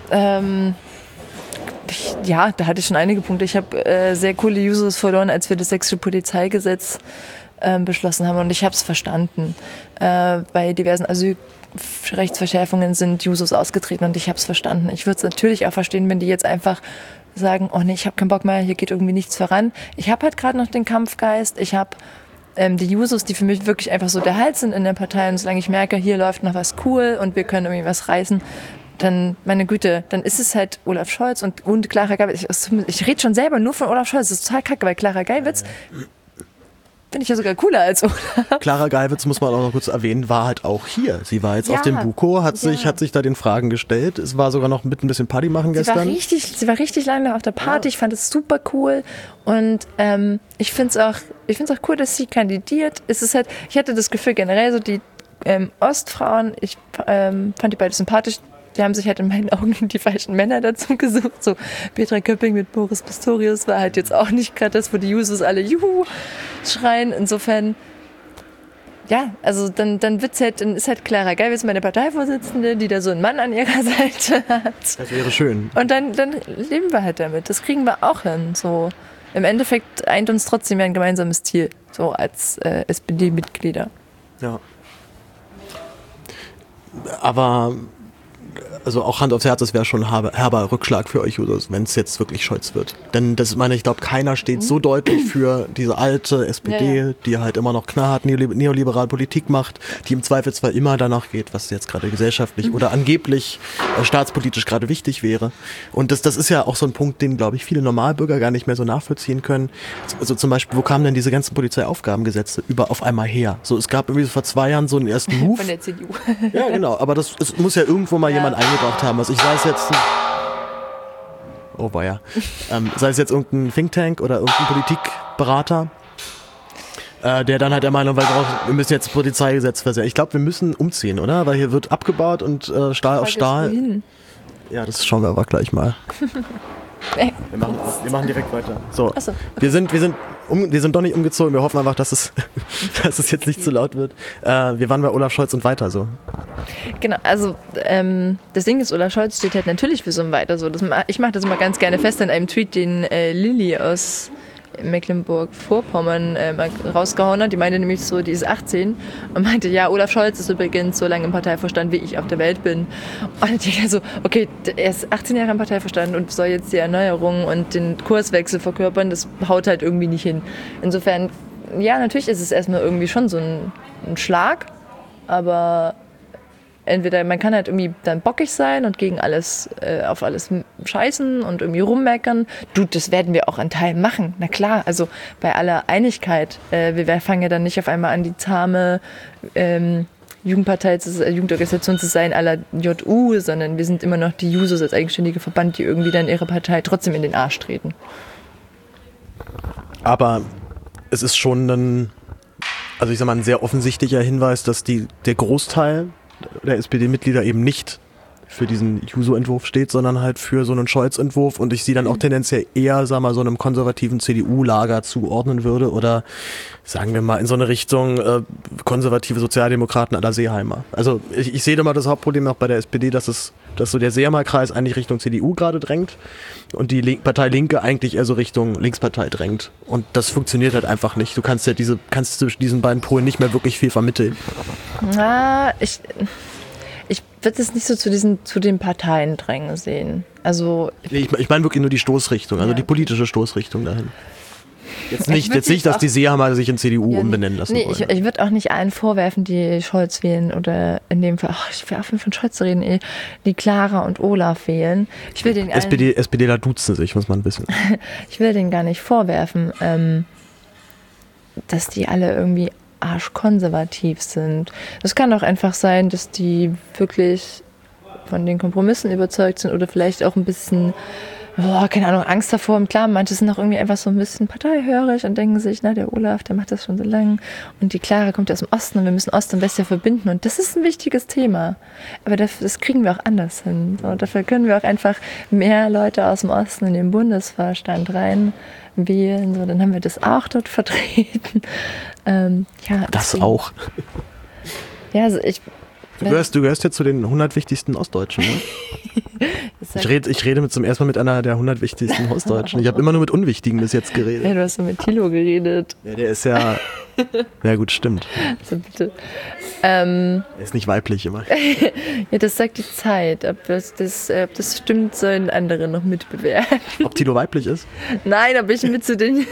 Ja, da hatte ich schon einige Punkte. Ich habe sehr coole Users verloren, als wir das sächsische Polizeigesetz beschlossen haben und ich habe es verstanden. Bei diversen Asylrechtsverschärfungen sind Jusos ausgetreten und ich habe es verstanden. Ich würde es natürlich auch verstehen, wenn die jetzt einfach sagen, oh nee, ich habe keinen Bock mehr, hier geht irgendwie nichts voran. Ich habe halt gerade noch den Kampfgeist, ich habe die Jusos, die für mich wirklich einfach so der Hals sind in der Partei und solange ich merke, hier läuft noch was cool und wir können irgendwie was reißen, dann, meine Güte, dann ist es halt Olaf Scholz und Clara Geiwitz. Ich rede schon selber nur von Olaf Scholz, das ist total kacke, weil Clara Geiwitz finde ich ja sogar cooler als Olaf. Clara Geiwitz, muss man auch noch kurz erwähnen, war halt auch hier. Sie war jetzt auf dem Buko, hat sich da den Fragen gestellt. Es war sogar noch mit ein bisschen Party machen gestern. Sie war richtig lange auf der Party. Ich fand es super cool. Und ich finde es auch cool, dass sie kandidiert. Ich hatte das Gefühl generell, so die Ostfrauen, ich fand die beide sympathisch. Die haben sich halt in meinen Augen die falschen Männer dazu gesucht. So Petra Köpping mit Boris Pistorius war halt jetzt auch nicht gerade das, wo die Jusos alle Juhu schreien. Insofern, ja, also dann wird's halt, dann ist halt Clara Geiwitz meine Parteivorsitzende, die da so einen Mann an ihrer Seite hat. Das wäre schön. Und dann leben wir halt damit. Das kriegen wir auch hin. So. Im Endeffekt eint uns trotzdem ein gemeinsames Ziel, so als SPD-Mitglieder. Ja. Aber also auch Hand aufs Herz, das wäre schon ein herber Rückschlag für euch, wenn es jetzt wirklich Scholz wird. Denn ich glaube, keiner steht so deutlich für diese alte SPD, die halt immer noch knallhart neoliberale Politik macht, die im Zweifelsfall immer danach geht, was jetzt gerade gesellschaftlich oder angeblich staatspolitisch gerade wichtig wäre. Und das ist ja auch so ein Punkt, den, glaube ich, viele Normalbürger gar nicht mehr so nachvollziehen können. Also zum Beispiel, wo kamen denn diese ganzen Polizeiaufgabengesetze auf einmal her? So, es gab irgendwie vor 2 Jahren so einen ersten Move. Von der CDU. Ja, genau, aber es muss ja irgendwo mal jemand eingebracht haben. Also ich sei es jetzt sei es jetzt irgendein Think Tank oder irgendein Politikberater, der dann halt der Meinung war, wir müssen jetzt das Polizeigesetz versetzen. Ich glaube, wir müssen umziehen, oder? Weil hier wird abgebaut und Stahl auf Stahl. Ja, das schauen wir aber gleich mal. Wir machen direkt weiter. So, Ach so. Wir sind doch nicht umgezogen. Wir hoffen einfach, dass es jetzt nicht zu laut wird. Wir waren bei Olaf Scholz und weiter so. Genau, also das Ding ist, Olaf Scholz steht halt natürlich für so ein Weiter so. Ich mache das immer ganz gerne fest in einem Tweet, den Lilly aus Mecklenburg-Vorpommern rausgehauen hat. Die meinte nämlich so, die ist 18 und meinte, ja, Olaf Scholz ist übrigens so lange im Parteivorstand, wie ich auf der Welt bin. Und ich denke so, okay, er ist 18 Jahre im Parteivorstand und soll jetzt die Erneuerung und den Kurswechsel verkörpern, das haut halt irgendwie nicht hin. Insofern, ja, natürlich ist es erstmal irgendwie schon so ein Schlag, aber entweder man kann halt irgendwie dann bockig sein und gegen alles, auf alles scheißen und irgendwie rummeckern. Du, das werden wir auch in Teilen machen. Na klar, also bei aller Einigkeit. Wir fangen ja dann nicht auf einmal an, die zahme Jugendorganisation zu sein à la JU, sondern wir sind immer noch die Jusos als eigenständige Verband, die irgendwie dann ihre Partei trotzdem in den Arsch treten. Aber es ist schon ein sehr offensichtlicher Hinweis, dass der Großteil der SPD-Mitglieder eben nicht für diesen Juso-Entwurf steht, sondern halt für so einen Scholz-Entwurf und ich sie dann auch tendenziell eher, so einem konservativen CDU-Lager zuordnen würde oder sagen wir mal in so eine Richtung konservative Sozialdemokraten à la Seeheimer. Also ich sehe da mal das Hauptproblem auch bei der SPD, dass so der Seeheimer-Kreis eigentlich Richtung CDU gerade drängt und die Partei Linke eigentlich eher so Richtung Linkspartei drängt. Und das funktioniert halt einfach nicht. Du kannst zwischen diesen beiden Polen nicht mehr wirklich viel vermitteln. Na, ich würde es nicht so zu den Parteien drängen sehen. Also ich meine wirklich nur die Stoßrichtung, also die politische Stoßrichtung dahin. Jetzt nicht, dass die Seeheimer sich in CDU umbenennen lassen wollen. Ich würde auch nicht allen vorwerfen, die Scholz wählen oder in dem Fall, ich will aufhören von Scholz zu reden, die Clara und Olaf wählen. Ich will den SPDler duzen sich, muss man wissen. Ich will denen gar nicht vorwerfen, dass die alle irgendwie arschkonservativ sind. Das kann auch einfach sein, dass die wirklich von den Kompromissen überzeugt sind oder vielleicht auch ein bisschen, keine Ahnung, Angst davor. Und klar, manche sind auch irgendwie einfach so ein bisschen parteihörig und denken sich, na, der Olaf, der macht das schon so lange und die Clara kommt aus dem Osten und wir müssen Ost und West ja verbinden und das ist ein wichtiges Thema. Aber das kriegen wir auch anders hin. So, dafür können wir auch einfach mehr Leute aus dem Osten in den Bundesvorstand rein wählen, so, dann haben wir das auch dort vertreten. Das auch. Ja, also Du gehörst jetzt zu den 100 wichtigsten Ostdeutschen, ne? Ich rede zum ersten Mal mit einer der 100 wichtigsten Ostdeutschen. Ich habe immer nur mit Unwichtigen bis jetzt geredet. Ja, du hast so mit Thilo geredet. Ja, der ist ja... Ja gut, stimmt. Also bitte. Er ist nicht weiblich immer. Ja, das sagt die Zeit. Ob das stimmt, sollen andere noch mitbewerten. Ob Thilo weiblich ist? Nein, ob ich mit zu den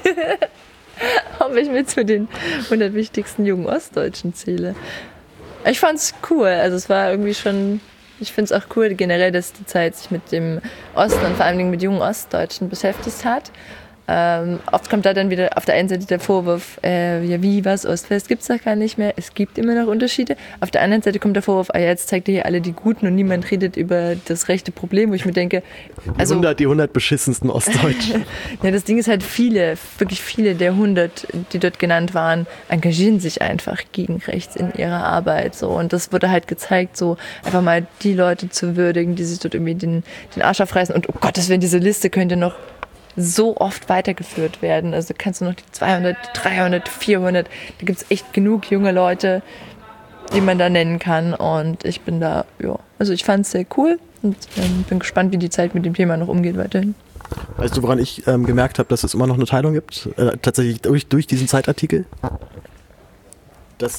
100 wichtigsten jungen Ostdeutschen zähle. Ich fand's cool. Also es war irgendwie schon... Ich finde es auch cool generell, dass die Zeit sich mit dem Osten und vor allem mit jungen Ostdeutschen beschäftigt hat. Oft kommt da dann wieder auf der einen Seite der Vorwurf, Ost-West gibt es doch gar nicht mehr, es gibt immer noch Unterschiede. Auf der anderen Seite kommt der Vorwurf, jetzt zeigt ihr hier alle die Guten und niemand redet über das rechte Problem, wo ich mir denke... Also, die 100 beschissensten Ostdeutschen. Ja, das Ding ist halt wirklich viele der 100, die dort genannt waren, engagieren sich einfach gegen rechts in ihrer Arbeit. So. Und das wurde halt gezeigt, so einfach mal die Leute zu würdigen, die sich dort irgendwie den Arsch aufreißen. Und oh Gott, diese Liste könnte noch so oft weitergeführt werden. Also kannst du noch die 200, 300, 400, da gibt es echt genug junge Leute, die man da nennen kann. Und ich bin da, also ich fand es sehr cool und bin gespannt, wie die Zeit mit dem Thema noch umgeht weiterhin. Weißt du, woran ich gemerkt habe, dass es immer noch eine Teilung gibt? Tatsächlich durch diesen Zeitartikel? Dass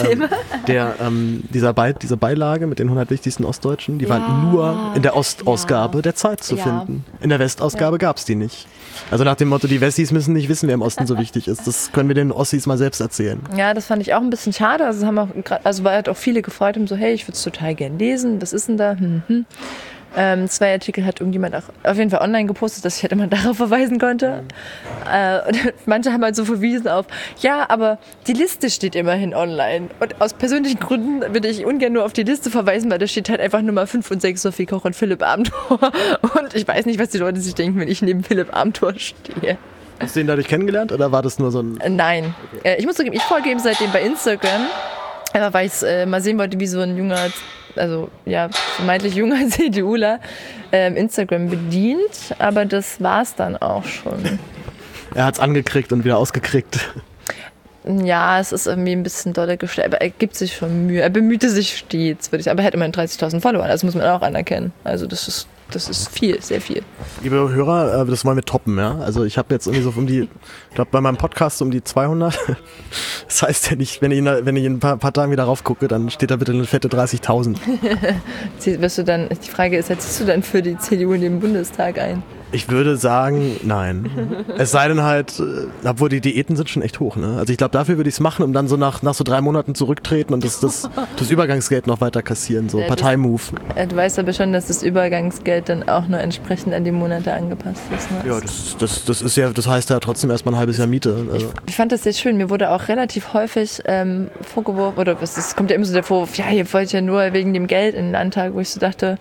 diese Beilage mit den 100 wichtigsten Ostdeutschen, die waren nur in der Ostausgabe der Zeit zu finden. In der Westausgabe gab es die nicht. Also nach dem Motto, die Wessis müssen nicht wissen, wer im Osten so wichtig ist. Das können wir den Ossis mal selbst erzählen. Ja, das fand ich auch ein bisschen schade. Also weil halt auch viele gefreut haben, so hey, ich würde es total gern lesen. Was ist denn da? 2 Artikel hat irgendjemand auch auf jeden Fall online gepostet, dass ich halt immer darauf verweisen konnte. Und manche haben halt so verwiesen auf, ja, aber die Liste steht immerhin online. Und aus persönlichen Gründen würde ich ungern nur auf die Liste verweisen, weil da steht halt einfach Nummer 5 und 6 Sophie Koch und Philipp Amthor. Und ich weiß nicht, was die Leute sich denken, wenn ich neben Philipp Amthor stehe. Hast du ihn dadurch kennengelernt oder war das nur so ein... Nein. Ich muss zugeben, ich folge ihm seitdem bei Instagram. Aber weil ich mal sehen wollte, wie so ein vermeintlich junger CDUler Instagram bedient, aber das war's dann auch schon. Er hat's angekriegt und wieder ausgekriegt. Ja, es ist irgendwie ein bisschen doller gestellt, aber er gibt sich schon Mühe. Er bemühte sich stets, würde ich sagen. Aber er hat immerhin 30.000 Follower, das muss man auch anerkennen. Also das ist viel, sehr viel. Liebe Hörer, das wollen wir toppen, ja. Also ich habe jetzt irgendwie so ich glaube bei meinem Podcast um die 200. Das heißt ja nicht, wenn ich in ein paar Tagen wieder raufgucke, dann steht da bitte eine fette 30.000. Die Frage ist, ziehst du dann für die CDU in den Bundestag ein? Ich würde sagen, nein. Es sei denn halt, obwohl die Diäten sind schon echt hoch, ne? Also ich glaube, dafür würde ich es machen, um dann so nach so 3 Monaten zurücktreten und das Übergangsgeld noch weiter kassieren, so Parteimove. Du weißt aber schon, dass das Übergangsgeld dann auch nur entsprechend an die Monate angepasst ist, ne? Ja, das heißt ja trotzdem erstmal ein halbes Jahr Miete. Also. Ich fand das sehr schön. Mir wurde auch relativ häufig vorgeworfen, oder es kommt ja immer so der Vorwurf, ja, ihr wollt ja nur wegen dem Geld in den Landtag, wo ich so dachte,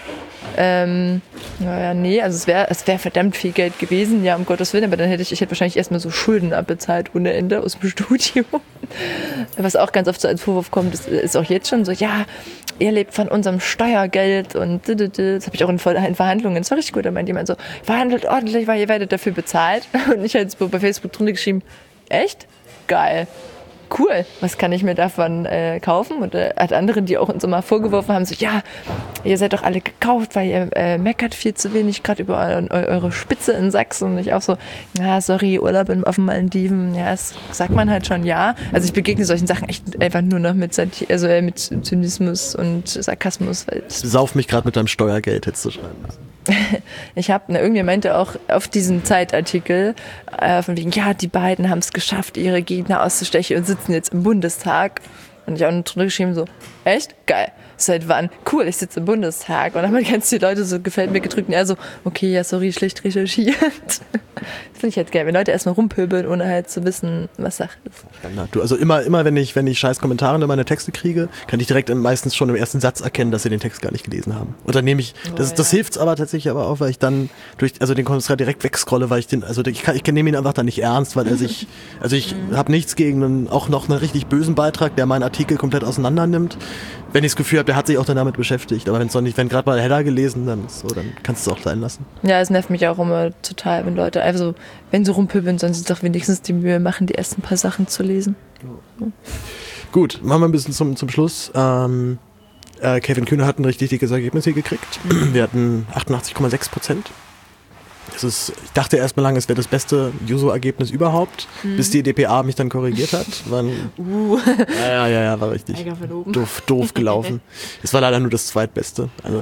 nee, also es wäre verdammt viel Geld gewesen, ja, um Gottes Willen, aber dann hätte ich wahrscheinlich erstmal so Schulden abbezahlt ohne Ende aus dem Studium. Was auch ganz oft so als Vorwurf kommt, ist auch jetzt schon so, ja, ihr lebt von unserem Steuergeld und das habe ich auch in Verhandlungen, das war richtig gut, da meint jemand so, verhandelt ordentlich, weil ihr werdet dafür bezahlt. Und ich habe jetzt bei Facebook drunter geschrieben, echt? Geil. Cool, was kann ich mir davon kaufen? Und hat andere, die auch uns immer vorgeworfen haben, so, ja, ihr seid doch alle gekauft, weil ihr meckert viel zu wenig, gerade über eure Spitze in Sachsen. Und ich auch so, ja, sorry, Urlaub auf den Malediven, ja, das sagt man halt schon, ja. Also ich begegne solchen Sachen echt einfach nur noch mit Zynismus und Sarkasmus. Sauf mich gerade mit deinem Steuergeld, hättest du schreiben müssen. Irgendwer meinte auch auf diesen Zeitartikel von wegen, ja, die beiden haben es geschafft, ihre Gegner auszustechen und sitzen jetzt im Bundestag. Und ich auch noch drunter geschrieben so, echt? Geil. Seit wann? Cool, ich sitze im Bundestag. Und dann haben ganz viele Leute so gefällt mir gedrückt und er so, okay, ja, sorry, schlecht recherchiert. Das finde ich halt geil, wenn Leute erstmal rumpöbeln, ohne halt zu wissen, was Sache ist. Ja, also immer wenn ich scheiß Kommentare in meine Texte kriege, kann ich direkt meistens schon im ersten Satz erkennen, dass sie den Text gar nicht gelesen haben. Und dann nehme ich, das hilft aber tatsächlich aber auch, weil ich dann den Kommentar direkt wegscrolle, weil ich ich nehme ihn einfach dann nicht ernst, weil ich habe nichts gegen auch noch einen richtig bösen Beitrag, der meinen Artikel komplett auseinander nimmt. Wenn ich das Gefühl habe, der hat sich auch dann damit beschäftigt. Aber wenn gerade mal Header gelesen, dann kannst du es auch sein lassen. Ja, es nervt mich auch immer total, wenn Leute einfach so, wenn sie rumpöbeln, sollen sie doch wenigstens die Mühe machen, die ersten paar Sachen zu lesen. Ja. Gut, machen wir ein bisschen zum Schluss. Kevin Kühner hat ein richtig dickes Ergebnis hier gekriegt. Wir hatten 88,6%. Ich dachte erst mal lange, es wäre das beste Juso-Ergebnis überhaupt, bis die dpa mich dann korrigiert hat. Ja, war richtig doof gelaufen. Es war leider nur das zweitbeste. Also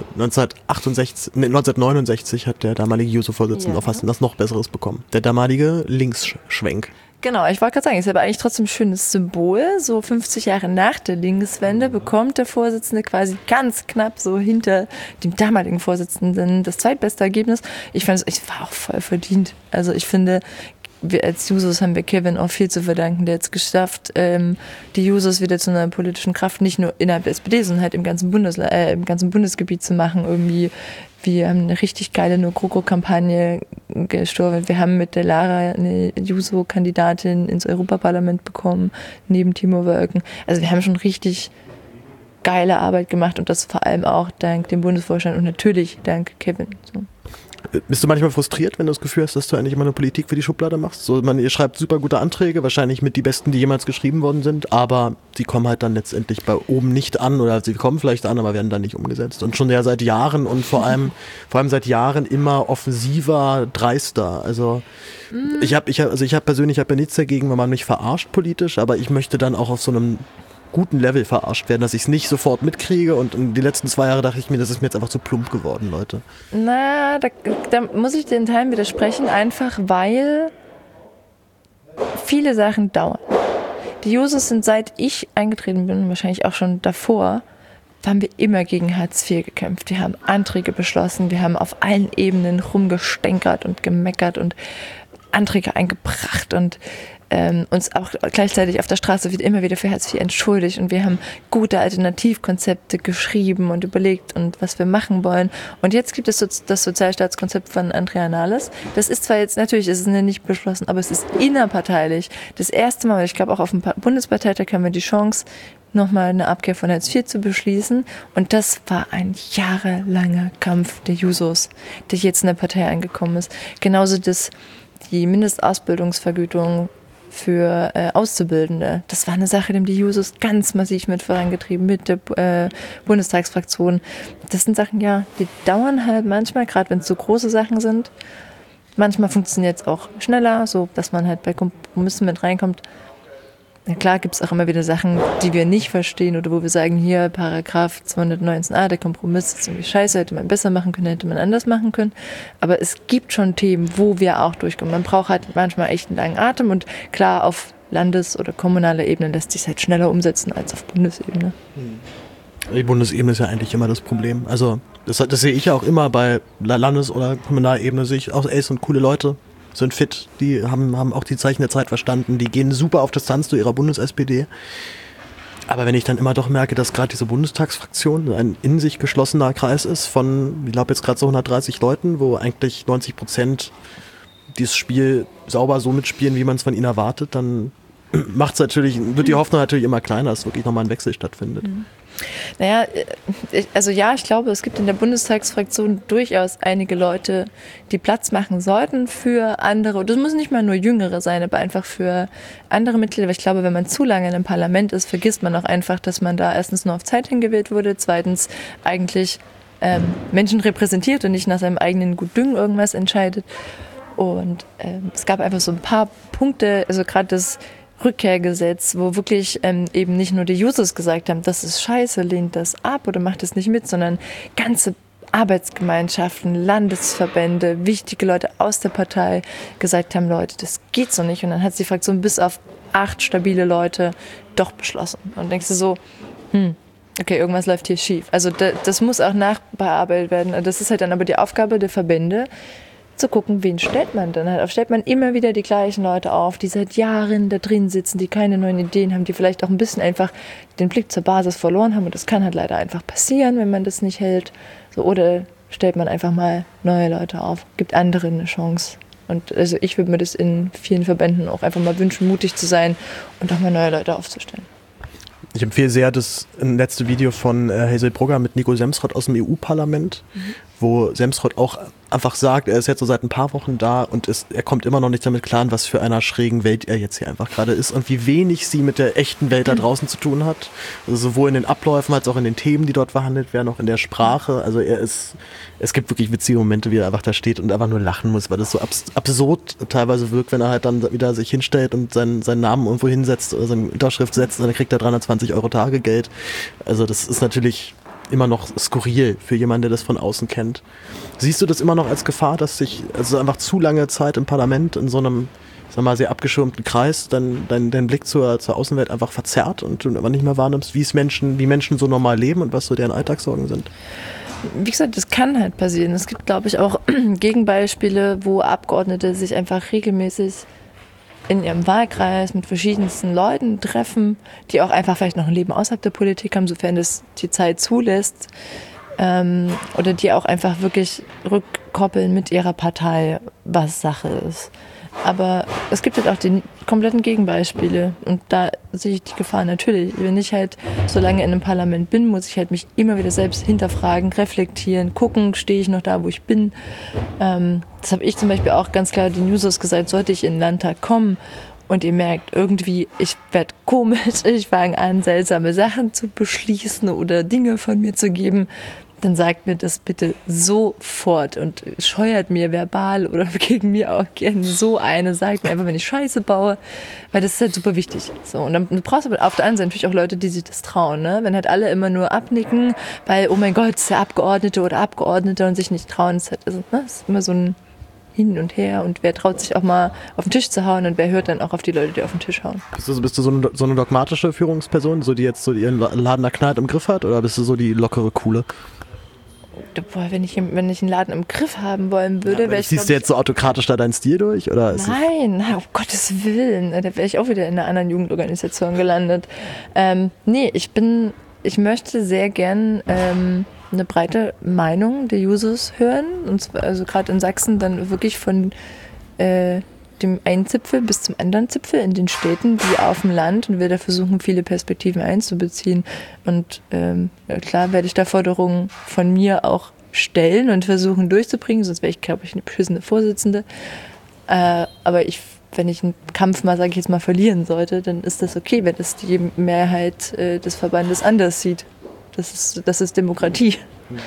1969 hat der damalige Juso-Vorsitzende auf fast was noch Besseres bekommen. Der damalige Linksschwenk. Genau, ich wollte gerade sagen, ist aber eigentlich trotzdem ein schönes Symbol. So 50 Jahre nach der Linkswende bekommt der Vorsitzende quasi ganz knapp so hinter dem damaligen Vorsitzenden das zweitbeste Ergebnis. Ich fand es war auch voll verdient. Also ich finde, wir als Jusos haben wir Kevin auch viel zu verdanken. Der hat es geschafft, die Jusos wieder zu einer politischen Kraft, nicht nur innerhalb der SPD, sondern halt im ganzen Bundesgebiet zu machen. Irgendwie, wir haben eine richtig geile No-GroKo-Kampagne gestorben. Wir haben mit der Lara eine Juso-Kandidatin ins Europaparlament bekommen, neben Timo Wölken. Also wir haben schon richtig geile Arbeit gemacht und das vor allem auch dank dem Bundesvorstand und natürlich dank Kevin. So. Bist du manchmal frustriert, wenn du das Gefühl hast, dass du eigentlich immer eine Politik für die Schublade machst? So, ihr schreibt super gute Anträge, wahrscheinlich mit die besten, die jemals geschrieben worden sind, aber sie kommen halt dann letztendlich bei oben nicht an oder sie kommen vielleicht an, aber werden dann nicht umgesetzt. Und schon ja seit Jahren und vor allem seit Jahren immer offensiver, dreister. Also ich habe persönlich ja nichts dagegen, wenn man mich verarscht politisch, aber ich möchte dann auch auf so einem guten Level verarscht werden, dass ich es nicht sofort mitkriege und in die letzten 2 Jahre dachte ich mir, das ist mir jetzt einfach zu plump geworden, Leute. Na, da muss ich den Teilen widersprechen, einfach weil viele Sachen dauern. Die Jusos sind, seit ich eingetreten bin, wahrscheinlich auch schon davor, haben wir immer gegen Hartz IV gekämpft. Wir haben Anträge beschlossen, wir haben auf allen Ebenen rumgestänkert und gemeckert und Anträge eingebracht und uns auch gleichzeitig auf der Straße wird immer wieder für Hartz IV entschuldigt und wir haben gute Alternativkonzepte geschrieben und überlegt und was wir machen wollen. Und jetzt gibt es das Sozialstaatskonzept von Andrea Nahles. Das ist zwar jetzt, natürlich ist es nicht beschlossen, aber es ist innerparteilich. Das erste Mal, ich glaube auch auf dem Bundesparteitag haben wir die Chance, nochmal eine Abkehr von Hartz IV zu beschließen. Und das war ein jahrelanger Kampf der Jusos, der jetzt in der Partei angekommen ist. Genauso die Mindestausbildungsvergütung für Auszubildende. Das war eine Sache, die die Jusos ganz massiv mit vorangetrieben, mit der Bundestagsfraktion. Das sind Sachen, ja, die dauern halt manchmal, gerade wenn es so große Sachen sind. Manchmal funktioniert es auch schneller, so dass man halt bei Kompromissen mit reinkommt. Na klar gibt es auch immer wieder Sachen, die wir nicht verstehen oder wo wir sagen, hier Paragraph 219a, der Kompromiss ist irgendwie scheiße, hätte man besser machen können, hätte man anders machen können. Aber es gibt schon Themen, wo wir auch durchkommen. Man braucht halt manchmal echt einen langen Atem und klar, auf Landes- oder kommunaler Ebene lässt sich es halt schneller umsetzen als auf Bundesebene. Die Bundesebene ist ja eigentlich immer das Problem. Also das sehe ich ja auch immer bei Landes- oder Kommunalebene, sehe ich auch, ey, sind coole Leute. Sind fit, die haben auch die Zeichen der Zeit verstanden, die gehen super auf Distanz zu ihrer Bundes-SPD. Aber wenn ich dann immer doch merke, dass gerade diese Bundestagsfraktion ein in sich geschlossener Kreis ist von, ich glaube jetzt gerade so 130 Leuten, wo eigentlich 90% dieses Spiel sauber so mitspielen, wie man es von ihnen erwartet, dann wird die Hoffnung natürlich immer kleiner, dass wirklich nochmal ein Wechsel stattfindet. Naja, ich glaube, es gibt in der Bundestagsfraktion durchaus einige Leute, die Platz machen sollten für andere. Und das muss nicht mal nur Jüngere sein, aber einfach für andere Mitglieder. Weil ich glaube, wenn man zu lange in einem Parlament ist, vergisst man auch einfach, dass man da erstens nur auf Zeit hingewählt wurde, zweitens eigentlich Menschen repräsentiert und nicht nach seinem eigenen Gutdünken irgendwas entscheidet. Und es gab einfach so ein paar Punkte, also gerade das Rückkehrgesetz, wo wirklich eben nicht nur die Jusos gesagt haben, das ist scheiße, lehnt das ab oder macht das nicht mit, sondern ganze Arbeitsgemeinschaften, Landesverbände, wichtige Leute aus der Partei gesagt haben, Leute, das geht so nicht. Und dann hat die Fraktion bis auf 8 stabile Leute doch beschlossen. Und denkst du so, okay, irgendwas läuft hier schief. Also das muss auch nachbearbeitet werden. Das ist halt dann aber die Aufgabe der Verbände, zu gucken, wen stellt man dann halt auf. Stellt man immer wieder die gleichen Leute auf, die seit Jahren da drin sitzen, die keine neuen Ideen haben, die vielleicht auch ein bisschen einfach den Blick zur Basis verloren haben. Und das kann halt leider einfach passieren, wenn man das nicht hält. So, oder stellt man einfach mal neue Leute auf, gibt anderen eine Chance. Und also ich würde mir das in vielen Verbänden auch einfach mal wünschen, mutig zu sein und auch mal neue Leute aufzustellen. Ich empfehle sehr das letzte Video von Hazel Brugger mit Nico Semsrott aus dem EU-Parlament, wo Semsrott auch einfach sagt, er ist jetzt so seit ein paar Wochen da und er kommt immer noch nicht damit klar, in was für einer schrägen Welt er jetzt hier einfach gerade ist und wie wenig sie mit der echten Welt da draußen zu tun hat. Also sowohl in den Abläufen als auch in den Themen, die dort verhandelt werden, auch in der Sprache. Also es gibt wirklich witzige Momente, wie er einfach da steht und einfach nur lachen muss, weil das so absurd teilweise wirkt, wenn er halt dann wieder sich hinstellt und seinen Namen irgendwo hinsetzt oder seine Unterschrift setzt und dann kriegt er 320 € Tagegeld. Also das ist natürlich immer noch skurril für jemanden, der das von außen kennt. Siehst du das immer noch als Gefahr, dass sich also einfach zu lange Zeit im Parlament in so einem, sag mal, sehr abgeschirmten Kreis dein Blick zur Außenwelt einfach verzerrt und du aber nicht mehr wahrnimmst, wie Menschen so normal leben und was so deren Alltagssorgen sind? Wie gesagt, das kann halt passieren. Es gibt, glaube ich, auch Gegenbeispiele, wo Abgeordnete sich einfach regelmäßig in ihrem Wahlkreis mit verschiedensten Leuten treffen, die auch einfach vielleicht noch ein Leben außerhalb der Politik haben, sofern das die Zeit zulässt, oder die auch einfach wirklich rückkoppeln mit ihrer Partei, was Sache ist. Aber es gibt halt auch die kompletten Gegenbeispiele. Und da sehe ich die Gefahr natürlich. Wenn ich halt so lange in einem Parlament bin, muss ich halt mich immer wieder selbst hinterfragen, reflektieren, gucken, stehe ich noch da, wo ich bin. Das habe ich zum Beispiel auch ganz klar den Jusos gesagt, sollte ich in den Landtag kommen und ihr merkt irgendwie, ich werde komisch, ich fange an, seltsame Sachen zu beschließen oder Dinge von mir zu geben, dann sagt mir das bitte sofort und scheuert mir verbal oder gegen mir auch gerne so eine, sagt mir einfach, wenn ich Scheiße baue, weil das ist halt super wichtig. So, und dann brauchst du aber auf der anderen Seite natürlich auch Leute, die sich das trauen, ne? Wenn halt alle immer nur abnicken, weil, oh mein Gott, ist der Abgeordnete oder Abgeordnete und sich nicht trauen, ist halt, also, ne? Ist immer so ein Hin und Her und wer traut sich auch mal auf den Tisch zu hauen und wer hört dann auch auf die Leute, die auf den Tisch hauen. Bist du so eine dogmatische Führungsperson, so die jetzt so ihren Laden da knallt im Griff hat, oder bist du so die lockere, coole? Boah, wenn ich einen Laden im Griff haben wollen würde, wäre ich... Siehst du jetzt so autokratisch da deinen Stil durch? Oder Nein, um Gottes Willen. Da wäre ich auch wieder in einer anderen Jugendorganisation gelandet. Nee, ich möchte sehr gern eine breite Meinung der Jusos hören. Und zwar, also gerade in Sachsen dann wirklich von dem einen Zipfel bis zum anderen Zipfel in den Städten wie auf dem Land und will da versuchen, viele Perspektiven einzubeziehen. Und klar werde ich da Forderungen von mir auch stellen und versuchen durchzubringen, sonst wäre ich, glaube ich, eine beschissene Vorsitzende. Aber wenn ich einen Kampf mal, sage ich jetzt mal, verlieren sollte, dann ist das okay, wenn das die Mehrheit des Verbandes anders sieht. Das ist Demokratie.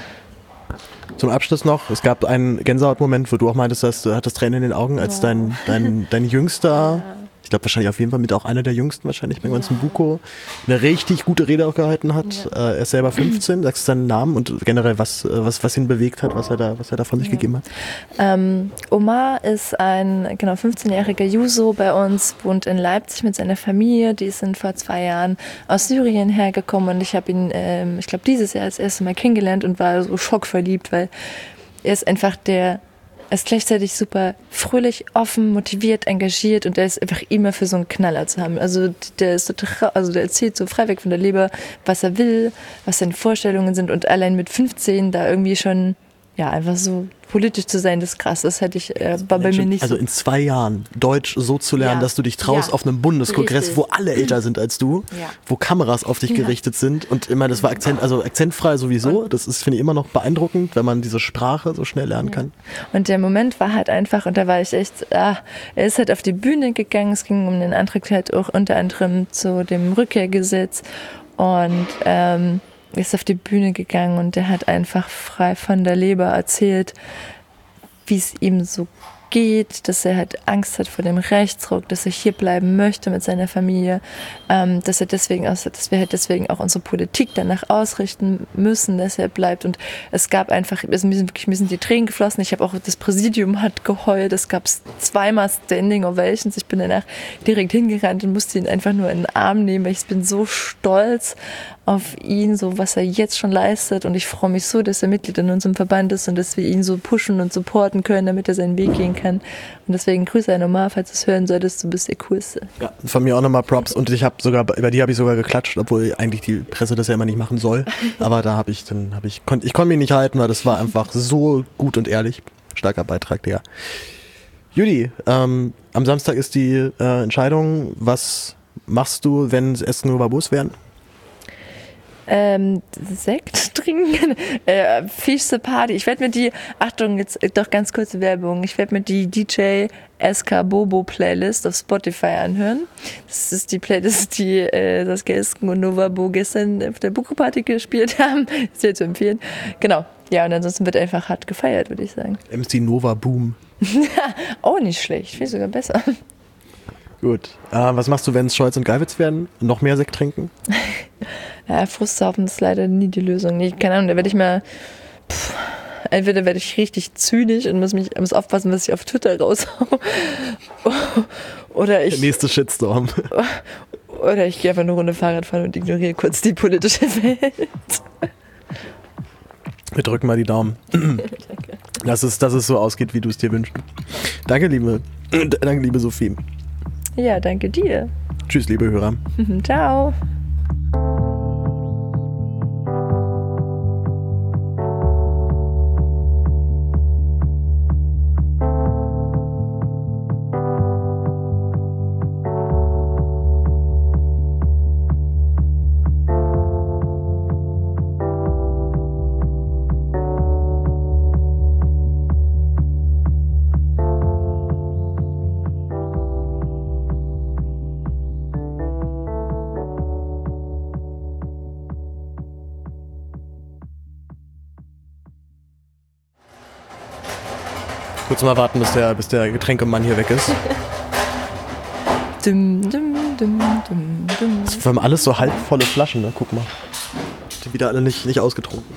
Zum Abschluss noch, es gab einen Gänsehautmoment, wo du auch meintest, dass du hattest Tränen in den Augen, als dein Jüngster, ich glaube wahrscheinlich auf jeden Fall mit auch einer der Jüngsten wahrscheinlich beim ganzen Buko, eine richtig gute Rede auch gehalten hat. Ja. Er ist selber 15, sagst du seinen Namen und generell was ihn bewegt hat, was er da von sich gegeben hat? Omar ist ein 15-jähriger Juso bei uns, wohnt in Leipzig mit seiner Familie. Die sind vor 2 Jahren aus Syrien hergekommen und ich habe ihn, ich glaube, dieses Jahr das erste Mal kennengelernt und war so schockverliebt, weil er ist einfach er ist gleichzeitig super fröhlich, offen, motiviert, engagiert und der ist einfach immer für so einen Knaller zu haben. Also der erzählt so frei weg von der Leber, was er will, was seine Vorstellungen sind und allein mit 15 da irgendwie schon, ja, einfach so politisch zu sein, das ist krass. Das hätte ich, war bei mir nicht so. Also in 2 Jahren Deutsch so zu lernen, dass du dich traust auf einem Bundeskongress, richtig, wo alle älter sind als du, wo Kameras auf dich gerichtet sind und immer, das war akzentfrei sowieso. Das ist, finde ich, immer noch beeindruckend, wenn man diese Sprache so schnell lernen kann. Und der Moment war halt einfach, und da war ich echt, er ist halt auf die Bühne gegangen, es ging um den Antrag halt auch unter anderem zu dem Rückkehrgesetz und ist auf die Bühne gegangen und der hat einfach frei von der Leber erzählt, wie es ihm so geht, dass er halt Angst hat vor dem Rechtsruck, dass er hier bleiben möchte mit seiner Familie, dass wir halt deswegen auch unsere Politik danach ausrichten müssen, dass er bleibt. Und es gab einfach, mir sind die Tränen geflossen. Ich habe auch, das Präsidium hat geheult. Es gab 2-mal Standing Ovations. Ich bin danach direkt hingerannt und musste ihn einfach nur in den Arm nehmen, weil ich bin so stolz auf ihn, so was er jetzt schon leistet. Und ich freue mich so, dass er Mitglied in unserem Verband ist und dass wir ihn so pushen und supporten können, damit er seinen Weg gehen kann. Und deswegen Grüße an Omar, falls du es hören solltest, du bist der Coolste. Ja, von mir auch nochmal Props. Und ich habe sogar, bei dir habe ich sogar geklatscht, obwohl eigentlich die Presse das ja immer nicht machen soll. Aber da ich konnte mich nicht halten, weil das war einfach so gut und ehrlich. Starker Beitrag, Digga. Judy, am Samstag ist die Entscheidung. Was machst du, wenn es Esken-Novabus werden? Sekt trinken, fischste Party. Ich werde mir die, Achtung, jetzt doch ganz kurze Werbung, ich werde mir die DJ SK Bobo Playlist auf Spotify anhören. Das ist die Playlist, die Saskia Esken und Novabo gestern auf der Buko-Party gespielt haben. Ist sehr zu empfehlen. Genau. Ja, und ansonsten wird einfach hart gefeiert, würde ich sagen. MC Nova Boom. Auch nicht schlecht, ich finde sogar besser. Gut. Was machst du, wenn es Scholz und Geiwitz werden? Noch mehr Sekt trinken? Ja, Frustsaufen ist leider nie die Lösung. Nee, keine Ahnung, da werde ich mal... Entweder werde ich richtig zynisch und muss aufpassen, was ich auf Twitter raushau. Oder der nächste Shitstorm. Oder ich gehe einfach eine Runde Fahrrad fahren und ignoriere kurz die politische Welt. Wir drücken mal die Daumen. Dass es so ausgeht, wie du es dir wünschst. Danke, liebe Sophie. Ja, danke dir. Tschüss, liebe Hörer. Ciao. Kurz mal warten, bis der Getränkemann hier weg ist. Das waren alles so halbvolle Flaschen, ne? Guck mal. Die wieder alle nicht ausgetrunken.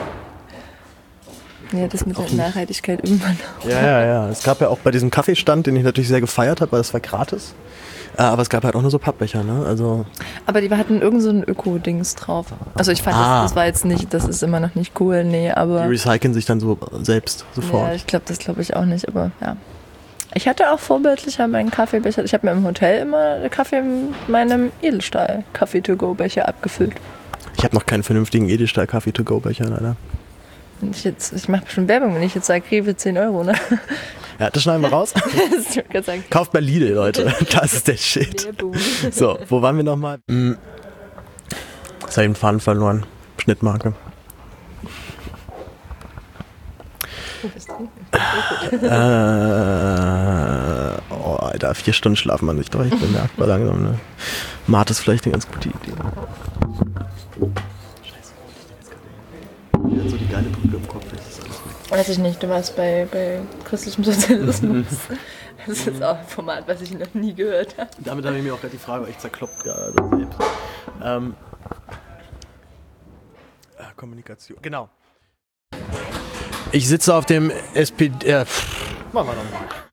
Ja, das mit der Nachhaltigkeit irgendwann auch. Ja. Es gab ja auch bei diesem Kaffeestand, den ich natürlich sehr gefeiert habe, weil das war gratis. Aber es gab halt auch nur so Pappbecher, ne? Also Aber die hatten irgend so ein Öko-Dings drauf. Also ich fand, das war jetzt nicht, das ist immer noch nicht cool, nee, aber... die recyceln sich dann so selbst, sofort. Ja, das glaube ich auch nicht, aber ja. Ich hatte auch vorbildlicher meinen Kaffeebecher. Ich habe mir im Hotel immer Kaffee in meinem Edelstahl-Kaffee-to-go-Becher abgefüllt. Ich habe noch keinen vernünftigen Edelstahl-Kaffee-to-go-Becher, leider. Ich mache schon Werbung, wenn ich jetzt sage, Rewe 10 €, ne? Ja, das schneiden wir raus. Kauft bei Lidl, Leute. Das ist der Shit. So, wo waren wir nochmal? Jetzt habe ich den Faden verloren. Schnittmarke. Alter, 4 Stunden schlafen man nicht, doch. Ich bemerkbar langsam. Ne? Mate ist vielleicht eine ganz gute Idee. Scheiße, wo liegt denn jetzt gerade hin? So die geile Brücke im Kopf. Weiß ich nicht, du warst bei christlichem Sozialismus. Das ist jetzt auch ein Format, was ich noch nie gehört habe. Damit habe ich mir auch gerade die Frage echt zerkloppt gerade selbst. Kommunikation. Genau. Ich sitze auf dem SPD... machen wir nochmal.